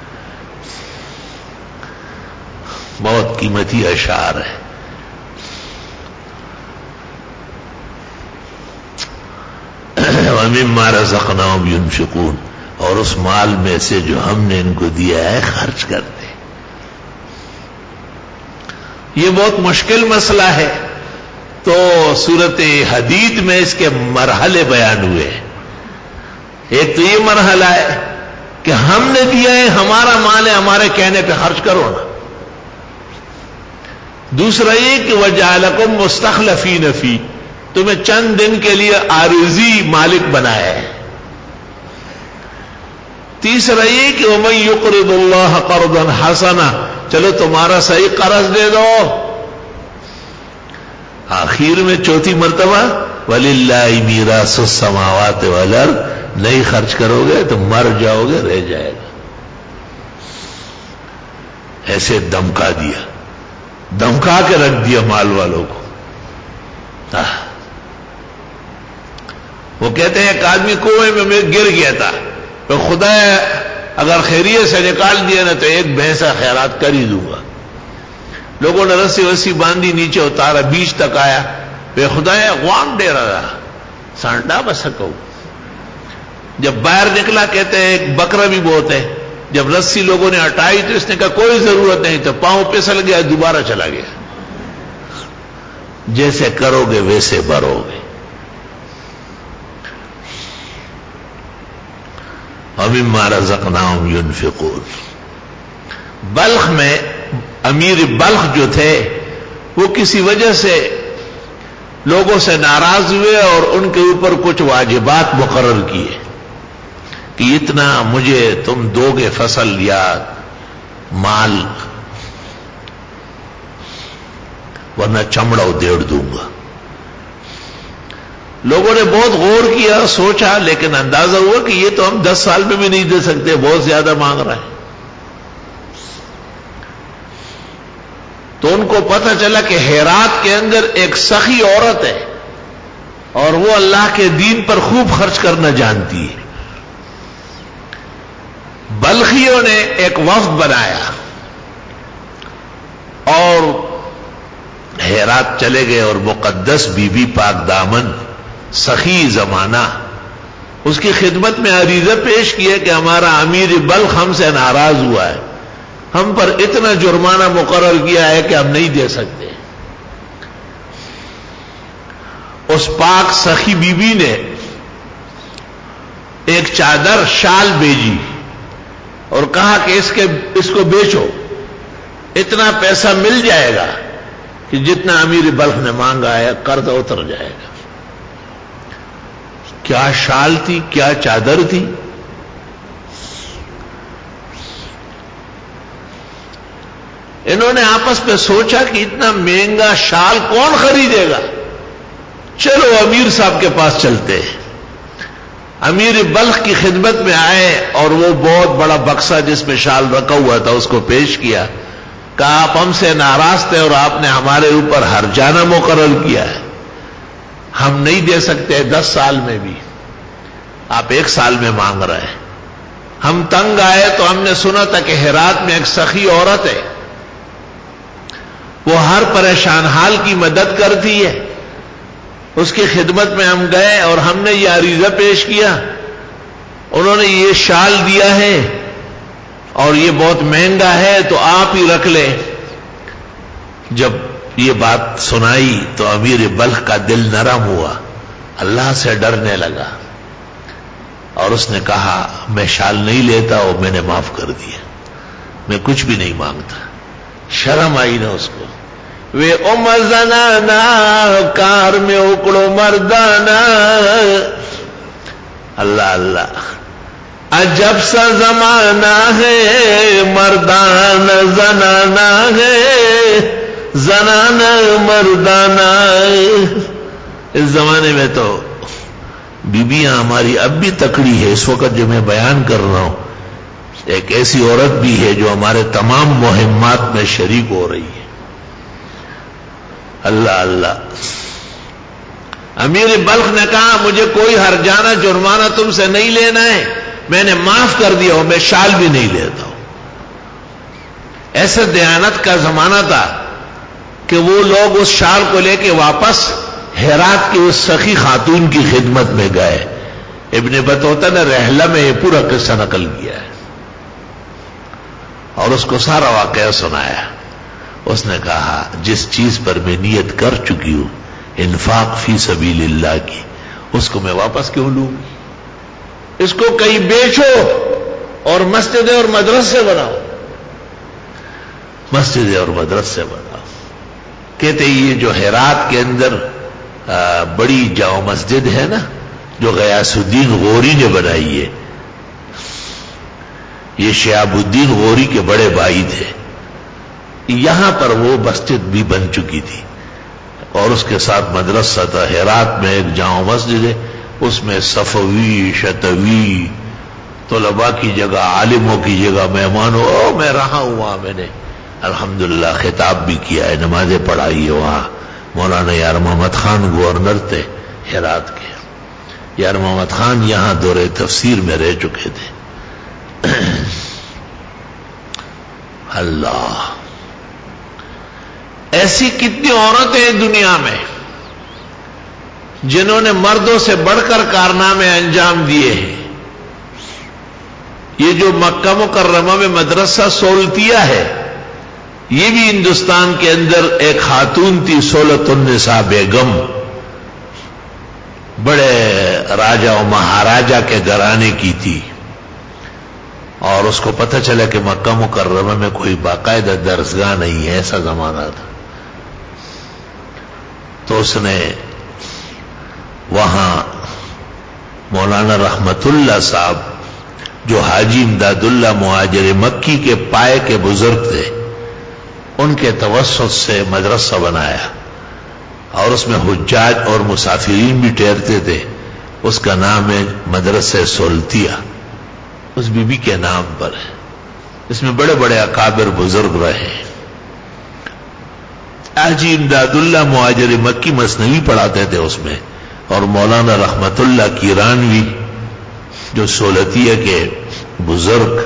بہت قیمتی اشعار ہے. وَمِمَّا رَزَقْنَاهُمْ يُنْفِقُونَ، اور اس مال میں سے جو ہم نے ان کو دیا ہے خرچ کرتے. یہ بہت مشکل مسئلہ ہے، تو سورۃ حدید میں اس کے مرحلے بیان ہوئے. ایک تو یہ مرحلہ ہے کہ ہم نے دیا ہے، ہمارا مال ہے، ہمارے کہنے پہ خرچ کرو نا. دوسرا یہ کہ وَجَعَلَكُمْ مُسْتَخْلَفِينَ فِيهِ، تمہیں چند دن کے لیے عارضی مالک بنایا ہے. تیسرا یہ کہ وَمَن يُقْرِضُ اللَّهَ قَرْضًا حَسَنًا، چلو تمہارا صحیح قرض دے دو. آخر میں چوتھی مرتبہ وَلِلَّهِ مِيرَاثُ السَّمَاوَاتِ وَالْأَرْضِ، نہیں خرچ کرو گے تو مر جاؤ گے، رہ جائے گا. ایسے دمکا دیا، دمکا کے رکھ دیا مال والوں کو. آہ. وہ کہتے ہیں ایک آدمی کنویں میں میں گر گیا تھا، تو خدا اگر خیریت سے نکال دیا نا تو ایک بھینسا خیرات کر ہی دوں گا. لوگوں نے رسی وسی باندھی، نیچے اتارا، بیچ تک آیا، بے خدا غوام دے رہا سانڈا بسکو. جب باہر نکلا کہتے ہیں ایک بکرا بھی بہت ہے. جب رسی لوگوں نے ہٹائی تو اس نے کہا کوئی ضرورت نہیں، تو پاؤں پھسل گیا، دوبارہ چلا گیا. جیسے کرو گے ویسے بھرو گے. وَمِمَّا رَزَقْنَاهُمْ يُنْفِقُونَ. بلخ میں امیر بلخ جو تھے وہ کسی وجہ سے لوگوں سے ناراض ہوئے اور ان کے اوپر کچھ واجبات مقرر کیے کہ اتنا مجھے تم دو گے فصل یا مال، ورنہ چمڑا دیڑ دوں گا. لوگوں نے بہت غور کیا، سوچا، لیکن اندازہ ہوا کہ یہ تو ہم دس سال میں بھی نہیں دے سکتے، بہت زیادہ مانگ رہا ہے. تو ان کو پتہ چلا کہ ہیرات کے اندر ایک سخی عورت ہے اور وہ اللہ کے دین پر خوب خرچ کرنا جانتی ہے. بلخیوں نے ایک وفد بنایا اور ہیرات چلے گئے اور مقدس بی بی پاک دامن سخی زمانہ اس کی خدمت میں عریضہ پیش کیا کہ ہمارا امیر بلخ ہم سے ناراض ہوا ہے، ہم پر اتنا جرمانہ مقرر کیا ہے کہ ہم نہیں دے سکتے. اس پاک سخی بی بی نے ایک چادر شال بھیجی اور کہا کہ اس کے اس کو بیچو. اتنا پیسہ مل جائے گا کہ جتنا امیر بلخ نے مانگا ہے قرض اتر جائے گا. کیا شال تھی، کیا چادر تھی. انہوں نے آپس میں سوچا کہ اتنا مہنگا شال کون خریدے گا، چلو امیر صاحب کے پاس چلتے ہیں. امیر بلخ کی خدمت میں آئے اور وہ بہت بڑا بکسا جس میں شال رکھا ہوا تھا اس کو پیش کیا. کہا آپ ہم سے ناراض تھے اور آپ نے ہمارے اوپر ہرجانہ مقرر کیا ہے، ہم نہیں دے سکتے دس سال میں بھی، آپ ایک سال میں مانگ رہے ہیں. ہم تنگ آئے تو ہم نے سنا تھا کہ ہرات میں ایک سخی عورت ہے، وہ ہر پریشان حال کی مدد کرتی ہے. اس کی خدمت میں ہم گئے اور ہم نے یہ عریضہ پیش کیا. انہوں نے یہ شال دیا ہے اور یہ بہت مہنگا ہے تو آپ ہی رکھ لیں. جب یہ بات سنائی تو امیر بلخ کا دل نرم ہوا، اللہ سے ڈرنے لگا اور اس نے کہا میں شال نہیں لیتا اور میں نے معاف کر دیا، میں کچھ بھی نہیں مانگتا. شرم آئی نا اس کو. وے عمر زنانا کار میں اکڑو مردانا. اللہ اللہ، عجب سا زمانہ ہے، مردان زنانا ہے، زنانا مردانہ. اس زمانے میں تو بیبیاں ہماری اب بھی تکڑی ہے. اس وقت جو میں بیان کر رہا ہوں ایک ایسی عورت بھی ہے جو ہمارے تمام مہمات میں شریک ہو رہی ہے. اللہ اللہ. امیر بلخ نے کہا مجھے کوئی ہرجانہ جرمانہ تم سے نہیں لینا ہے، میں نے معاف کر دیا ہوں، میں شال بھی نہیں لیتا ہوں. ایسے دیانت کا زمانہ تھا کہ وہ لوگ اس شال کو لے کے واپس ہرات کی اس سخی خاتون کی خدمت میں گئے. ابن بطوطہ نے رحلہ میں یہ پورا قصہ نقل کیا ہے اور اس کو سارا واقعہ سنایا. اس نے کہا جس چیز پر میں نیت کر چکی ہوں انفاق فی سبیل اللہ کی، اس کو میں واپس کیوں لوں گی؟ اس کو کہیں بیچو اور مسجدیں اور مدرسے بناؤ، مسجدیں اور مدرسے بناؤ. کہتے یہ جو ہرات کے اندر بڑی جامع مسجد ہے نا جو غیاث الدین غوری نے بنائی ہے، یہ شہاب الدین غوری کے بڑے بھائی تھے. یہاں پر وہ مسجد بھی بن چکی تھی اور اس کے ساتھ مدرسہ تھا. ہرات میں ایک جامع مسجد ہے، اس میں صفوی، شتوی، طلباء کی جگہ، عالموں کی جگہ، مہمانوں. او میں رہا ہوں وہاں، میں نے الحمدللہ خطاب بھی کیا ہے، نمازیں پڑھائی ہے وہاں. مولانا یار محمد خان گورنر تھے ہرات کے. یار محمد خان یہاں دورے تفسیر میں رہ چکے تھے. اللہ، ایسی کتنی عورتیں ہیں دنیا میں جنہوں نے مردوں سے بڑھ کر کارنامے انجام دیے ہیں. یہ جو مکہ مکرمہ میں مدرسہ سولتیا ہے یہ بھی ہندوستان کے اندر ایک خاتون تھی، سولت النساء بیگم، بڑے راجا و مہاراجا کے گھرانے کی تھی. اور اس کو پتہ چلا کہ مکہ مکرمہ میں کوئی باقاعدہ درسگاہ نہیں ہے، ایسا زمانہ تھا. تو اس نے وہاں مولانا رحمت اللہ صاحب جو حاجی امداد اللہ مہاجر مکی کے پائے کے بزرگ تھے، ان کے توسط سے مدرسہ بنایا اور اس میں حجاج اور مسافرین بھی ٹھہرتے تھے. اس کا نام ہے مدرسہ سولتیا، اس بی بی کے نام پر ہے. اس میں بڑے بڑے اکابر بزرگ رہے. حاجی امداد اللہ مہاجر مکی مثنوی پڑھاتے تھے اس میں، اور مولانا رحمت اللہ کیرانوی جو سولتیہ کے بزرگ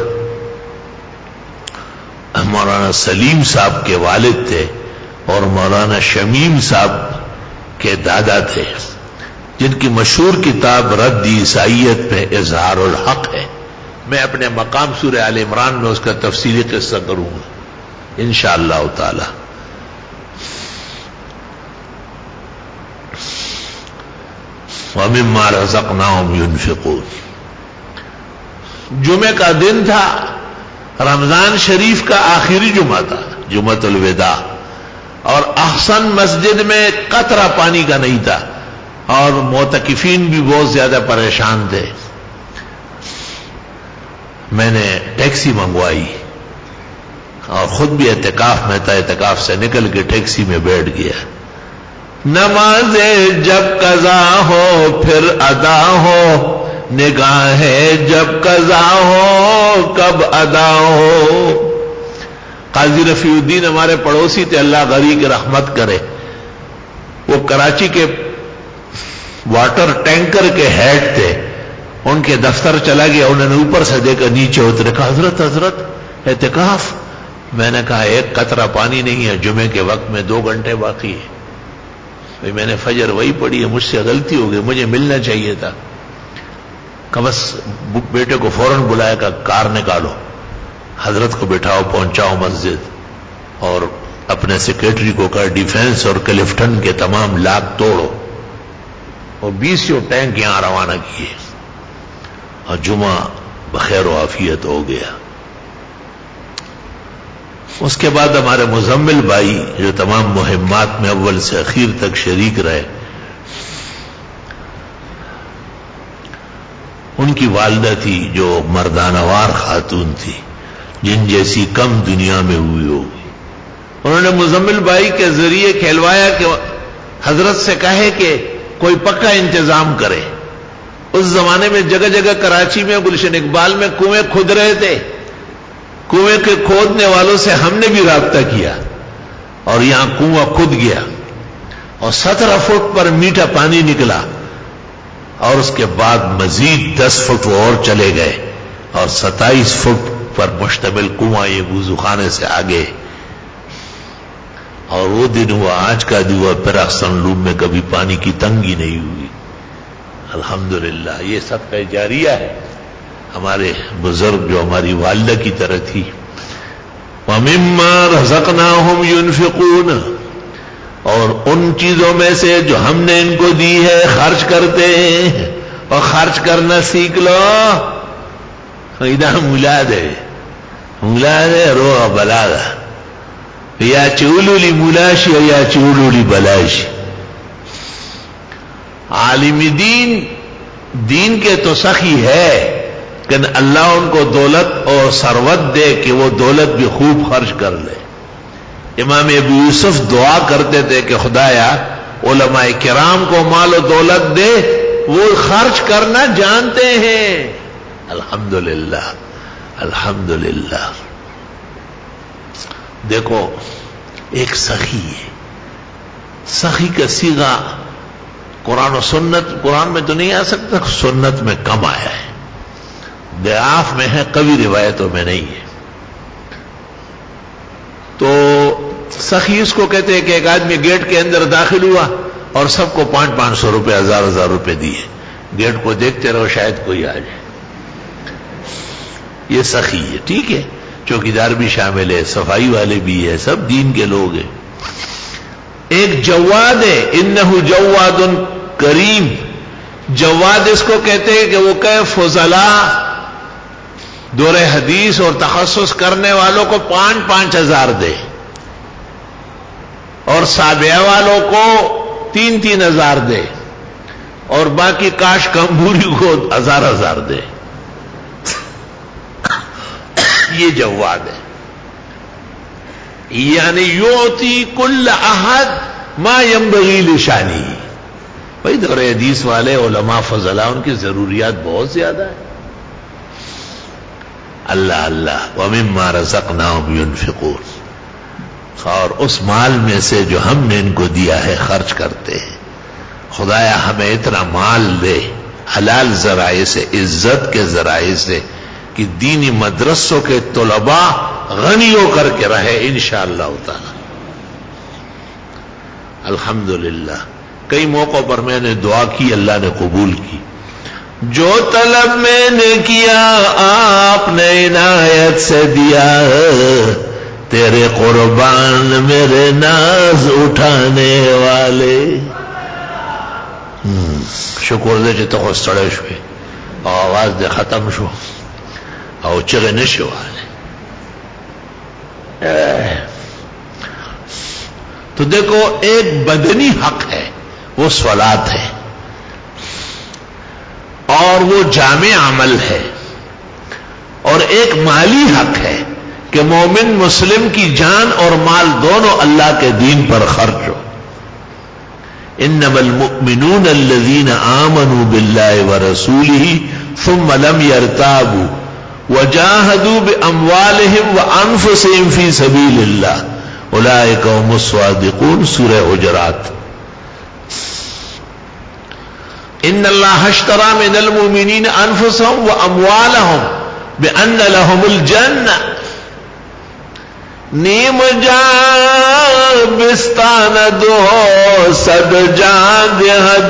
مولانا سلیم صاحب کے والد تھے اور مولانا شمیم صاحب کے دادا تھے، جن کی مشہور کتاب رد عیسائیت پہ اظہار الحق ہے. میں اپنے مقام سورہ آل عمران میں اس کا تفصیلی قصہ کروں گا انشاءاللہ تعالی. وَمِمَّا رَزَقْنَاهُمْ يُنْفِقُونَ. جمعے کا دن تھا، رمضان شریف کا آخری جمعہ تھا. جمعۃ الوداع، اور احسن مسجد میں قطرہ پانی کا نہیں تھا، اور معتکفین بھی بہت زیادہ پریشان تھے. میں نے ٹیکسی منگوائی اور خود بھی اعتکاف میں تھا، اعتکاف سے نکل کے ٹیکسی میں بیٹھ گیا. نمازیں جب قضا ہو پھر ادا ہو، نگاہیں جب قضا ہو کب ادا ہو. قاضی رفیع الدین ہمارے پڑوسی تھے، اللہ غری کی رحمت کرے. وہ کراچی کے واٹر ٹینکر کے ہیڈ تھے. ان کے دفتر چلا گیا، انہوں نے اوپر سے دیکھا نیچے اترے، کہا حضرت حضرت اعتکاف. میں نے کہا ایک قطرہ پانی نہیں ہے، جمعے کے وقت میں دو گھنٹے باقی ہے. بھئی میں نے فجر وہی پڑھی ہے، مجھ سے غلطی ہو گئی، مجھے ملنا چاہیے تھا. کہ بس بیٹے کو فوراً بلایا کہ کار نکالو، حضرت کو بٹھاؤ، پہنچاؤ مسجد، اور اپنے سیکریٹری کو کہا ڈیفینس اور کلفٹن کے تمام لاک توڑو، اور بیسوں ٹینک یہاں روانہ کیے، اور جمعہ بخیر و عافیت ہو گیا. اس کے بعد ہمارے مزمل بھائی جو تمام مہمات میں اول سے اخیر تک شریک رہے، ان کی والدہ تھی جو مردانوار خاتون تھی، جن جیسی کم دنیا میں ہوئی ہوگی. انہوں نے مزمل بھائی کے ذریعے کھلوایا کہ حضرت سے کہے کہ کوئی پکا انتظام کرے. اس زمانے میں جگہ جگہ کراچی میں گلشن اقبال میں کنویں کھود رہے تھے. کنویں کے کھودنے والوں سے ہم نے بھی رابطہ کیا، اور یہاں کنواں کھد گیا، اور سترہ فٹ پر میٹھا پانی نکلا، اور اس کے بعد مزید دس فٹ وہ اور چلے گئے، اور ستائیس فٹ پر مشتمل کنواں یہ وضو خانے سے آگے. اور وہ دن ہوا آج کا دن ہوا، پھر احسن لوم میں کبھی پانی کی تنگی نہیں ہوئی. الحمدللہ یہ صدقہ جاریہ ہے. ہمارے بزرگ جو ہماری والدہ کی طرح تھی، وَمِمَّا رَزَقْنَاهُمْ يُنْفِقُونَ، اور ان چیزوں میں سے جو ہم نے ان کو دی ہے خرچ کرتے ہیں. اور خرچ کرنا سیکھ لو. ادھر مولاد ہے، مولاد ہے روح بلاغ، یا چولولی مولاشی یا چولولی بلاشی. عالم دین دین کے تو سخی ہے، کہ اللہ ان کو دولت اور ثروت دے کہ وہ دولت بھی خوب خرچ کر لے. امام ابو یوسف دعا کرتے تھے کہ خدایا علماء کرام کو مال و دولت دے، وہ خرچ کرنا جانتے ہیں. الحمدللہ الحمدللہ. دیکھو ایک سخی ہے، سخی کا صیغہ قرآن و سنت، قرآن میں تو نہیں آ سکتا، سنت میں کم آیا ہے، ضعاف میں ہے، قوی روایتوں میں نہیں ہے. تو سخی اس کو کہتے ہیں کہ ایک آدمی گیٹ کے اندر داخل ہوا اور سب کو پانچ پانچ سو روپے ہزار ہزار روپے دیے. گیٹ کو دیکھتے رہو شاید کوئی آ جائے. یہ سخی ہے. ٹھیک ہے، چوکیدار بھی شامل ہے، صفائی والے بھی ہے، سب دین کے لوگ ہیں. ایک جواد ہے، انہ جواد کریم. جواد اس کو کہتے ہیں کہ وہ کہ فضلاء دور حدیث اور تخصص کرنے والوں کو پانچ پانچ ہزار دے، اور سابعہ والوں کو تین تین ہزار دے، اور باقی کاش کمبوری کو ہزار ہزار دے. یہ جواد ہے. یعنی یعطی کل احد ما ينبغی لشانی. بھائی دور حدیث والے علماء فضلاء ان کی ضروریات بہت زیادہ ہے. اللہ اللہ. وَمِمَّا رَزَقْنَاهُمْ يُنْفِقُونَ، اور اس مال میں سے جو ہم نے ان کو دیا ہے خرچ کرتے ہیں. خدایا ہمیں اتنا مال دے حلال ذرائع سے، عزت کے ذرائع سے، کہ دینی مدرسوں کے طلباء غنی ہو کر کے رہے انشاءاللہ تعالی. الحمدللہ. کئی موقعوں پر میں نے دعا کی، اللہ نے قبول کی. جو طلب میں نے کیا آپ نے عنایت سے دیا، تیرے قربان میرے ناز اٹھانے والے. شکر دے چې ته خو ستړی شوې او آواز دې ختم شو او چغې نشي وهلی. تو دیکھو ایک بدنی حق ہے وہ صلاۃ ہے اور وہ جامع عمل ہے، اور ایک مالی حق ہے کہ مومن مسلم کی جان اور مال دونوں اللہ کے دین پر خرچ ہو۔ انما المؤمنون الذين آمنوا بالله ورسوله ثم لم يرتابوا وجاهدوا باموالهم وانفسهم في سبيل الله اولئك هم الصادقون، سورہ حجرات۔ ان اللہ اشترى من المؤمنین انفسهم واموالهم بان لهم الجنہ، نیم جان بستان دو صد جان دہد۔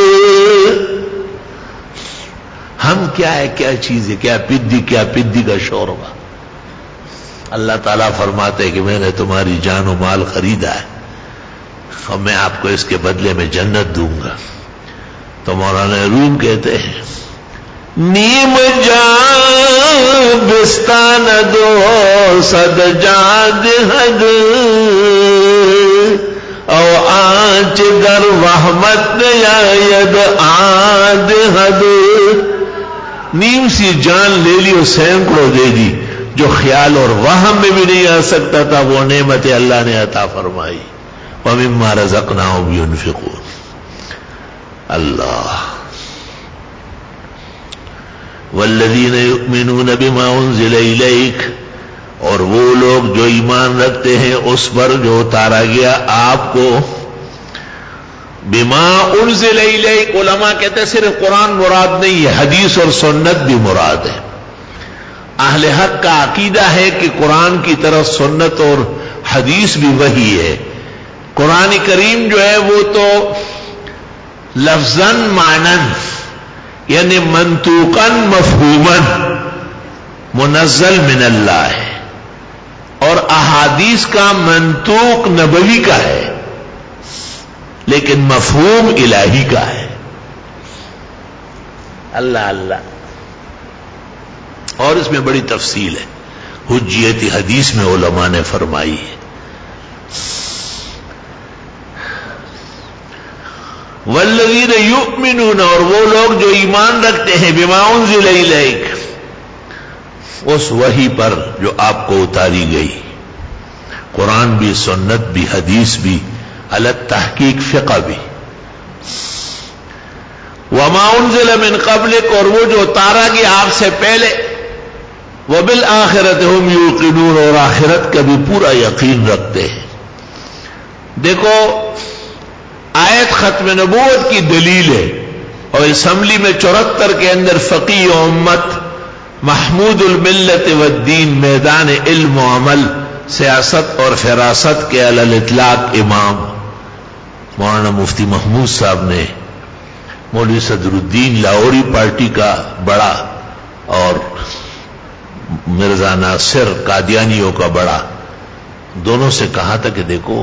ہم کیا ہے، کیا چیز ہے، کیا پدی، کیا پدی کا شوربہ۔ اللہ تعالیٰ فرماتے ہیں کہ میں نے تمہاری جان و مال خریدا ہے اور میں آپ کو اس کے بدلے میں جنت دوں گا۔ تو مولانا روم کہتے ہیں نیم جان بستان دو صد جان دہد، او آنچ در وحمت آید آد حد۔ نیم سی جان لے لی اور سینکڑوں دے دی، جو خیال اور وہم میں بھی نہیں آ سکتا تھا وہ نعمت اللہ نے عطا فرمائی۔ وَمِمَّا رَزَقْنَاهُمْ يُنْفِقُونَ۔ اللہ والذین یؤمنون بما انزل الیک، اور وہ لوگ جو ایمان رکھتے ہیں اس پر جو اتارا گیا آپ کو، بما انزل الیک، علماء کہتے ہیں صرف قرآن مراد نہیں ہے، حدیث اور سنت بھی مراد ہے۔ اہل حق کا عقیدہ ہے کہ قرآن کی طرف سنت اور حدیث بھی وہی ہے۔ قرآن کریم جو ہے وہ تو لفظاً معناً یعنی منطوقاً مفہوماً منزل من اللہ ہے، اور احادیث کا منطوق نبوی کا ہے لیکن مفہوم الہی کا ہے۔ اللہ اللہ۔ اور اس میں بڑی تفصیل ہے، حجیت حدیث میں علماء نے فرمائی ہے۔ والذین یؤمنون، اور وہ لوگ جو ایمان رکھتے ہیں، بما انزل الیک، اس وحی پر جو آپ کو اتاری گئی، قرآن بھی، سنت بھی، حدیث بھی، علی تحقیق فقہ بھی، وما انزل من قبلک، اور وہ جو اتارا گیا آپ سے پہلے، وبالآخرۃ ہم یوقنون، اور آخرت کا بھی پورا یقین رکھتے ہیں۔ دیکھو آیت ختم نبوت کی دلیل ہے، اور اسمبلی میں چورہتر کے اندر فقیہ امت، محمود الملت والدین، میدان علم و عمل، سیاست اور فراست کے علی الاطلاق امام مولانا مفتی محمود صاحب نے، مولوی صدر الدین لاہوری پارٹی کا بڑا اور مرزا ناصر قادیانیوں کا بڑا، دونوں سے کہا تھا کہ دیکھو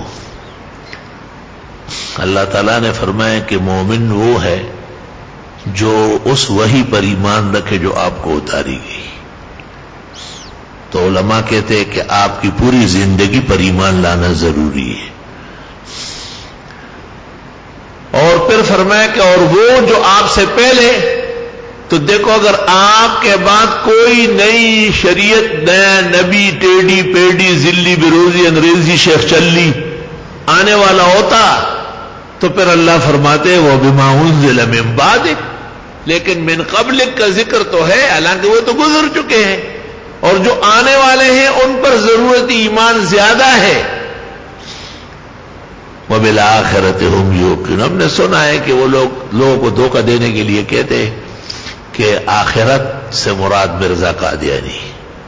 اللہ تعالیٰ نے فرمایا کہ مومن وہ ہے جو اس وحی پر ایمان رکھے جو آپ کو اتاری گئی۔ تو علماء کہتے ہیں کہ آپ کی پوری زندگی پر ایمان لانا ضروری ہے۔ اور پھر فرمایا کہ اور وہ جو آپ سے پہلے، تو دیکھو اگر آپ کے بعد کوئی نئی شریعت، نیا نبی، ٹیڑھی پیڑھی، ذلی بروزی، انگریزی شیخ چلی آنے والا ہوتا تو پھر اللہ فرماتے وہ بما انزل من بعدک، لیکن من قبلک کا ذکر تو ہے، حالانکہ وہ تو گزر چکے ہیں، اور جو آنے والے ہیں ان پر ضرورت ایمان زیادہ ہے۔ وبالآخرۃ ہم یوقنون، ہم نے سنا ہے کہ وہ لوگ لوگوں کو دھوکہ دینے کے لیے کہتے ہیں کہ آخرت سے مراد مرزا قادیانی۔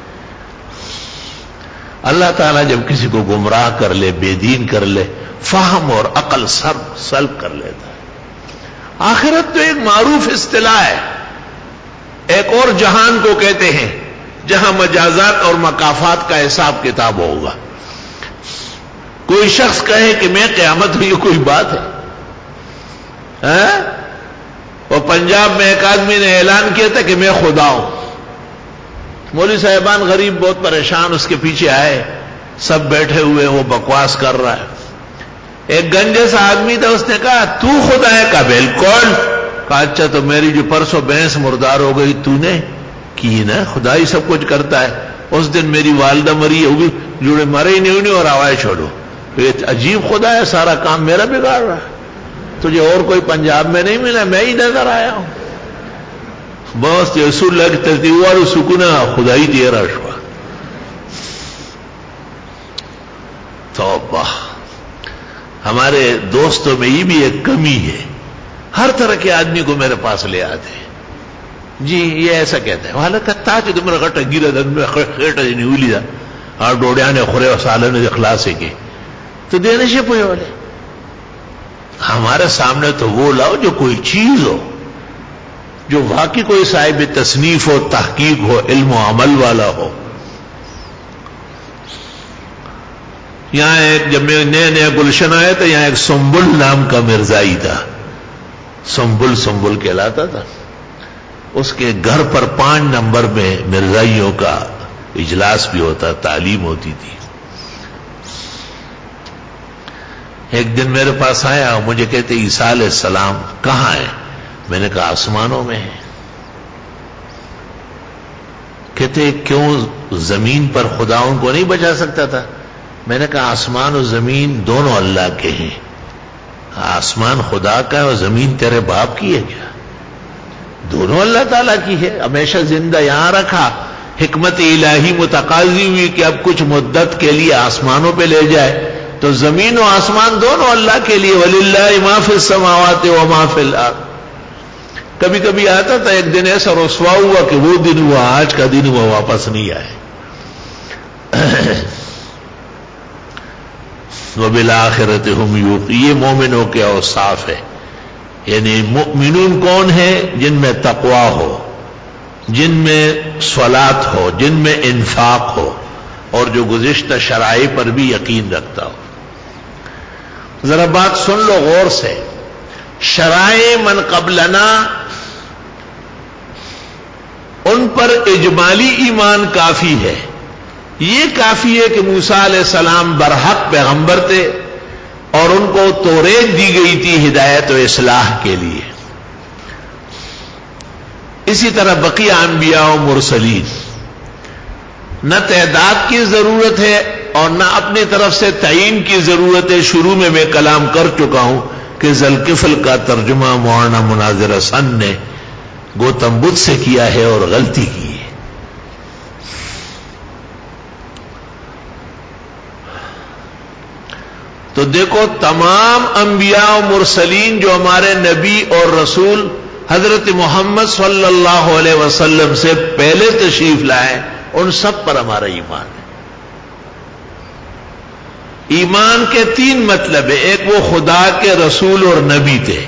اللہ تعالیٰ جب کسی کو گمراہ کر لے، بے دین کر لے، فہم اور عقل سر سلب کر لیتا ہے۔ آخرت تو ایک معروف اصطلاح ہے، ایک اور جہان کو کہتے ہیں جہاں مجازات اور مکافات کا حساب کتاب ہوگا۔ کوئی شخص کہے کہ میں قیامت ہوئی، کوئی بات ہے؟ وہ پنجاب میں ایک آدمی نے اعلان کیا تھا کہ میں خدا ہوں۔ مولوی صاحبان غریب بہت پریشان اس کے پیچھے آئے، سب بیٹھے ہوئے، وہ بکواس کر رہا ہے۔ ایک گنجے سا آدمی تھا، اس نے کہا تو خدا ہے؟ کہا بالکل۔ کہا اچھا تو میری جو پرسوں بھینس مردار ہو گئی تو نے کی نا، خدا ہی سب کچھ کرتا ہے۔ اس دن میری والدہ مری ہے، وہ بھی جوڑے مرے ہی نہیں اور آوائے چھوڑو۔ یہ عجیب خدا ہے، سارا کام میرا بگاڑ رہا ہے، تجھے اور کوئی پنجاب میں نہیں ملا، میں ہی نظر آیا ہوں۔ بس رسول اللہ کی تصدیق اور سکون خدائی تیرا شوا۔ توبہ! ہمارے دوستوں میں یہ بھی ایک کمی ہے، ہر طرح کے آدمی کو میرے پاس لے آتے ہیں، جی یہ ایسا کہتے ہیں حالت کتا جو تمہارا گٹا گیرا دن میں خیٹا نہیں ہوئی دا اور ڈوڑیا نے خورے و سالہ نے اخلاص کے تو دینے سے پوئے والے۔ ہمارے سامنے تو وہ لاؤ جو کوئی چیز ہو، جو واقعی کوئی صاحب تصنیف ہو، تحقیق ہو، علم و عمل والا ہو۔ یہاں ایک جب میں نیا نیا گلشن آیا تھا، یہاں ایک سنبل نام کا مرزائی تھا، سنبل سنبل کہلاتا تھا۔ اس کے گھر پر پانچ نمبر میں مرزائیوں کا اجلاس بھی ہوتا، تعلیم ہوتی تھی۔ ایک دن میرے پاس آیا، مجھے کہتے عیسیٰ علیہ السلام کہاں ہے؟ میں نے کہا آسمانوں میں ہے۔ کہتے کیوں زمین پر خدا ان کو نہیں بچا سکتا تھا؟ میں نے کہا آسمان و زمین دونوں اللہ کے ہیں، آسمان خدا کا ہے اور زمین تیرے باپ کی ہے کیا؟ دونوں اللہ تعالیٰ کی ہے۔ ہمیشہ زندہ یہاں رکھا، حکمت الہی متقاضی ہوئی کہ اب کچھ مدت کے لیے آسمانوں پہ لے جائے، تو زمین و آسمان دونوں اللہ کے لیے، وَلِلَّهِ مَا فِي السَّمَاوَاتِ وَمَا فِي الْأَرْضِ۔ کبھی کبھی آتا تھا، ایک دن ایسا رسوا ہوا کہ وہ دن ہوا، آج کا دن ہوا، واپس نہیں آئے۔ وَبِالْآخِرَةِ هُمْ يُوقِنُونَ، یہ مومنوں کے اوصاف ہے۔ یعنی مؤمنون کون ہیں؟ جن میں تقوی ہو، جن میں صلاۃ ہو، جن میں انفاق ہو، اور جو گزشتہ شرائع پر بھی یقین رکھتا ہو۔ ذرا بات سن لو غور سے، شرائع من قبلنا ان پر اجمالی ایمان کافی ہے۔ یہ کافی ہے کہ موسیٰ علیہ السلام برحق پیغمبر تھے اور ان کو توریت دی گئی تھی ہدایت و اصلاح کے لیے۔ اسی طرح بقیہ انبیاء و مرسلین، نہ تعداد کی ضرورت ہے اور نہ اپنی طرف سے تعین کی ضرورت ہے۔ شروع میں میں کلام کر چکا ہوں کہ ذوالکفل کا ترجمہ مولانا مناظر حسن نے گوتم بدھ سے کیا ہے اور غلطی کی ہے۔ تو دیکھو تمام انبیاء و مرسلین جو ہمارے نبی اور رسول حضرت محمد صلی اللہ علیہ وسلم سے پہلے تشریف لائے، ان سب پر ہمارا ایمان ہے۔ ایمان کے تین مطلب ہیں، ایک وہ خدا کے رسول اور نبی تھے،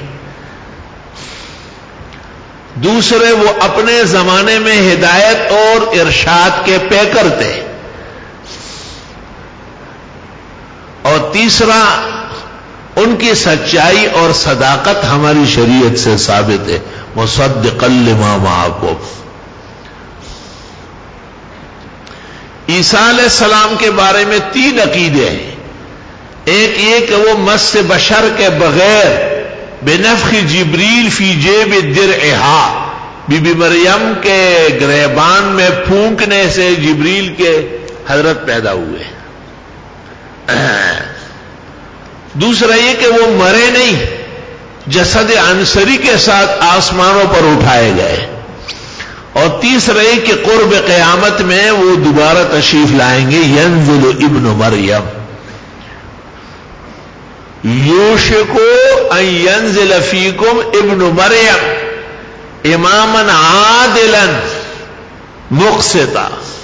دوسرے وہ اپنے زمانے میں ہدایت اور ارشاد کے پیکر تھے، اور تیسرا ان کی سچائی اور صداقت ہماری شریعت سے ثابت ہے، مصدقا لما معکم۔ عیسیٰ علیہ السلام کے بارے میں تین عقیدے ہیں۔ ایک یہ کہ وہ مس بشر کے بغیر بنفخ جبریل فی جیب درعہا، بی بی مریم کے گریبان میں پھونکنے سے جبریل کے حضرت پیدا ہوئے۔ دوسرا یہ کہ وہ مرے نہیں، جسد عنصری کے ساتھ آسمانوں پر اٹھائے گئے، اور تیسرا یہ کہ قرب قیامت میں وہ دوبارہ تشریف لائیں گے۔ ینزل ابن مریم، یوشک ان ینزل فیکم ابن مریم اماما عادلا مقسطا۔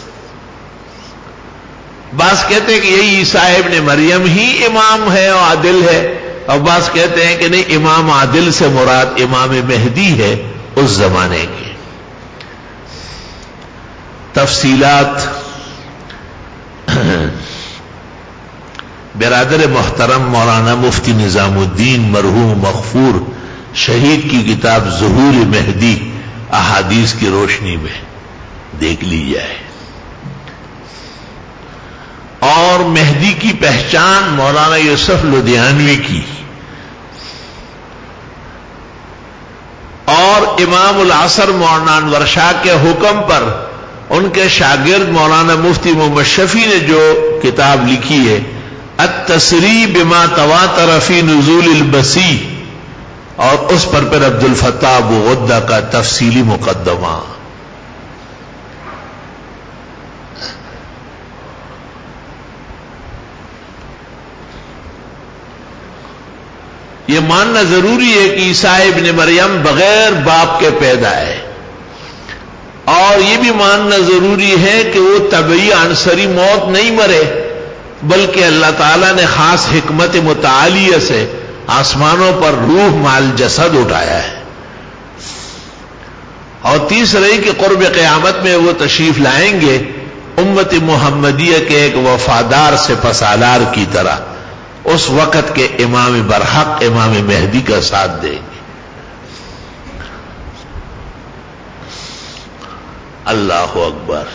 بعض کہتے ہیں کہ یہی عیسیٰ ابن مریم ہی امام ہے اور عادل ہے، اور بعض کہتے ہیں کہ نہیں، امام عادل سے مراد امام مہدی ہے اس زمانے کے۔ تفصیلات برادر محترم مولانا مفتی نظام الدین مرحوم مغفور شہید کی کتاب ظہور مہدی احادیث کی روشنی میں دیکھ لی جائے۔ اور اور مہدی کی پہچان مولانا یوسف لدھیانوی کی، اور امام العصر مولانا انور شاہ کے حکم پر ان کے شاگرد مولانا مفتی محمد شفیع نے جو کتاب لکھی ہے التصریح بما تواتر فی نزول البسی، اور اس پر پھر عبد الفتاح ابو غدہ کا تفصیلی مقدمہ۔ یہ ماننا ضروری ہے کہ عیسیٰ ابن مریم بغیر باپ کے پیدا ہے، اور یہ بھی ماننا ضروری ہے کہ وہ طبعی عنصری موت نہیں مرے، بلکہ اللہ تعالیٰ نے خاص حکمت متعالیہ سے آسمانوں پر روح مال جسد اٹھایا ہے۔ اور تیسرے کہ قرب قیامت میں وہ تشریف لائیں گے امت محمدیہ کے ایک وفادار سے پسالار کی طرح، اس وقت کے امام برحق امام مہدی کا ساتھ دیں گے۔ اللہ اکبر۔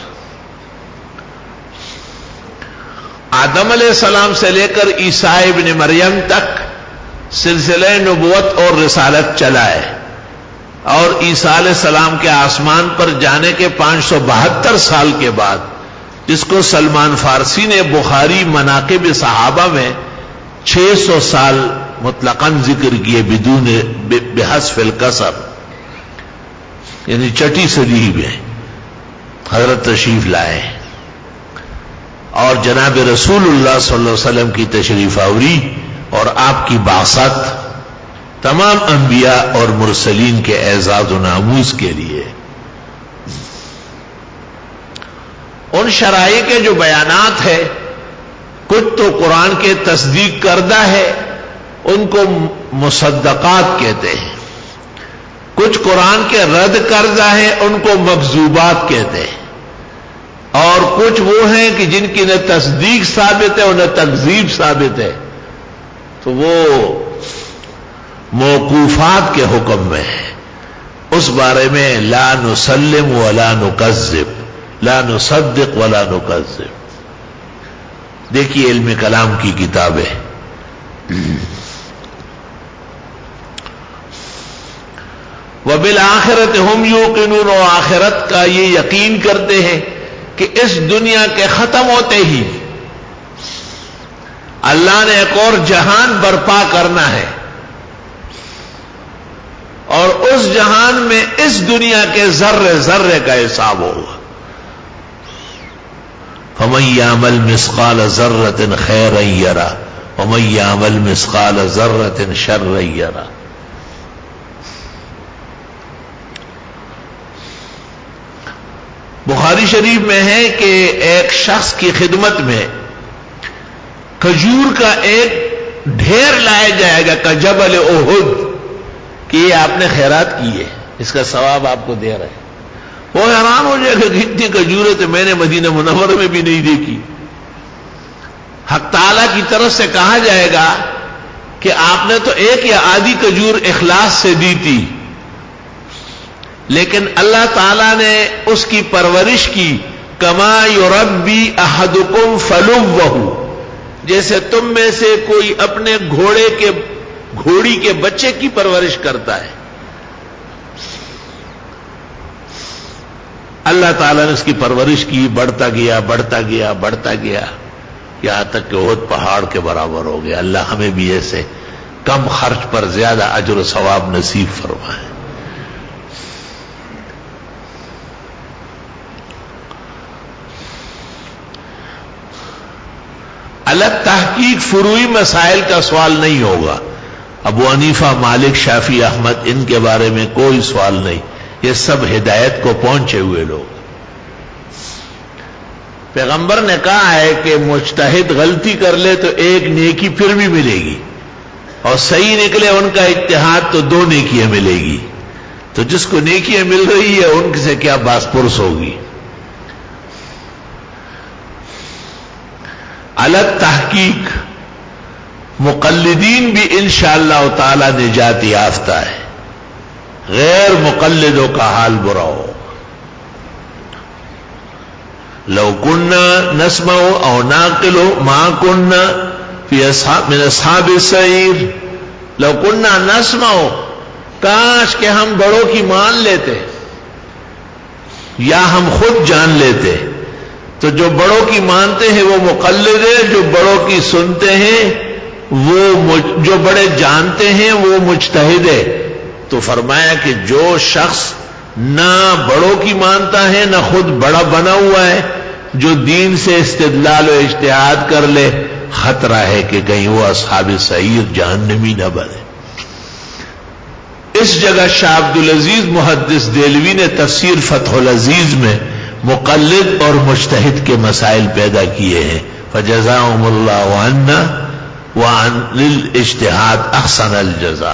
آدم علیہ السلام سے لے کر عیسیٰ ابن مریم تک سلسلہ نبوت اور رسالت چلا ہے، اور عیسیٰ علیہ السلام کے آسمان پر جانے کے پانچ سو بہتر سال کے بعد، جس کو سلمان فارسی نے بخاری مناقب صحابہ میں چھ سو سال مطلقاً ذکر کیے بدون بحذف القصر، یعنی چٹی صدی میں حضرت تشریف لائے، اور جناب رسول اللہ صلی اللہ علیہ وسلم کی تشریف آوری اور آپ کی بعثت تمام انبیاء اور مرسلین کے اعزاز و ناموز کے لیے۔ ان شرائع کے جو بیانات ہیں، کچھ تو قرآن کے تصدیق کردہ ہے، ان کو مصدقات کہتے ہیں، کچھ قرآن کے رد کردہ ہیں، ان کو مکذوبات کہتے ہیں، اور کچھ وہ ہیں کہ جن کی نہ تصدیق ثابت ہے اور نہ تکذیب ثابت ہے، تو وہ موقوفات کے حکم میں ہے۔ اس بارے میں لا نسلم ولا نکذب، لا نصدق ولا نکذب۔ دیکھیے علم کلام کی کتابیں، وبالآخرۃ ہم یوقنون، و آخرت کا یہ یقین کرتے ہیں کہ اس دنیا کے ختم ہوتے ہی اللہ نے ایک اور جہان برپا کرنا ہے، اور اس جہان میں اس دنیا کے ذرے ذرے کا حساب ہوگا۔ فمن یعمل مثقال ذرۃ خیرا یرہ ومن یعمل مثقال ذرۃ شرا یرہ۔ بخاری شریف میں ہے کہ ایک شخص کی خدمت میں کھجور کا ایک ڈھیر لایا جائے گا کجبل احد، کہ یہ آپ نے خیرات کی ہے، اس کا ثواب آپ کو دے رہے ہیں۔ وہ حیران ہو جائے گا کہ اتنی کھجوریں تو میں نے مدینہ منورہ میں بھی نہیں دیکھی۔ حق تعالیٰ کی طرف سے کہا جائے گا کہ آپ نے تو ایک یا آدھی کھجور اخلاص سے دی تھی، لیکن اللہ تعالیٰ نے اس کی پرورش کی، کما یربی احدکم فلوہ، جیسے تم میں سے کوئی اپنے گھوڑے کے گھوڑی کے بچے کی پرورش کرتا ہے۔ اللہ تعالیٰ نے اس کی پرورش کی، بڑھتا گیا بڑھتا گیا بڑھتا گیا، یہاں تک کہ احد پہاڑ کے برابر ہو گیا۔ اللہ ہمیں بھی ایسے کم خرچ پر زیادہ اجر و ثواب نصیب فرمائے۔ الگ تحقیق فروعی مسائل کا سوال نہیں ہوگا، ابو حنیفہ، مالک، شافعی، احمد، ان کے بارے میں کوئی سوال نہیں، یہ سب ہدایت کو پہنچے ہوئے لوگ۔ پیغمبر نے کہا ہے کہ مجتہد غلطی کر لے تو ایک نیکی پھر بھی ملے گی، اور صحیح نکلے ان کا اجتہاد تو دو نیکیاں ملے گی۔ تو جس کو نیکیاں مل رہی ہے ان سے کیا باس پرس ہوگی۔ الگ تحقیق، مقلدین بھی انشاءاللہ تعالی نجات یافتہ ہے، غیر مقلدوں کا حال برا ہو۔ لو کننا نسمع او ناقل ما کننا فی اصحاب من اصحاب السعیر، لو کننا نسمع، کاش کہ ہم بڑوں کی مان لیتے یا ہم خود جان لیتے. تو جو بڑوں کی مانتے ہیں وہ مقلد ہے، جو بڑوں کی سنتے ہیں وہ جو بڑے جانتے ہیں وہ مجتہد ہے. تو فرمایا کہ جو شخص نہ بڑوں کی مانتا ہے نہ خود بڑا بنا ہوا ہے، جو دین سے استدلال و اجتہاد کر لے، خطرہ ہے کہ کہیں وہ اصحاب سعیر جہنمی نہ بنے. اس جگہ شاہ عبد العزیز محدث دہلوی نے تفسیر فتح العزیز میں مقلد اور مجتہد کے مسائل پیدا کیے ہیں. فجزاهم اللہ عنا وعن للاجتہاد احسن الجزاء.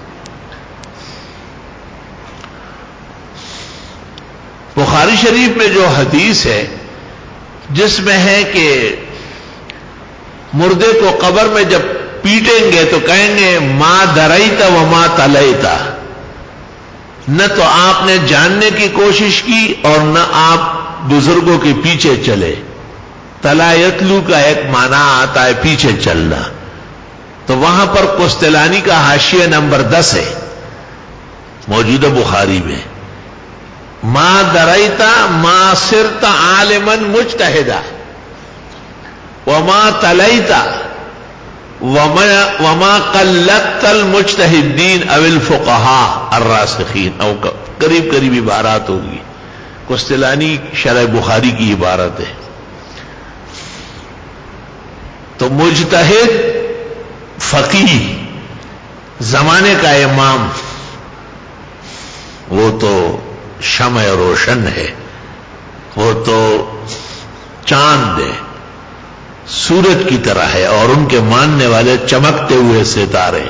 بخاری شریف میں جو حدیث ہے جس میں ہے کہ مردے کو قبر میں جب پیٹیں گے تو کہیں گے ما دریتا و ما تلیتا، نہ تو آپ نے جاننے کی کوشش کی اور نہ آپ بزرگوں کے پیچھے چلے. تلا یتلو کا ایک معنی آتا ہے پیچھے چلنا. تو وہاں پر قسطلانی کا حاشیہ نمبر دس ہے موجودہ بخاری میں، ما دریتا ما صرت عالما مجتہدا وما تلیتا وما قلدت المجتہدین او الفقہاء الراسخین، او قریب قریب عبارات ہوگی. قسطلانی شرح بخاری کی عبارت ہے. تو مجتہد فقیہ زمانے کا امام وہ تو شمع روشن ہے، وہ تو چاند ہے، سورج کی طرح ہے، اور ان کے ماننے والے چمکتے ہوئے ستارے.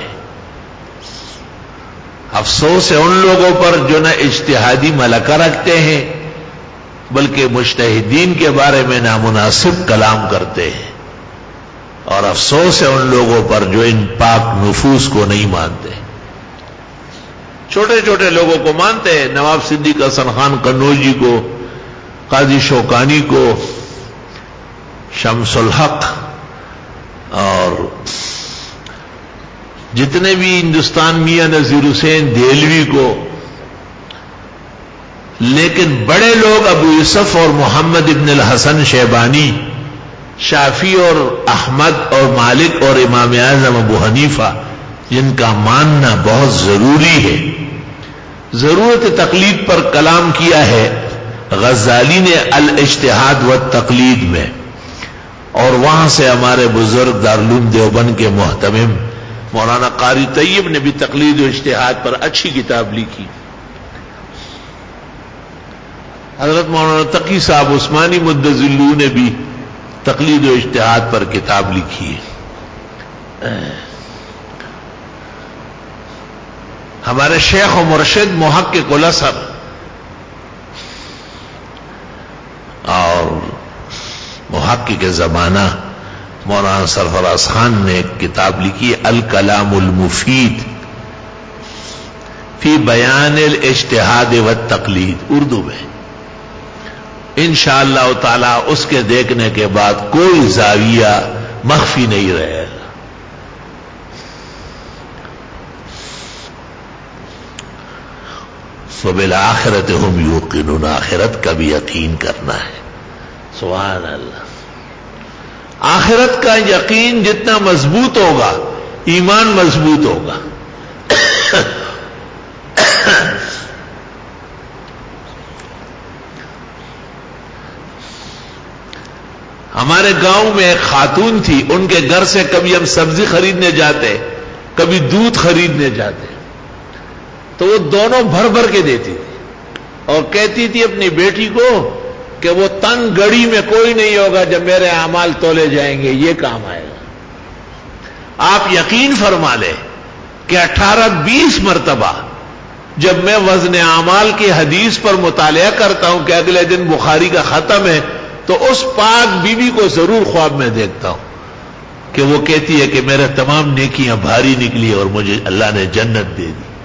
افسوس ہے ان لوگوں پر جو نہ اجتہادی ملکہ رکھتے ہیں بلکہ مجتہدین کے بارے میں نامناسب کلام کرتے ہیں، اور افسوس ہے ان لوگوں پر جو ان پاک نفوس کو نہیں مانتے. چھوٹے چھوٹے لوگوں کو مانتے ہیں، نواب صدیق حسن خان قنوجی کو، قاضی شوکانی کو، شمس الحق اور جتنے بھی ہندوستان میاں نذیر حسین دہلوی کو، لیکن بڑے لوگ ابو یوسف اور محمد ابن الحسن شیبانی، شافعی اور احمد اور مالک اور امام اعظم ابو حنیفہ، جن کا ماننا بہت ضروری ہے. ضرورت تقلید پر کلام کیا ہے غزالی نے الاجتہاد والتقلید میں، اور وہاں سے ہمارے بزرگ دارالعلوم دیوبند کے محتمم مولانا قاری طیب نے بھی تقلید و اجتہاد پر اچھی کتاب لکھی. حضرت مولانا تقی صاحب عثمانی مدظلو نے بھی تقلید و اجتہاد پر کتاب لکھی ہے. ہمارے شیخ و مرشد محقق الازہر اور محقق زمانہ مولانا سرفراز خان نے ایک کتاب لکھی الکلام المفید فی بیان الاجتہاد والتقلید، اردو میں. انشاءاللہ تعالی اس کے دیکھنے کے بعد کوئی زاویہ مخفی نہیں رہے گا. وبالآخرۃ ہم یوقنون، آخرت کا بھی یقین کرنا ہے. سبحان اللہ. آخرت کا یقین جتنا مضبوط ہوگا ایمان مضبوط ہوگا. ہمارے گاؤں میں ایک خاتون تھی، ان کے گھر سے کبھی ہم سبزی خریدنے جاتے، کبھی دودھ خریدنے جاتے، تو وہ دونوں بھر بھر کے دیتی تھی اور کہتی تھی اپنی بیٹی کو کہ وہ تنگ گڑی میں کوئی نہیں ہوگا جب میرے اعمال تولے جائیں گے، یہ کام آئے گا. آپ یقین فرما لیں کہ اٹھارہ بیس مرتبہ جب میں وزن اعمال کی حدیث پر مطالعہ کرتا ہوں کہ اگلے دن بخاری کا ختم ہے، تو اس پاک بی بی کو ضرور خواب میں دیکھتا ہوں کہ وہ کہتی ہے کہ میرے تمام نیکیاں بھاری نکلی اور مجھے اللہ نے جنت دے دی.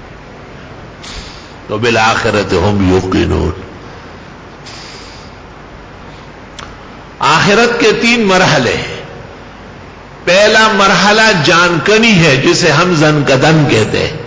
تو بالآخرۃ ہم یوقنون. آخرت کے تین مرحلے ہیں. پہلا مرحلہ جانکنی ہے جسے ہم زنکدن کہتے ہیں.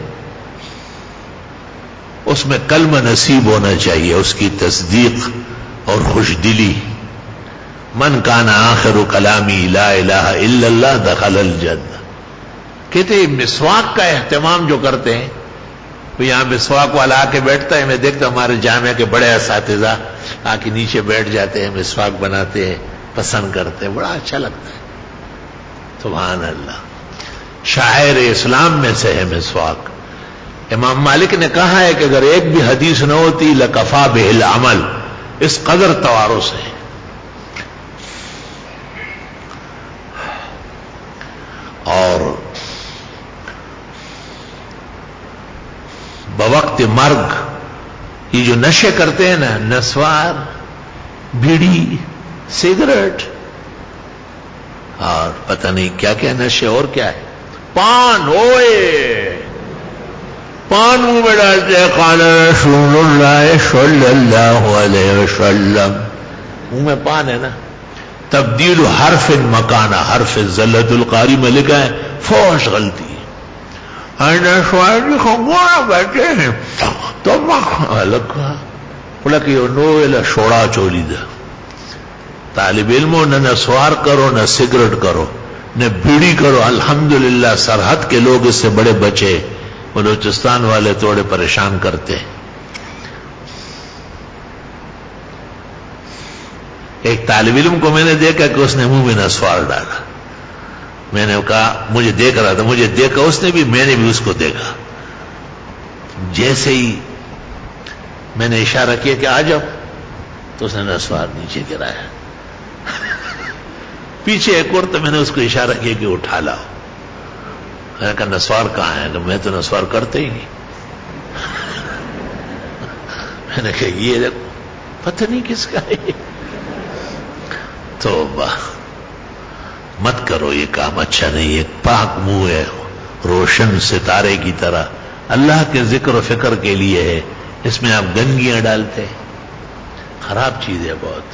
اس میں کلمہ نصیب ہونا چاہیے، اس کی تصدیق اور خوش دلی. من کان آخر کلامی لا الہ الا اللہ دخل الجنہ. کہتے ہیں مسواک کا اہتمام جو کرتے ہیں، تو یہاں مسواک والا آ کے بیٹھتا ہے، میں دیکھتا ہمارے جامعہ کے بڑے اساتذہ آ کے نیچے بیٹھ جاتے ہیں، مسواک بناتے ہیں، پسند کرتے ہیں، بڑا اچھا لگتا ہے. سبحان اللہ. شاعر اسلام میں سے ہے مسواک. امام مالک نے کہا ہے کہ اگر ایک بھی حدیث نہ ہوتی لکفا بہ العمل، اس قدر توارث ہے. اور بوقت مرگ یہ جو نشے کرتے ہیں نا، نسوار، بیڑی، سگریٹ اور پتہ نہیں کیا کیا نشے، اور کیا ہے، پان، اوئے پان منہ میں ڈالتے ہیں. قال رسول اللہ صلی اللہ علیہ وسلم، منہ میں پان ہے نا. تبدیل حرف مکانہ، حرف زلت القاری میں لکھا ہے فوش غلطی. نسوار کھنگوڑا بیٹھے ہیں تو الگ بولا کہ نو شوڑا چولی دا. طالب علموں نہ نسوار کرو، نہ سگریٹ کرو، نہ بیڑی کرو. الحمدللہ سرحد کے لوگ اس سے بڑے بچے. بلوچستان والے تھوڑے پریشان کرتے ہیں. ایک طالب علم کو میں نے دیکھا کہ اس نے منہ میں نسوار ڈالا. میں نے کہا، مجھے دیکھ رہا تھا، مجھے دیکھا اس نے بھی، میں نے بھی اس کو دیکھا. جیسے ہی میں نے اشارہ کیا کہ آ جاؤ تو اس نے نسوار نیچے گرایا. پیچھے ایک اور، تو میں نے اس کو اشارہ کیا کہ اٹھا لاؤ. میں نے کہا نسوار کہاں ہے؟ میں تو نسوار کرتے ہی نہیں. میں نے کہا یہ پتہ نہیں کس کا ہے. توبہ مت کرو، یہ کام اچھا نہیں ہے. پاک منہ ہے، روشن ستارے کی طرح، اللہ کے ذکر و فکر کے لیے ہے. اس میں آپ گندگیاں ڈالتے، خراب چیز ہے بہت.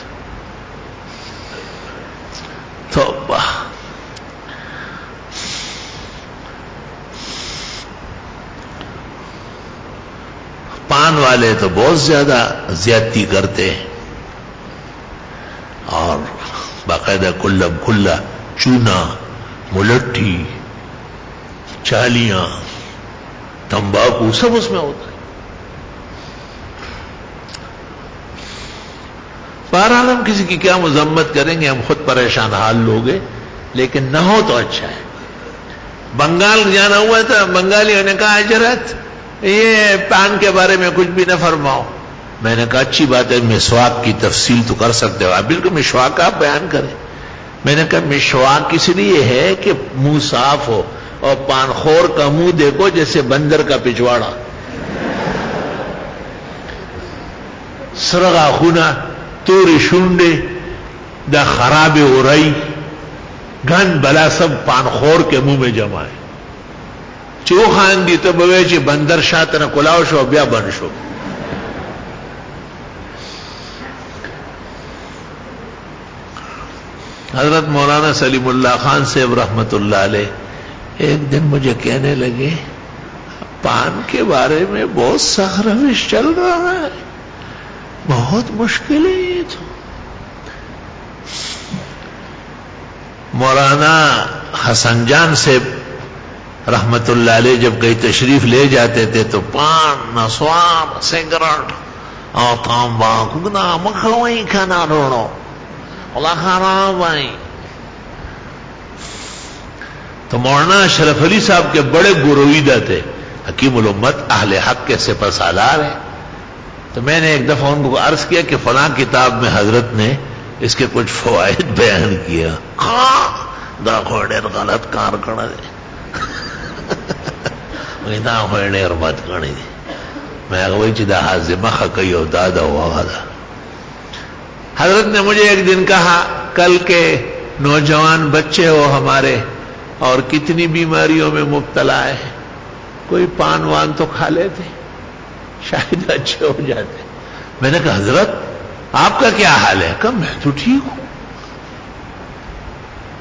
توبہ. پان والے تو بہت زیادہ زیادتی کرتے ہیں، اور باقاعدہ کلب کھلا چونا، ملٹھی، چالیاں، تمباکو سب اس میں ہوتا ہے. بہرحال ہم کسی کی کیا مذمت کریں گے، ہم خود پریشان حال لوگ ہیں، لیکن نہ ہو تو اچھا ہے. بنگال جانا ہوا تھا، بنگالیوں نے کہا حضرت یہ پان کے بارے میں کچھ بھی نہ فرماؤ. میں نے کہا اچھی بات ہے، مسواک کی تفصیل تو کر سکتے ہو آپ، بالکل مسواک آپ بیان کریں. میں نے کہا مسواک اس لیے ہے کہ منہ صاف ہو، اور پان خور کا منہ دیکھو جیسے بندر کا پچھواڑا، سرغا خونا، توری شونڈے، دا خراب اورائی، گن بلا سب پان خور کے منہ میں جمع ہے. چو خان دی تو بوے چی بندر شاہ نہ کلاو شو بیا بن شو. حضرت مولانا سلیم اللہ خان صاحب رحمت اللہ علیہ ایک دن مجھے کہنے لگے پان کے بارے میں بہت سخت روش چل رہا ہے، بہت مشکل ہے یہ تو. مولانا حسن جان صاحب رحمت اللہ علیہ جب کہیں تشریف لے جاتے تھے تو پان، نسوار، سگریٹ اور تمباکو نہ مکھلوئی کھانا ڈھونڈو اللہ خراب بھائی. تو مولانا اشرف علی صاحب کے بڑے گرویدہ تھے، حکیم الامت، اہل حق کے سپہ سالار ہیں. تو میں نے ایک دفعہ ان کو عرض کیا کہ فلاں کتاب میں حضرت نے اس کے کچھ فوائد بیان کیا. دا خوڑے غلط کار کر دے دا خوڑے اور مت کرنی دے. میں وہی چیزا حاضمہ خکی ہو دادا ہوا دا. حضرت نے مجھے ایک دن کہا کل کے نوجوان بچے ہو ہمارے اور کتنی بیماریوں میں مبتلا ہے، کوئی پان وان تو کھا لیتے شاید اچھے ہو جاتے. میں نے کہا حضرت آپ کا کیا حال ہے؟ کہا میں تو ٹھیک ہوں.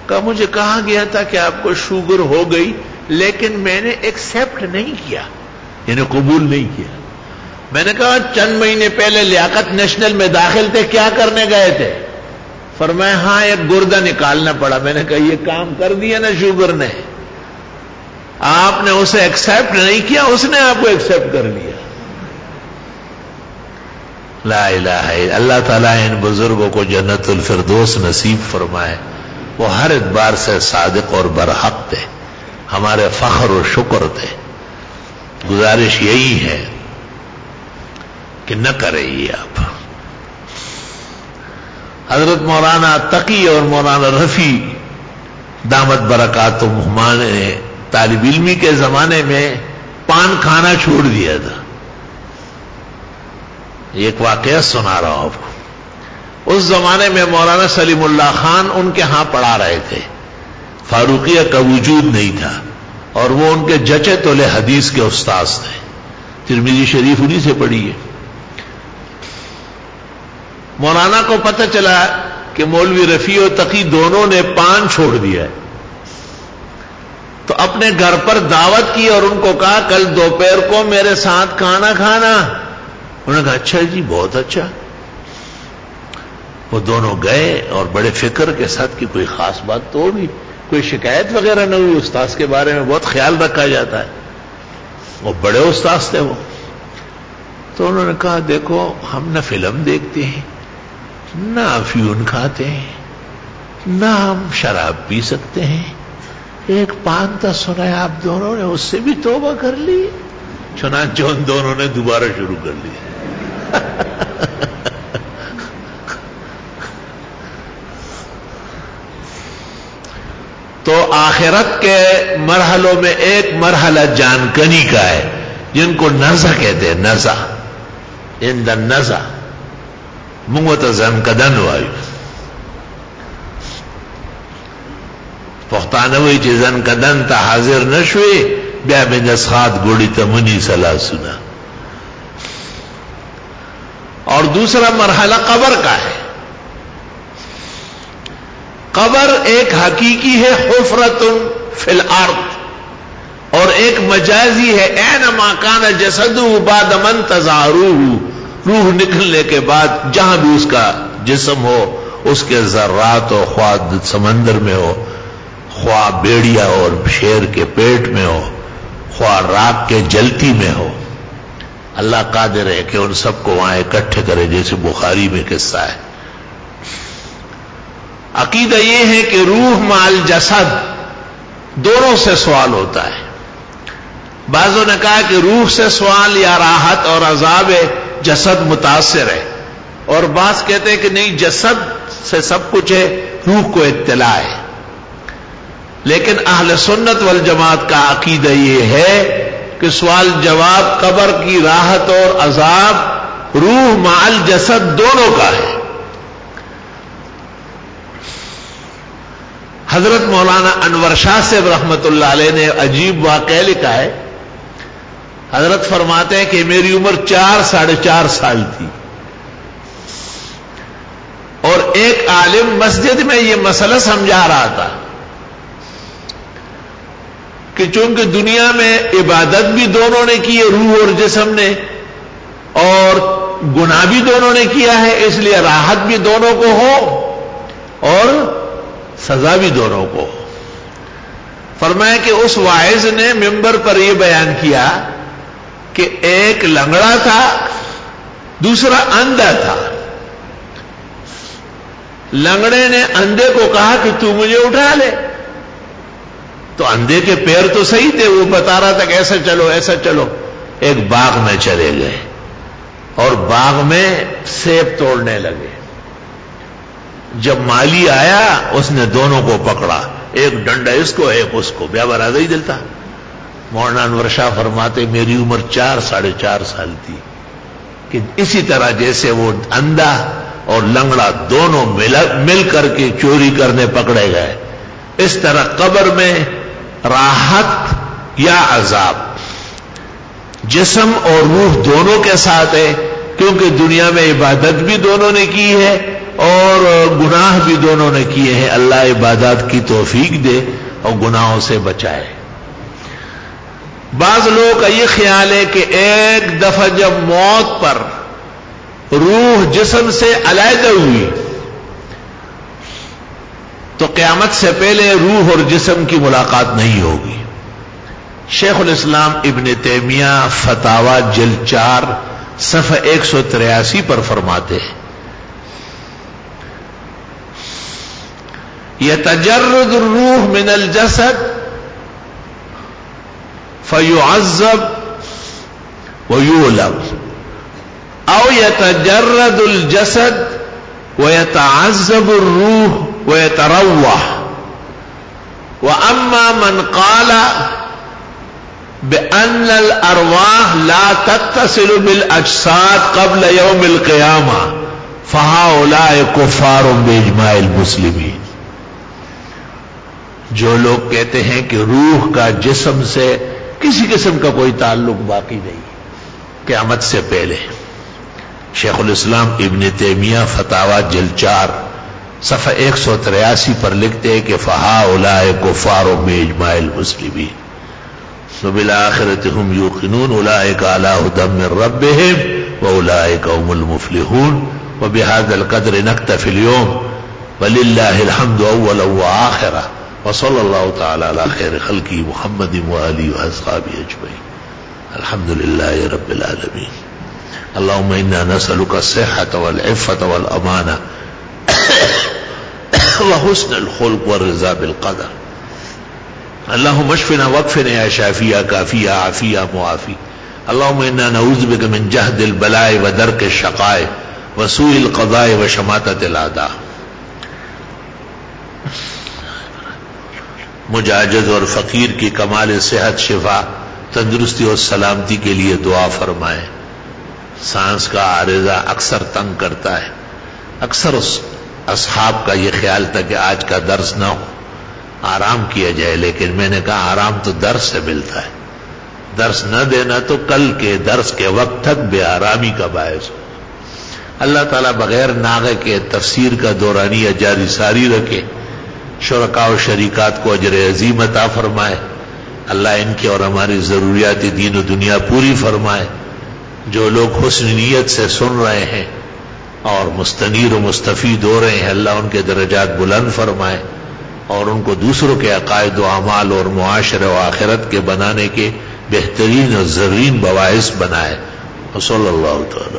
کہ مجھے کہا گیا تھا کہ آپ کو شوگر ہو گئی، لیکن میں نے ایکسپٹ نہیں کیا، یعنی قبول نہیں کیا۔ میں نے کہا چند مہینے پہلے لیاقت نیشنل میں داخل تھے، کیا کرنے گئے تھے؟ فرمایا ہاں ایک گردہ نکالنا پڑا۔ میں نے کہا یہ کام کر دیا نا شوگر نے، آپ نے اسے ایکسپٹ نہیں کیا، اس نے آپ کو ایکسپٹ کر لیا۔ لا الہ الا اللہ تعالیٰ ان بزرگوں کو جنت الفردوس نصیب فرمائے، وہ ہر اعتبار سے صادق اور برحق تھے، ہمارے فخر و شکر تھے۔ گزارش یہی ہے کہ نہ کریں یہ آپ۔ حضرت مولانا تقی اور مولانا رفیع دامت برکاتہما نے طالب علمی کے زمانے میں پان کھانا چھوڑ دیا تھا۔ ایک واقعہ سنا رہا ہوں آپ کو۔ اس زمانے میں مولانا سلیم اللہ خان ان کے ہاں پڑھا رہے تھے، فاروقیہ کا وجود نہیں تھا، اور وہ ان کے جچے تولے حدیث کے استاذ تھے، ترمذی شریف انہی سے پڑھی ہے۔ مولانا کو پتہ چلا کہ مولوی رفیع و تقی دونوں نے پان چھوڑ دیا ہے، تو اپنے گھر پر دعوت کی اور ان کو کہا کل دوپہر کو میرے ساتھ کھانا کھانا۔ انہوں نے کہا اچھا جی، بہت اچھا۔ وہ دونوں گئے اور بڑے فکر کے ساتھ کہ کوئی خاص بات تو ہوگی، کوئی شکایت وغیرہ نہ ہوئی، استاذ کے بارے میں بہت خیال رکھا جاتا ہے، وہ بڑے استاذ تھے وہ۔ تو انہوں نے کہا دیکھو ہم نہ فلم دیکھتے ہیں، نہ افیون کھاتے ہیں، نہ ہم شراب پی سکتے ہیں، ایک پان تو سنا ہے آپ دونوں نے، اس سے بھی توبہ کر لی۔ چنانچہ ان دونوں نے دوبارہ شروع کر لی۔ تو آخرت کے مرحلوں میں ایک مرحلہ جانکنی کا ہے، جن کو نزع کہتے ہیں، نزع ان دا نزع منگوتا زنکدن وایو پختانوی چی زنکدن تا حاضر نشوی بیا بنسخات گوڑی تمنی سلا سنا۔ اور دوسرا مرحلہ قبر کا ہے۔ قبر ایک حقیقی ہے حفرت فی الارض، اور ایک مجازی ہے اینما کان جسدہ بعد من تظاہروہ، روح نکلنے کے بعد جہاں بھی اس کا جسم ہو، اس کے ذرات ہو، خواہ سمندر میں ہو، خواہ بیڑیا اور شیر کے پیٹ میں ہو، خواہ راک کے جلتی میں ہو، اللہ قادر ہے کہ ان سب کو وہاں اکٹھے کرے، جیسے بخاری میں قصہ ہے۔ عقیدہ یہ ہے کہ روح مال جسد دونوں سے سوال ہوتا ہے۔ بعضوں نے کہا کہ روح سے سوال یا راحت اور عذاب جسد متاثر ہے، اور بعض کہتے ہیں کہ نہیں، جسد سے سب کچھ ہے، روح کو اطلاع ہے۔ لیکن اہل سنت والجماعت کا عقیدہ یہ ہے کہ سوال جواب، قبر کی راحت اور عذاب روح مال جسد دونوں کا ہے۔ حضرت مولانا انور شاہ صاحب رحمت اللہ علیہ نے عجیب واقعہ لکھا ہے۔ حضرت فرماتے ہیں کہ میری عمر چار ساڑھے چار سال تھی، اور ایک عالم مسجد میں یہ مسئلہ سمجھا رہا تھا کہ چونکہ دنیا میں عبادت بھی دونوں نے کی ہے، روح اور جسم نے، اور گناہ بھی دونوں نے کیا ہے، اس لیے راحت بھی دونوں کو ہو اور سزا بھی دونوں کو۔ فرمایا کہ اس واعظ نے ممبر پر یہ بیان کیا کہ ایک لنگڑا تھا، دوسرا اندھا تھا۔ لنگڑے نے اندھے کو کہا کہ تو مجھے اٹھا لے، تو اندھے کے پیر تو صحیح تھے، وہ بتا رہا تھا کہ ایسا چلو ایسا چلو۔ ایک باغ میں چلے گئے اور باغ میں سیب توڑنے لگے۔ جب مالی آیا اس نے دونوں کو پکڑا، ایک ڈنڈا اس کو ایک اس کو، بیا برادر ہی دلتا۔ مولانا انور شاہ فرماتے میری عمر چار ساڑھے چار سال تھی کہ اسی طرح جیسے وہ اندھا اور لنگڑا دونوں مل مل کر کے چوری کرنے پکڑے گئے، اس طرح قبر میں راحت یا عذاب جسم اور روح دونوں کے ساتھ ہے، کیونکہ دنیا میں عبادت بھی دونوں نے کی ہے اور گناہ بھی دونوں نے کیے ہیں. اللہ عبادات کی توفیق دے اور گناہوں سے بچائے. بعض لوگوں کا یہ خیال ہے کہ ایک دفعہ جب موت پر روح جسم سے علیحدہ ہوئی تو قیامت سے پہلے روح اور جسم کی ملاقات نہیں ہوگی. شیخ الاسلام ابن تیمیہ فتاوی جلد چار صفحہ ایک سو تریاسی پر فرماتے ہیں یتجرد الروح من الجسد فیعذب ویعلم او یتجرد الجسد ویتعذب الروح ويتروح. وأما من قال بأن الأرواح لا تتصل بالأجساد قبل يوم القيامة فهؤلاء كفار بإجماع المسلمين. جو لوگ کہتے ہیں کہ روح کا جسم سے کسی قسم کا کوئی تعلق باقی نہیں قیامت سے پہلے. شیخ الاسلام ابن تیمیہ فتاوی جلد چار صفحہ ایک سو تریاسی پر لکھتے ہیں کہ فہؤلاء کفار باجماع المسلمین وبالآخرۃ هم یوقنون اولئک علی ھدی من ربهم واولئک هم المفلحون. وبهذا القدر نکتفی اليوم وللہ الحمد اولا وآخرا وصلی اللہ تعالی علی خیر خلقہ محمد وآلہ واصحابہ اجمعین. الحمد للہ رب العالمین. اللهم انا نسألك الصحة والعفة والأمانة وحسن الخلق والرضا بالقدر. اللهم اشفنا واكفنا يا شافي يا كافي يا عافي يا معافي. اللهم انا نعوذ بك من جهد البلاء ودرك الشقاء وسوء القضاء وشماتة الأعداء. مجاجد اور فقیر کی کمال صحت شفا تندرستی اور سلامتی کے لیے دعا فرمائیں. سانس کا عارضہ اکثر تنگ کرتا ہے. اکثر اس اصحاب کا یہ خیال تھا کہ آج کا درس نہ ہو آرام کیا جائے، لیکن میں نے کہا آرام تو درس سے ملتا ہے. درس نہ دینا تو کل کے درس کے وقت تک بے آرامی کا باعث ہو. اللہ تعالیٰ بغیر ناغے کے تفسیر کا دورانیہ جاری ساری رکھے. شرکاء و شریکات کو اجر عظیم عطا فرمائے. اللہ ان کی اور ہماری ضروریات دین و دنیا پوری فرمائے. جو لوگ حسن نیت سے سن رہے ہیں اور مستنیر و مستفید ہو رہے ہیں، اللہ ان کے درجات بلند فرمائے اور ان کو دوسروں کے عقائد و اعمال اور معاشرے و آخرت کے بنانے کے بہترین اور زرین باعث بنائے. صلی اللہ تعالی.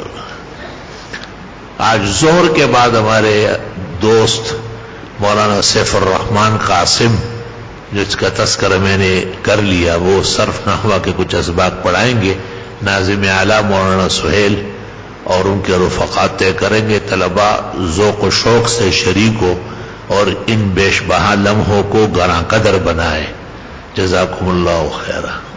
آج ظہر کے بعد ہمارے دوست مولانا سیف الرحمان قاسم جس کا تذکرہ میں نے کر لیا، وہ صرف نحو کے کچھ اسباق پڑھائیں گے. ناظم اعلیٰ مولانا سہیل اور ان کے رفقات طے کریں گے. طلباء ذوق و شوق سے شریک ہو اور ان بیش بہا لمحوں کو گراں قدر بنائے. جزاکم اللہ خیرا.